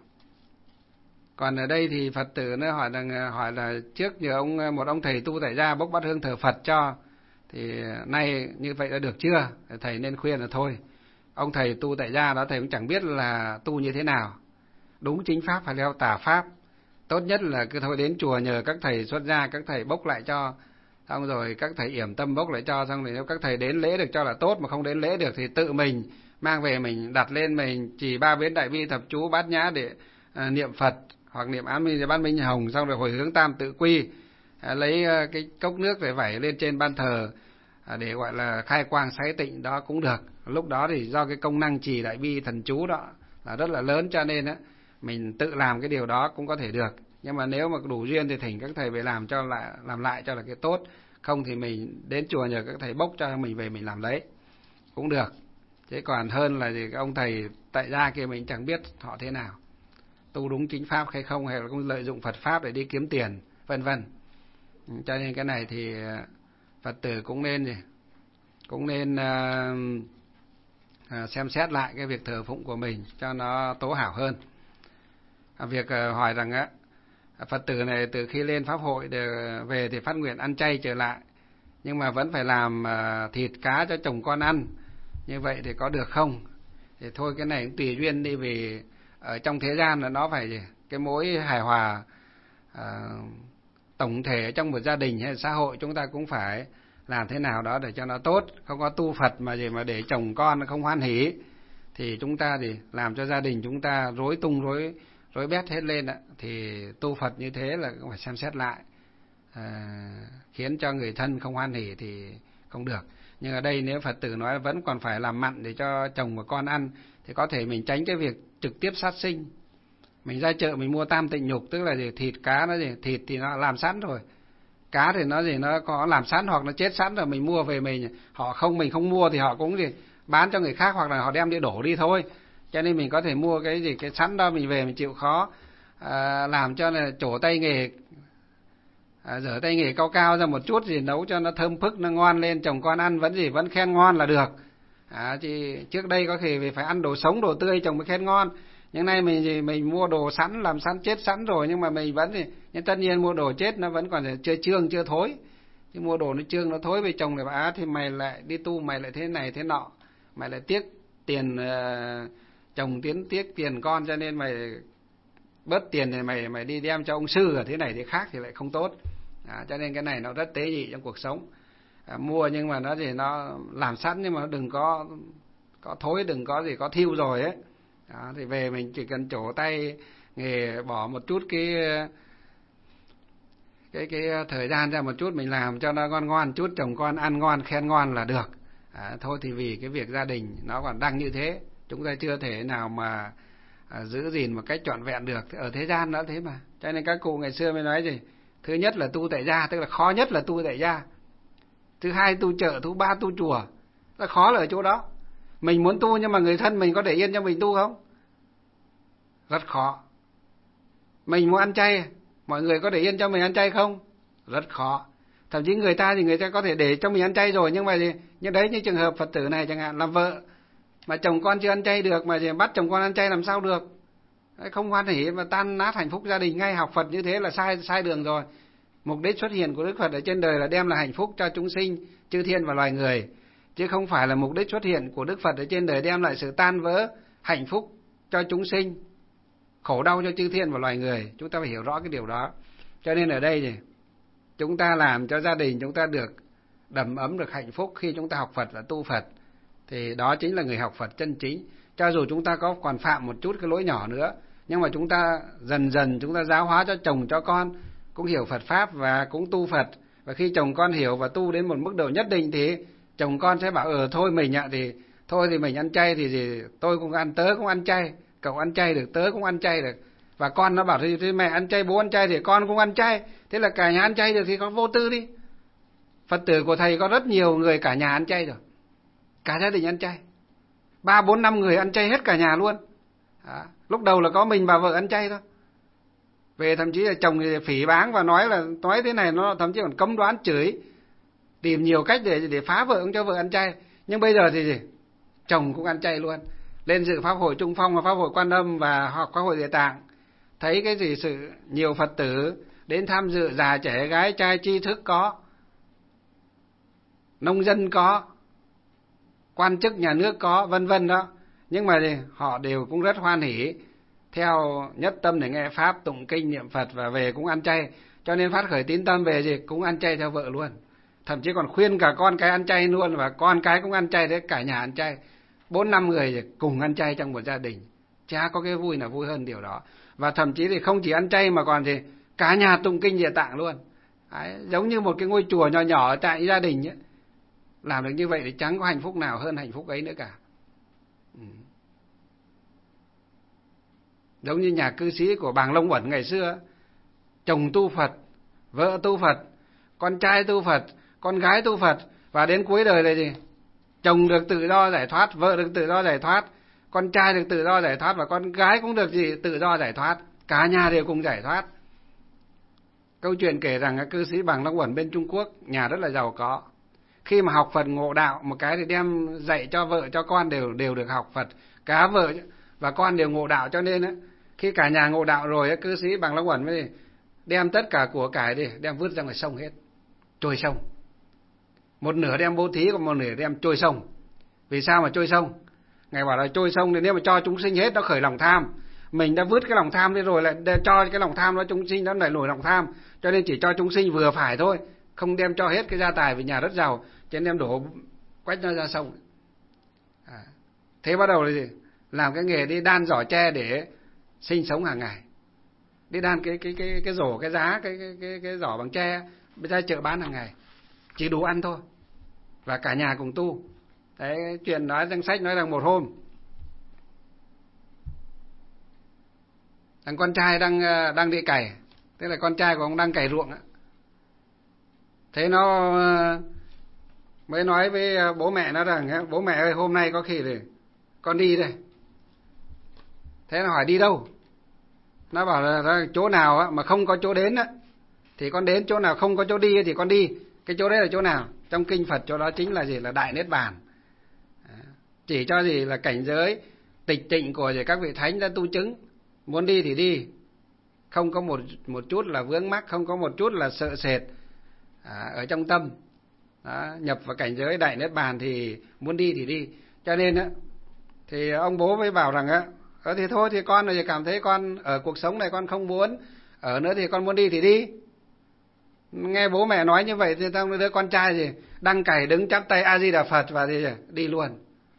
Còn ở đây thì Phật tử nó hỏi là hỏi là trước nhờ ông một ông thầy tu tại gia bốc bát hương thờ Phật cho, thì nay như vậy đã được chưa? Thầy nên khuyên là thôi, ông thầy tu tại gia đó thầy cũng chẳng biết là tu như thế nào, đúng chính pháp hay theo tà pháp. Tốt nhất là cứ thôi đến chùa nhờ các thầy xuất gia, các thầy bốc lại cho, xong rồi các thầy yểm tâm bốc lại cho, xong rồi nếu các thầy đến lễ được cho là tốt, mà không đến lễ được thì tự mình mang về mình đặt lên, mình chỉ ba biến đại bi thập chú bát nhã để à, niệm Phật hoặc niệm án minh bát minh hồng, xong rồi hồi hướng tam tự quy, à, lấy à, cái cốc nước để vẩy lên trên ban thờ à, để gọi là khai quang sái tịnh đó cũng được. Lúc đó thì do cái công năng trì đại bi thần chú đó là rất là lớn, cho nên á mình tự làm cái điều đó cũng có thể được. Nhưng mà nếu mà đủ duyên thì thỉnh các thầy về làm cho lại làm lại cho là cái tốt, không thì mình đến chùa nhờ các thầy bốc cho mình về mình làm đấy cũng được. Thế còn hơn là gì, ông thầy tại gia kia mình chẳng biết họ thế nào, tu đúng chính pháp hay không, hay là cũng lợi dụng Phật pháp để đi kiếm tiền vân vân. Cho nên cái này thì Phật tử cũng nên gì cũng nên uh, uh, xem xét lại cái việc thờ phụng của mình cho nó tố hảo hơn. À, việc uh, hỏi rằng á, Phật tử này từ khi lên pháp hội để về thì phát nguyện ăn chay trở lại, nhưng mà vẫn phải làm uh, thịt cá cho chồng con ăn, như vậy thì có được không? Thì thôi cái này cũng tùy duyên đi, vì ở trong thế gian là nó phải gì? Cái mối hài hòa uh, tổng thể trong một gia đình hay xã hội chúng ta cũng phải làm thế nào đó để cho nó tốt, không có tu Phật mà gì mà để chồng con không hoan hỷ thì chúng ta thì làm cho gia đình chúng ta rối tung rối rối bét hết lên ạ. Thì tu Phật như thế là cũng phải xem xét lại, à, khiến cho người thân không hoan hỷ thì không được. Nhưng ở đây nếu Phật tử nói vẫn còn phải làm mặn để cho chồng và con ăn thì có thể mình tránh cái việc trực tiếp sát sinh. Mình ra chợ mình mua tam tịnh nhục, tức là gì? Thịt cá nó gì, thịt thì nó làm sẵn rồi, cá thì nó gì nó có làm sẵn hoặc nó chết sẵn rồi, mình mua về mình, họ không mình không mua thì họ cũng gì bán cho người khác hoặc là họ đem đi đổ đi thôi. Cho nên mình có thể mua cái gì cái sẵn đó, mình về mình chịu khó à, làm cho là trổ tay nghề, à, rửa tay nghề cao cao ra một chút gì, nấu cho nó thơm phức, nó ngon lên, chồng con ăn vẫn gì vẫn khen ngon là được. À, chứ trước đây có thể phải ăn đồ sống đồ tươi chồng mới khen ngon, nhưng nay mình gì mình mua đồ sẵn làm sẵn chết sẵn rồi, nhưng mà mình vẫn thì nhưng tất nhiên mua đồ chết nó vẫn còn chưa trương chưa thối, chứ mua đồ nó trương nó thối về chồng này bảo á thì mày lại đi tu mày lại thế này thế nọ, mày lại tiếc tiền uh, chồng tiến tiếc tiền con, cho nên mày bớt tiền thì mày mày đi đem cho ông sư ở thế này thế khác thì lại không tốt. À, cho nên cái này nó rất tế nhị trong cuộc sống. À, mua nhưng mà nó thì nó làm sẵn nhưng mà đừng có có thối, đừng có gì có thiêu rồi ấy. Đó, thì về mình chỉ cần trổ tay nghề, bỏ một chút cái cái cái thời gian ra một chút, mình làm cho nó ngon ngon chút, chồng con ăn ngon khen ngon là được. À, thôi thì vì cái việc gia đình nó còn đang như thế, chúng ta chưa thể nào mà à, giữ gìn một cách trọn vẹn được. Ở thế gian nó thế mà, cho nên các cụ ngày xưa mới nói gì, thứ nhất là tu tại gia, tức là khó nhất là tu tại gia. Thứ hai tu chợ, thứ ba tu chùa. Nó khó là ở chỗ đó. Mình muốn tu nhưng mà người thân mình có để yên cho mình tu không? Rất khó. Mình muốn ăn chay, mọi người có để yên cho mình ăn chay không? Rất khó. Thậm chí người ta thì người ta có thể để cho mình ăn chay rồi, nhưng mà gì? Nhưng đấy, như trường hợp Phật tử này chẳng hạn, làm vợ mà chồng con chưa ăn chay được mà gì bắt chồng con ăn chay làm sao được? Không hoan hỉ mà tan nát hạnh phúc gia đình ngay. Học Phật như thế là sai sai đường rồi. Mục đích xuất hiện của Đức Phật ở trên đời là đem lại hạnh phúc cho chúng sinh, chư thiên và loài người, chứ không phải là mục đích xuất hiện của Đức Phật ở trên đời đem lại sự tan vỡ hạnh phúc cho chúng sinh, khổ đau cho chư thiên và loài người. Chúng ta phải hiểu rõ cái điều đó. Cho nên ở đây thì chúng ta làm cho gia đình chúng ta được đầm ấm, được hạnh phúc khi chúng ta học Phật và tu Phật, thì đó chính là người học Phật chân chính. Cho dù chúng ta có còn phạm một chút cái lỗi nhỏ nữa, nhưng mà chúng ta dần dần chúng ta giáo hóa cho chồng cho con cũng hiểu Phật Pháp và cũng tu Phật. Và khi chồng con hiểu và tu đến một mức độ nhất định thì chồng con sẽ bảo ờ thôi mình ạ, thì thôi thì mình ăn chay thì gì, tôi cũng ăn, tớ cũng ăn chay, cậu ăn chay được, tớ cũng ăn chay được. Và con nó bảo thì, thì mẹ ăn chay, bố ăn chay thì con cũng ăn chay. Thế là cả nhà ăn chay được thì con vô tư đi. Phật tử của thầy có rất nhiều người cả nhà ăn chay rồi, cả gia đình ăn chay, ba bốn năm người ăn chay hết cả nhà luôn. Đó. Lúc đầu là có mình bà vợ ăn chay thôi, về thậm chí là chồng thì phỉ báng và nói là nói thế này, nó thậm chí còn cấm đoán chửi, tìm nhiều cách để để phá vợ, không cho vợ ăn chay. Nhưng bây giờ thì gì, chồng cũng ăn chay luôn, lên dự pháp hội Trung Phong và pháp hội Quan Âm và học pháp hội Địa Tạng, thấy cái gì sự nhiều Phật tử đến tham dự, già trẻ gái trai tri thức có, nông dân có, quan chức nhà nước có, vân vân đó. Nhưng mà thì họ đều cũng rất hoan hỉ, theo nhất tâm để nghe pháp, tụng kinh, niệm Phật và về cũng ăn chay. Cho nên phát khởi tín tâm về gì cũng ăn chay theo vợ luôn, thậm chí còn khuyên cả con cái ăn chay luôn, và con cái cũng ăn chay đấy, cả nhà ăn chay, bốn năm người cùng ăn chay trong một gia đình. Chả có cái vui nào vui hơn điều đó. Và thậm chí thì không chỉ ăn chay mà còn thì cả nhà tụng kinh Địa Tạng luôn. Đấy, giống như một cái ngôi chùa nhỏ nhỏ tại gia đình ấy. Làm được như vậy thì chẳng có hạnh phúc nào hơn hạnh phúc ấy nữa cả. Ừ. Giống như nhà cư sĩ của Bàng Long Uẩn ngày xưa, chồng tu Phật, vợ tu Phật, con trai tu Phật, con gái tu Phật, và đến cuối đời là gì? Chồng được tự do giải thoát, vợ được tự do giải thoát, con trai được tự do giải thoát và con gái cũng được gì? Tự do giải thoát, cả nhà đều cùng giải thoát. Câu chuyện kể rằng cư sĩ Bàng Long Uẩn bên Trung Quốc, nhà rất là giàu có. Khi mà học Phật ngộ đạo một cái thì đem dạy cho vợ cho con đều đều được học Phật, cả vợ và con đều ngộ đạo. Cho nên á, khi cả nhà ngộ đạo rồi, cư sĩ Bàng Long Uẩn mới đem tất cả của cải đi đem vứt ra ngoài sông hết, trôi sông. Một nửa đem bố thí, còn một nửa đem trôi sông. Vì sao mà trôi sông? Ngài bảo là trôi sông thì nếu mà cho chúng sinh hết nó khởi lòng tham, mình đã vứt cái lòng tham đi rồi lại cho cái lòng tham đó, chúng sinh nó lại nổi lòng tham, cho nên chỉ cho chúng sinh vừa phải thôi, không đem cho hết cái gia tài, vì nhà rất giàu, cho nên đem đổ quách nó ra sông. À, thế bắt đầu là gì? Làm cái nghề đi đan giỏ tre để sinh sống hàng ngày, đi đan cái cái cái cái rổ, cái giá cái cái cái, cái giỏ bằng tre ra chợ bán hàng ngày, chỉ đủ ăn thôi, và cả nhà cùng tu. Đấy, chuyện nói trong sách nói rằng một hôm thằng con trai đang đang đi cày, tức là con trai của ông đang cày ruộng á. Thế nó mới nói với bố mẹ nó rằng bố mẹ ơi, hôm nay có khi thì con đi đây. Thế nó hỏi đi đâu? Nó bảo là chỗ nào mà không có chỗ đến á thì con đến, chỗ nào không có chỗ đi thì con đi. Cái chỗ đấy là chỗ nào? Trong kinh Phật chỗ đó chính là gì? Là Đại Niết Bàn. Chỉ cho gì là cảnh giới tịch tịnh của gì các vị thánh đã tu chứng. Muốn đi thì đi, không có một một chút là vướng mắc, không có một chút là sợ sệt à, ở trong tâm. Đó, nhập vào cảnh giới Đại Niết Bàn thì muốn đi thì đi. Cho nên á thì ông bố mới bảo rằng á, Ờ thì thôi thì con rồi cảm thấy con ở cuộc sống này con không muốn ở nữa thì con muốn đi thì đi. Nghe bố mẹ nói như vậy thì tao đứa con trai gì đăng cày đứng chắp tay A Di Đà Phật và đi đi luôn.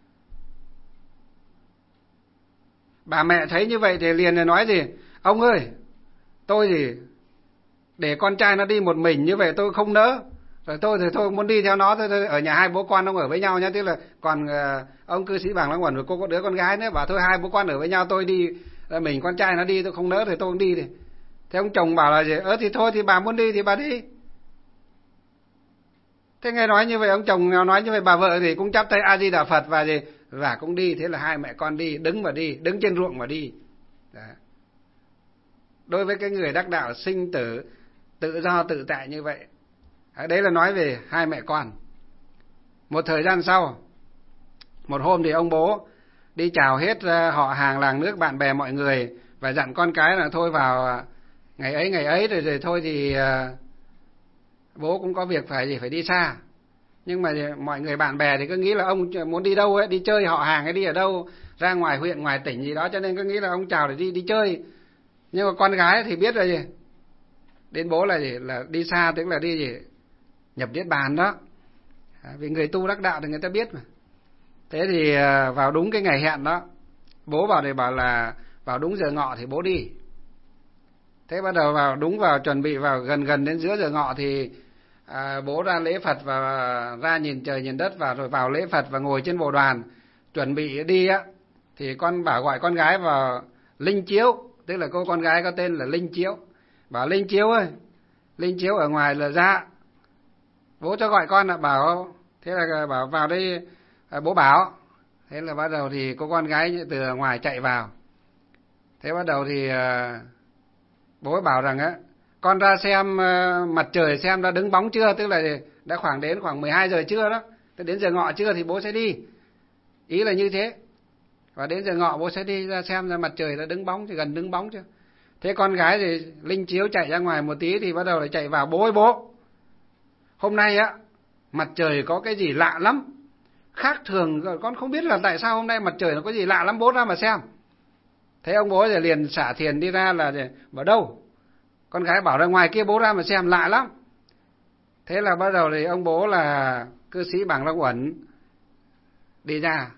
Bà mẹ thấy như vậy thì liền nói gì, ông ơi, tôi thì để con trai nó đi một mình như vậy tôi không nỡ. Rồi tôi thì thôi muốn đi theo nó thôi, ở nhà hai bố con ông ở với nhau nhá, tức là còn uh, ông cư sĩ Bàng Long Uẩn rồi cô có đứa con gái nữa, bảo thôi hai bố con ở với nhau, tôi đi mình con trai nó đi tôi không nỡ thì tôi cũng đi. Thì thế ông chồng bảo là gì, ơ thì thôi thì bà muốn đi thì bà đi. Thế nghe nói như vậy, ông chồng nói như vậy, bà vợ thì cũng chắp tay A Di Đà Phật và gì và cũng đi. Thế là hai mẹ con đi, đứng mà đi, đứng trên ruộng mà đi. Đó. Đối với cái người đắc đạo sinh tử tự do tự tại như vậy. Đấy là nói về hai mẹ con. Một thời gian sau, một hôm thì ông bố đi chào hết họ hàng làng nước bạn bè mọi người và dặn con cái là thôi vào ngày ấy ngày ấy rồi rồi thôi thì bố cũng có việc phải gì phải đi xa. Nhưng mà mọi người bạn bè thì cứ nghĩ là ông muốn đi đâu ấy, đi chơi họ hàng hay đi ở đâu, ra ngoài huyện ngoài tỉnh gì đó, cho nên cứ nghĩ là ông chào để đi đi chơi. Nhưng mà con gái thì biết rồi gì, đến bố là gì là đi xa, tức là đi gì nhập niết bàn đó. Vì người tu đắc đạo thì người ta biết mà. Thế thì vào đúng cái ngày hẹn đó, bố bảo thì bảo là vào đúng giờ ngọ thì bố đi. Thế bắt đầu vào đúng vào chuẩn bị vào gần gần đến giữa giờ ngọ thì à, bố ra lễ Phật và ra nhìn trời nhìn đất và rồi vào lễ Phật và ngồi trên bồ đoàn chuẩn bị đi á, thì con bảo gọi con gái vào Linh Chiếu, tức là cô con gái có tên là Linh Chiếu. Bảo Linh Chiếu ơi, Linh Chiếu ở ngoài là ra. Bố cho gọi con là bảo, thế là bảo vào đây à, bố bảo. Thế là bắt đầu thì cô con gái từ ngoài chạy vào. Thế bắt đầu thì à, bố bảo rằng á, con ra xem uh, mặt trời xem đã đứng bóng chưa, tức là đã khoảng đến khoảng mười hai giờ trưa đó. Thế đến giờ ngọ trưa thì bố sẽ đi. Ý là như thế. Và đến giờ ngọ bố sẽ đi ra xem ra mặt trời đã đứng bóng thì gần đứng bóng chưa. Thế con gái thì Linh Chiếu chạy ra ngoài một tí thì bắt đầu lại chạy vào, bố ơi bố, hôm nay á mặt trời có cái gì lạ lắm, khác thường, con không biết là tại sao hôm nay mặt trời nó có gì lạ lắm, bố ra mà xem. Thế ông bố thì liền xả thiền đi ra là bảo đâu. Con gái bảo ra ngoài kia bố ra mà xem, lạ lắm. Thế là bắt đầu thì ông bố là cư sĩ Bàng Long Uẩn đi ra.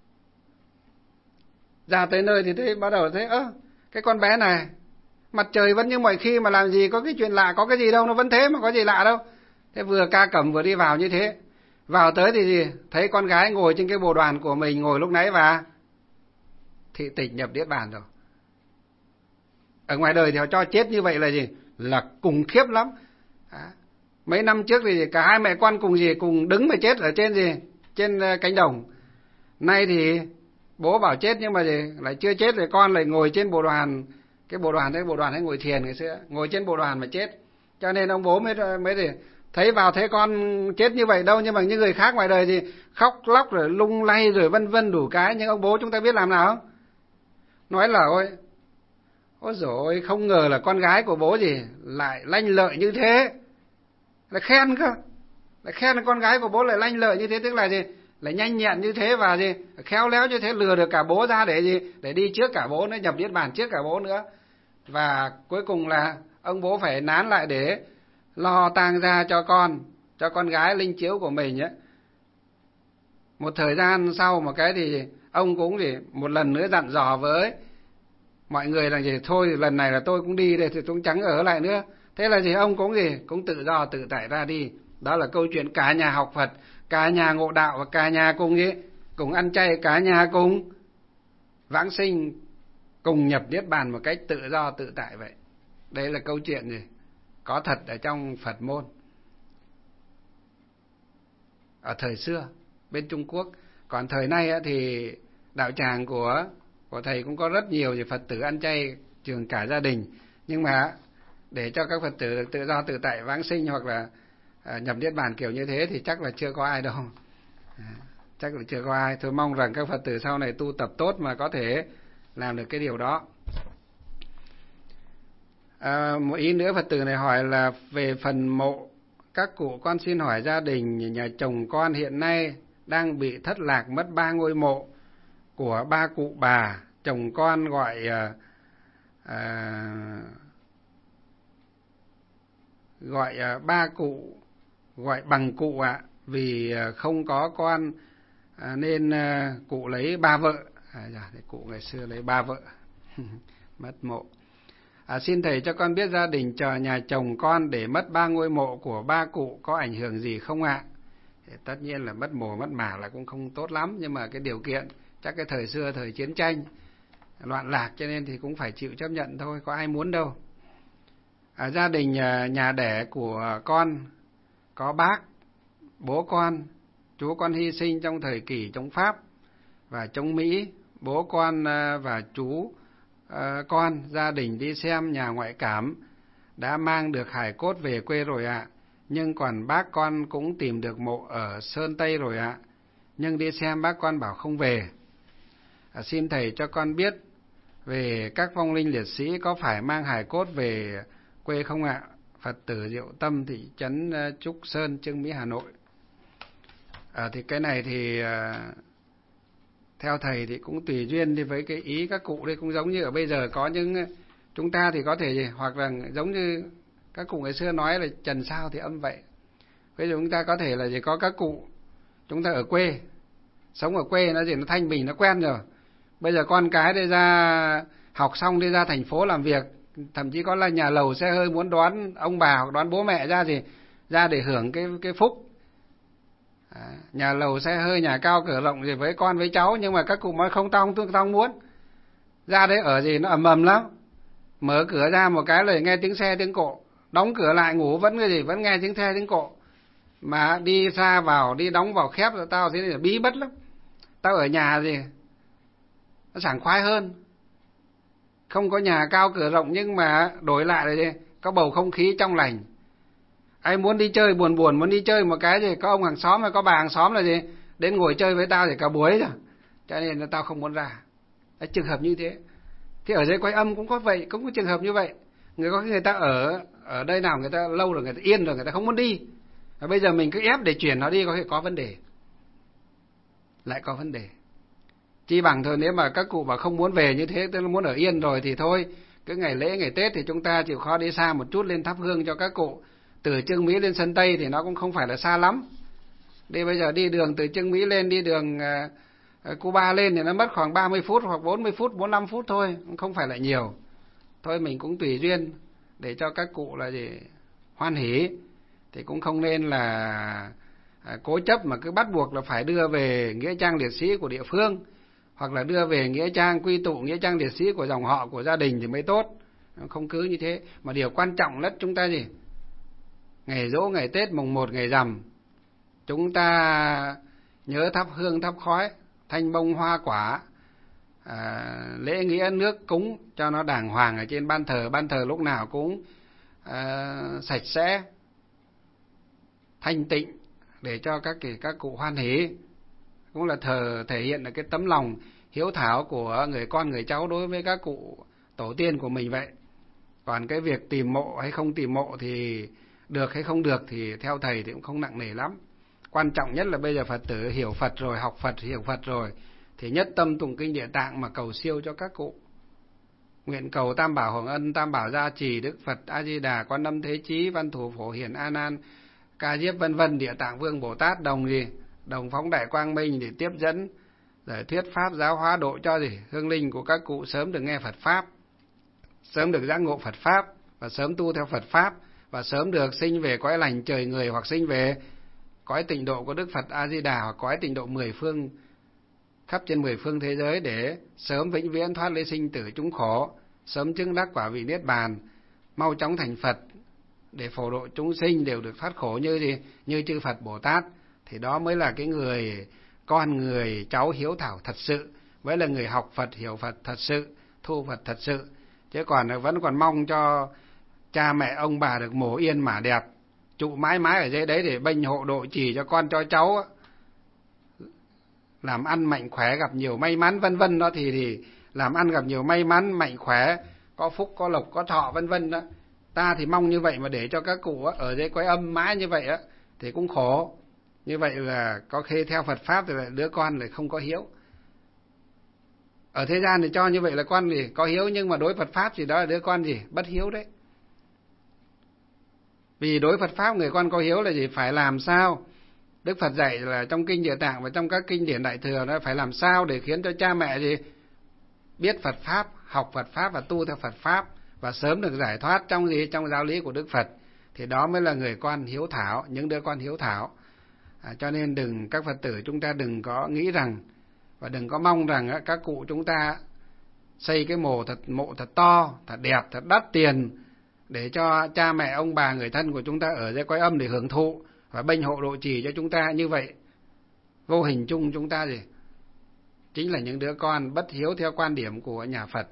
Ra tới nơi thì thấy bắt đầu thấy ơ, cái con bé này mặt trời vẫn như mọi khi mà làm gì có cái chuyện lạ, có cái gì đâu, nó vẫn thế mà có gì lạ đâu. Thế vừa ca cẩm vừa đi vào như thế. Vào tới thì gì? Thấy con gái ngồi trên cái bồ đoàn của mình ngồi lúc nãy và thị tịch nhập niết bàn rồi. Ở ngoài đời thì họ cho chết như vậy là gì? Là khủng khiếp lắm. À, mấy năm trước thì cả hai mẹ con cùng gì cùng đứng mà chết ở trên gì? Trên cánh đồng. Nay thì bố bảo chết nhưng mà gì lại chưa chết rồi con lại ngồi trên bồ đoàn, cái bồ đoàn đấy bồ đoàn hay ngồi thiền ngày xưa, ngồi trên bồ đoàn mà chết. Cho nên ông bố mới mới gì thấy vào thấy con chết như vậy đâu, nhưng mà những người khác ngoài đời thì khóc lóc rồi lung lay rồi vân vân đủ cái, nhưng ông bố chúng ta biết làm nào không? Nói là ôi ôi dồi, không ngờ là con gái của bố gì lại lanh lợi như thế, là khen cơ, là khen là con gái của bố lại lanh lợi như thế, tức là gì lại nhanh nhẹn như thế và gì khéo léo như thế, lừa được cả bố ra để gì để đi trước cả bố nữa, nhập niết bàn trước cả bố nữa. Và cuối cùng là ông bố phải nán lại để lo tang gia cho con, cho con gái Linh Chiếu của mình ấy. Một thời gian sau một cái thì ông cũng thì một lần nữa dặn dò với mọi người là gì thôi lần này là tôi cũng đi đây thì tôi chẳng ở lại nữa. Thế là gì ông cũng gì cũng tự do tự tại ra đi. Đó là câu chuyện cả nhà học Phật, cả nhà ngộ đạo và cả nhà cùng gì cùng ăn chay, cả nhà cùng vãng sinh, cùng nhập niết bàn một cách tự do tự tại vậy. Đây là câu chuyện gì có thật ở trong Phật môn ở thời xưa bên Trung Quốc. Còn thời nay thì đạo tràng của của thầy cũng có rất nhiều thì Phật tử ăn chay trường cả gia đình, nhưng mà để cho các Phật tử được tự do tự tại vãng sinh hoặc là à, nhập niết bàn kiểu như thế thì chắc là chưa có ai đâu. À, chắc là chưa có ai. Tôi mong rằng các Phật tử sau này tu tập tốt mà có thể làm được cái điều đó. À, một ý nữa Phật tử này hỏi là về phần mộ các cụ, con xin hỏi gia đình nhà chồng con hiện nay đang bị thất lạc mất ba ngôi mộ của ba cụ bà chồng con gọi à, à, gọi à, ba cụ, gọi bằng cụ ạ, à, vì à, không có con à, nên à, cụ lấy ba vợ. À, dạ, cụ ngày xưa lấy ba vợ. Mất mộ. À, xin thầy cho con biết gia đình chờ nhà chồng con để mất ba ngôi mộ của ba cụ có ảnh hưởng gì không ạ? À? Tất nhiên là mất mồ mất mả là cũng không tốt lắm, nhưng mà cái điều kiện chắc cái thời xưa thời chiến tranh loạn lạc cho nên thì cũng phải chịu chấp nhận thôi, có ai muốn đâu. À, gia đình nhà, nhà đẻ của con có bác, bố con, chú con hy sinh trong thời kỳ chống Pháp và chống Mỹ, bố con và chú con gia đình đi xem nhà ngoại cảm đã mang được hài cốt về quê rồi ạ. À. Nhưng còn bác con cũng tìm được mộ ở Sơn Tây rồi ạ. À. Nhưng đi xem bác con bảo không về. À, xin thầy cho con biết về các vong linh liệt sĩ có phải mang hài cốt về quê không ạ? À? Phật tử Diệu Tâm, thị trấn Trúc Sơn, Chương Mỹ, Hà Nội. À, thì cái này thì à, theo thầy thì cũng tùy duyên đi với cái ý các cụ đây, cũng giống như ở bây giờ có những chúng ta thì có thể gì, hoặc là giống như các cụ ngày xưa nói là trần sao thì âm vậy. Bây giờ chúng ta có thể là gì, có các cụ chúng ta ở quê, sống ở quê nó gì nó thanh bình, nó quen rồi. Bây giờ con cái đi ra học xong đi ra thành phố làm việc, thậm chí có là nhà lầu xe hơi muốn đón ông bà hoặc đón bố mẹ ra gì, ra để hưởng cái cái phúc. À, nhà lầu xe hơi, nhà cao cửa rộng gì với con với cháu, nhưng mà các cụ nói không, tao không, tao không muốn. Ra đấy ở gì nó ầm ầm lắm. Mở cửa ra một cái là nghe tiếng xe tiếng cộ, đóng cửa lại ngủ vẫn cái gì vẫn nghe tiếng xe tiếng cộ. Mà đi ra vào, đi đóng vào khép rồi tao thế là bí bất lắm. Tao ở nhà gì nó sảng khoái hơn. Không có nhà cao cửa rộng nhưng mà đổi lại là gì, có bầu không khí trong lành. Ai muốn đi chơi buồn buồn muốn đi chơi một cái gì, có ông hàng xóm hay có bà hàng xóm là gì đến ngồi chơi với tao thì cả buổi rồi. Cho nên là tao không muốn ra. Đấy, trường hợp như thế. Thì ở dưới Quái Âm cũng có vậy, cũng có trường hợp như vậy. Người có người ta ở ở đây nào người ta lâu rồi, người ta yên rồi, người ta không muốn đi. Và bây giờ mình cứ ép để chuyển nó đi có thể có vấn đề. Lại có vấn đề. Chi bằng thôi, nếu mà các cụ mà không muốn về như thế, tức là muốn ở yên rồi thì thôi, cứ ngày lễ ngày Tết thì chúng ta chịu khó đi xa một chút lên thắp hương cho các cụ. Từ Chương Mỹ lên Sơn Tây thì nó cũng không phải là xa lắm. Đi bây giờ đi đường từ Chương Mỹ lên, đi đường uh, Cuba lên thì nó mất khoảng ba mươi phút hoặc bốn mươi phút, bốn mươi lăm phút thôi, không phải là nhiều. Thôi mình cũng tùy duyên để cho các cụ là gì hoan hỉ, thì cũng không nên là uh, cố chấp mà cứ bắt buộc là phải đưa về nghĩa trang liệt sĩ của địa phương, hoặc là đưa về nghĩa trang quy tụ, nghĩa trang liệt sĩ của dòng họ, của gia đình thì mới tốt. Không cứ như thế. Mà điều quan trọng nhất chúng ta gì, ngày giỗ, ngày Tết, mùng một, ngày rằm, chúng ta nhớ thắp hương thắp khói, thanh bông hoa quả, à, lễ nghĩa nước cúng cho nó đàng hoàng ở trên ban thờ. Ban thờ lúc nào cũng à, sạch sẽ, thanh tịnh để cho các các cụ hoan hỉ. Cũng là thờ thể hiện là cái tấm lòng hiếu thảo của người con người cháu đối với các cụ tổ tiên của mình vậy. Còn cái việc tìm mộ hay không tìm mộ thì được hay không được thì theo thầy thì cũng không nặng nề lắm. Quan trọng nhất là bây giờ Phật tử hiểu Phật rồi, học Phật, hiểu Phật rồi thì nhất tâm tụng kinh Địa Tạng mà cầu siêu cho các cụ. Nguyện cầu Tam Bảo Hoàng Ân, Tam Bảo gia trì, Đức Phật A Di Đà, Quan Âm Thế Chí, Văn Thù Phổ Hiền, A Nan, Ca Diếp vân vân, Địa Tạng Vương Bồ Tát đồng gì, đồng phóng đại quang minh để tiếp dẫn giải thuyết pháp giáo hóa độ cho gì hương linh của các cụ sớm được nghe Phật pháp, sớm được giác ngộ Phật pháp và sớm tu theo Phật pháp, và sớm được sinh về cõi lành trời người, hoặc sinh về cõi tịnh độ của Đức Phật A Di Đà, hoặc cõi tịnh độ mười phương khắp trên mười phương thế giới, để sớm vĩnh viễn thoát ly sinh tử chúng khổ, sớm chứng đắc quả vị niết bàn, mau chóng thành Phật để phổ độ chúng sinh đều được thoát khổ như gì như chư Phật Bồ Tát. Thì đó mới là cái người con người cháu hiếu thảo thật sự, mới là người học Phật, hiểu Phật thật sự, thu Phật thật sự. Chứ còn vẫn còn mong cho cha mẹ ông bà được mổ yên mả đẹp, trụ mãi mãi ở dưới đấy để bênh hộ độ trì cho con cho cháu, làm ăn mạnh khỏe, gặp nhiều may mắn vân vân đó, thì thì làm ăn gặp nhiều may mắn, mạnh khỏe, có phúc có lộc có thọ vân vân đó. Ta thì mong như vậy, mà để cho các cụ ở dưới Quái Âm mãi như vậy á thì cũng khổ. Như vậy là có khi theo Phật pháp thì đứa con lại không có hiếu. Ở thế gian thì cho như vậy là con gì có hiếu, nhưng mà đối Phật pháp thì đó là đứa con gì bất hiếu đấy. Vì đối Phật pháp người con có hiếu là gì? Phải làm sao? Đức Phật dạy là trong kinh Địa Tạng và trong các kinh điển Đại thừa, nó phải làm sao để khiến cho cha mẹ gì biết Phật pháp, học Phật pháp và tu theo Phật pháp, và sớm được giải thoát trong gì trong giáo lý của Đức Phật. Thì đó mới là người con hiếu thảo, những đứa con hiếu thảo. À, cho nên đừng các Phật tử chúng ta đừng có nghĩ rằng và đừng có mong rằng á, các cụ chúng ta xây cái mộ thật mộ thật to, thật đẹp, thật đắt tiền để cho cha mẹ ông bà người thân của chúng ta ở dưới cõi âm để hưởng thụ và bênh hộ độ trì cho chúng ta. Như vậy vô hình chung chúng ta gì chính là những đứa con bất hiếu theo quan điểm của nhà Phật.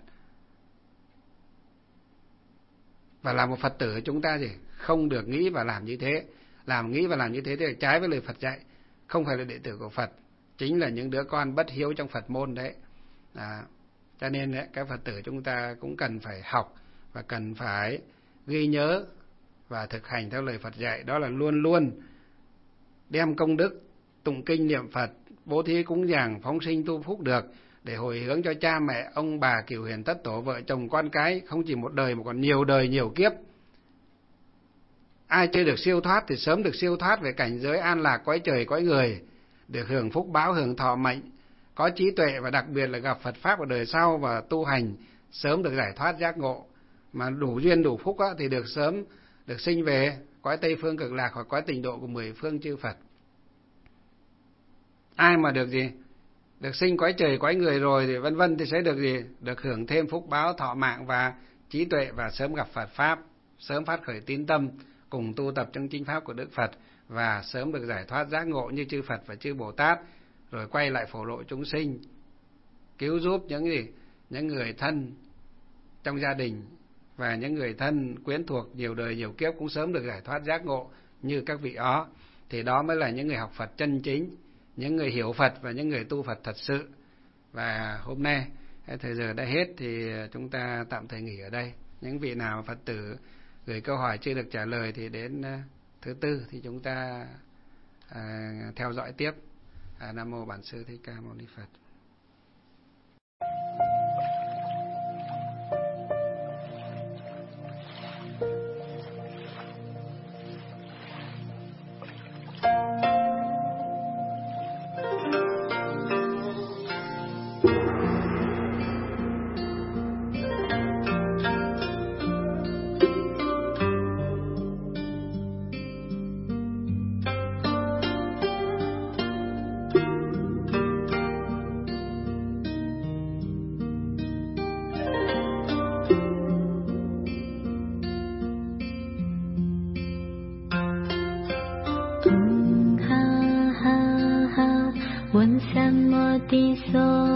Và là một Phật tử chúng ta gì không được nghĩ và làm như thế. Làm nghĩ và làm như thế thì là trái với lời Phật dạy, không phải là đệ tử của Phật, chính là những đứa con bất hiếu trong Phật môn đấy. À, cho nên đấy, các Phật tử chúng ta cũng cần phải học và cần phải ghi nhớ và thực hành theo lời Phật dạy. Đó là luôn luôn đem công đức, tụng kinh niệm Phật, bố thí cúng dường, phóng sinh tu phúc được, để hồi hướng cho cha mẹ, ông bà, cửu hiền tất tổ, vợ chồng con cái, không chỉ một đời mà còn nhiều đời nhiều kiếp. Ai chưa được siêu thoát thì sớm được siêu thoát về cảnh giới an lạc cõi trời cõi người, được hưởng phúc báo, hưởng thọ mệnh, có trí tuệ và đặc biệt là gặp Phật pháp ở đời sau và tu hành, sớm được giải thoát giác ngộ. Mà đủ duyên đủ phúc á, thì được sớm được sinh về cõi Tây Phương Cực Lạc hoặc cõi Tịnh Độ của mười phương chư Phật. Ai mà được gì? Được sinh cõi trời cõi người rồi thì vân vân thì sẽ được gì? Được hưởng thêm phúc báo, thọ mạng và trí tuệ, và sớm gặp Phật pháp, sớm phát khởi tín tâm, cùng tu tập trong chính pháp của Đức Phật, và sớm được giải thoát giác ngộ như chư Phật và chư Bồ Tát, rồi quay lại phổ lộ chúng sinh, cứu giúp những gì? Những người thân trong gia đình và những người thân quyến thuộc nhiều đời nhiều kiếp cũng sớm được giải thoát giác ngộ như các vị đó. Thì đó mới là những người học Phật chân chính, những người hiểu Phật và những người tu Phật thật sự. Và hôm nay thời giờ đã hết thì chúng ta tạm thời nghỉ ở đây. Những vị nào Phật tử gửi câu hỏi chưa được trả lời thì đến thứ tư thì chúng ta à, theo dõi tiếp. À, Nam mô Bản Sư Thích Ca Mâu Ni Phật. Hãy subscribe cho kênh Ghiền Mì Gõ để không bỏ lỡ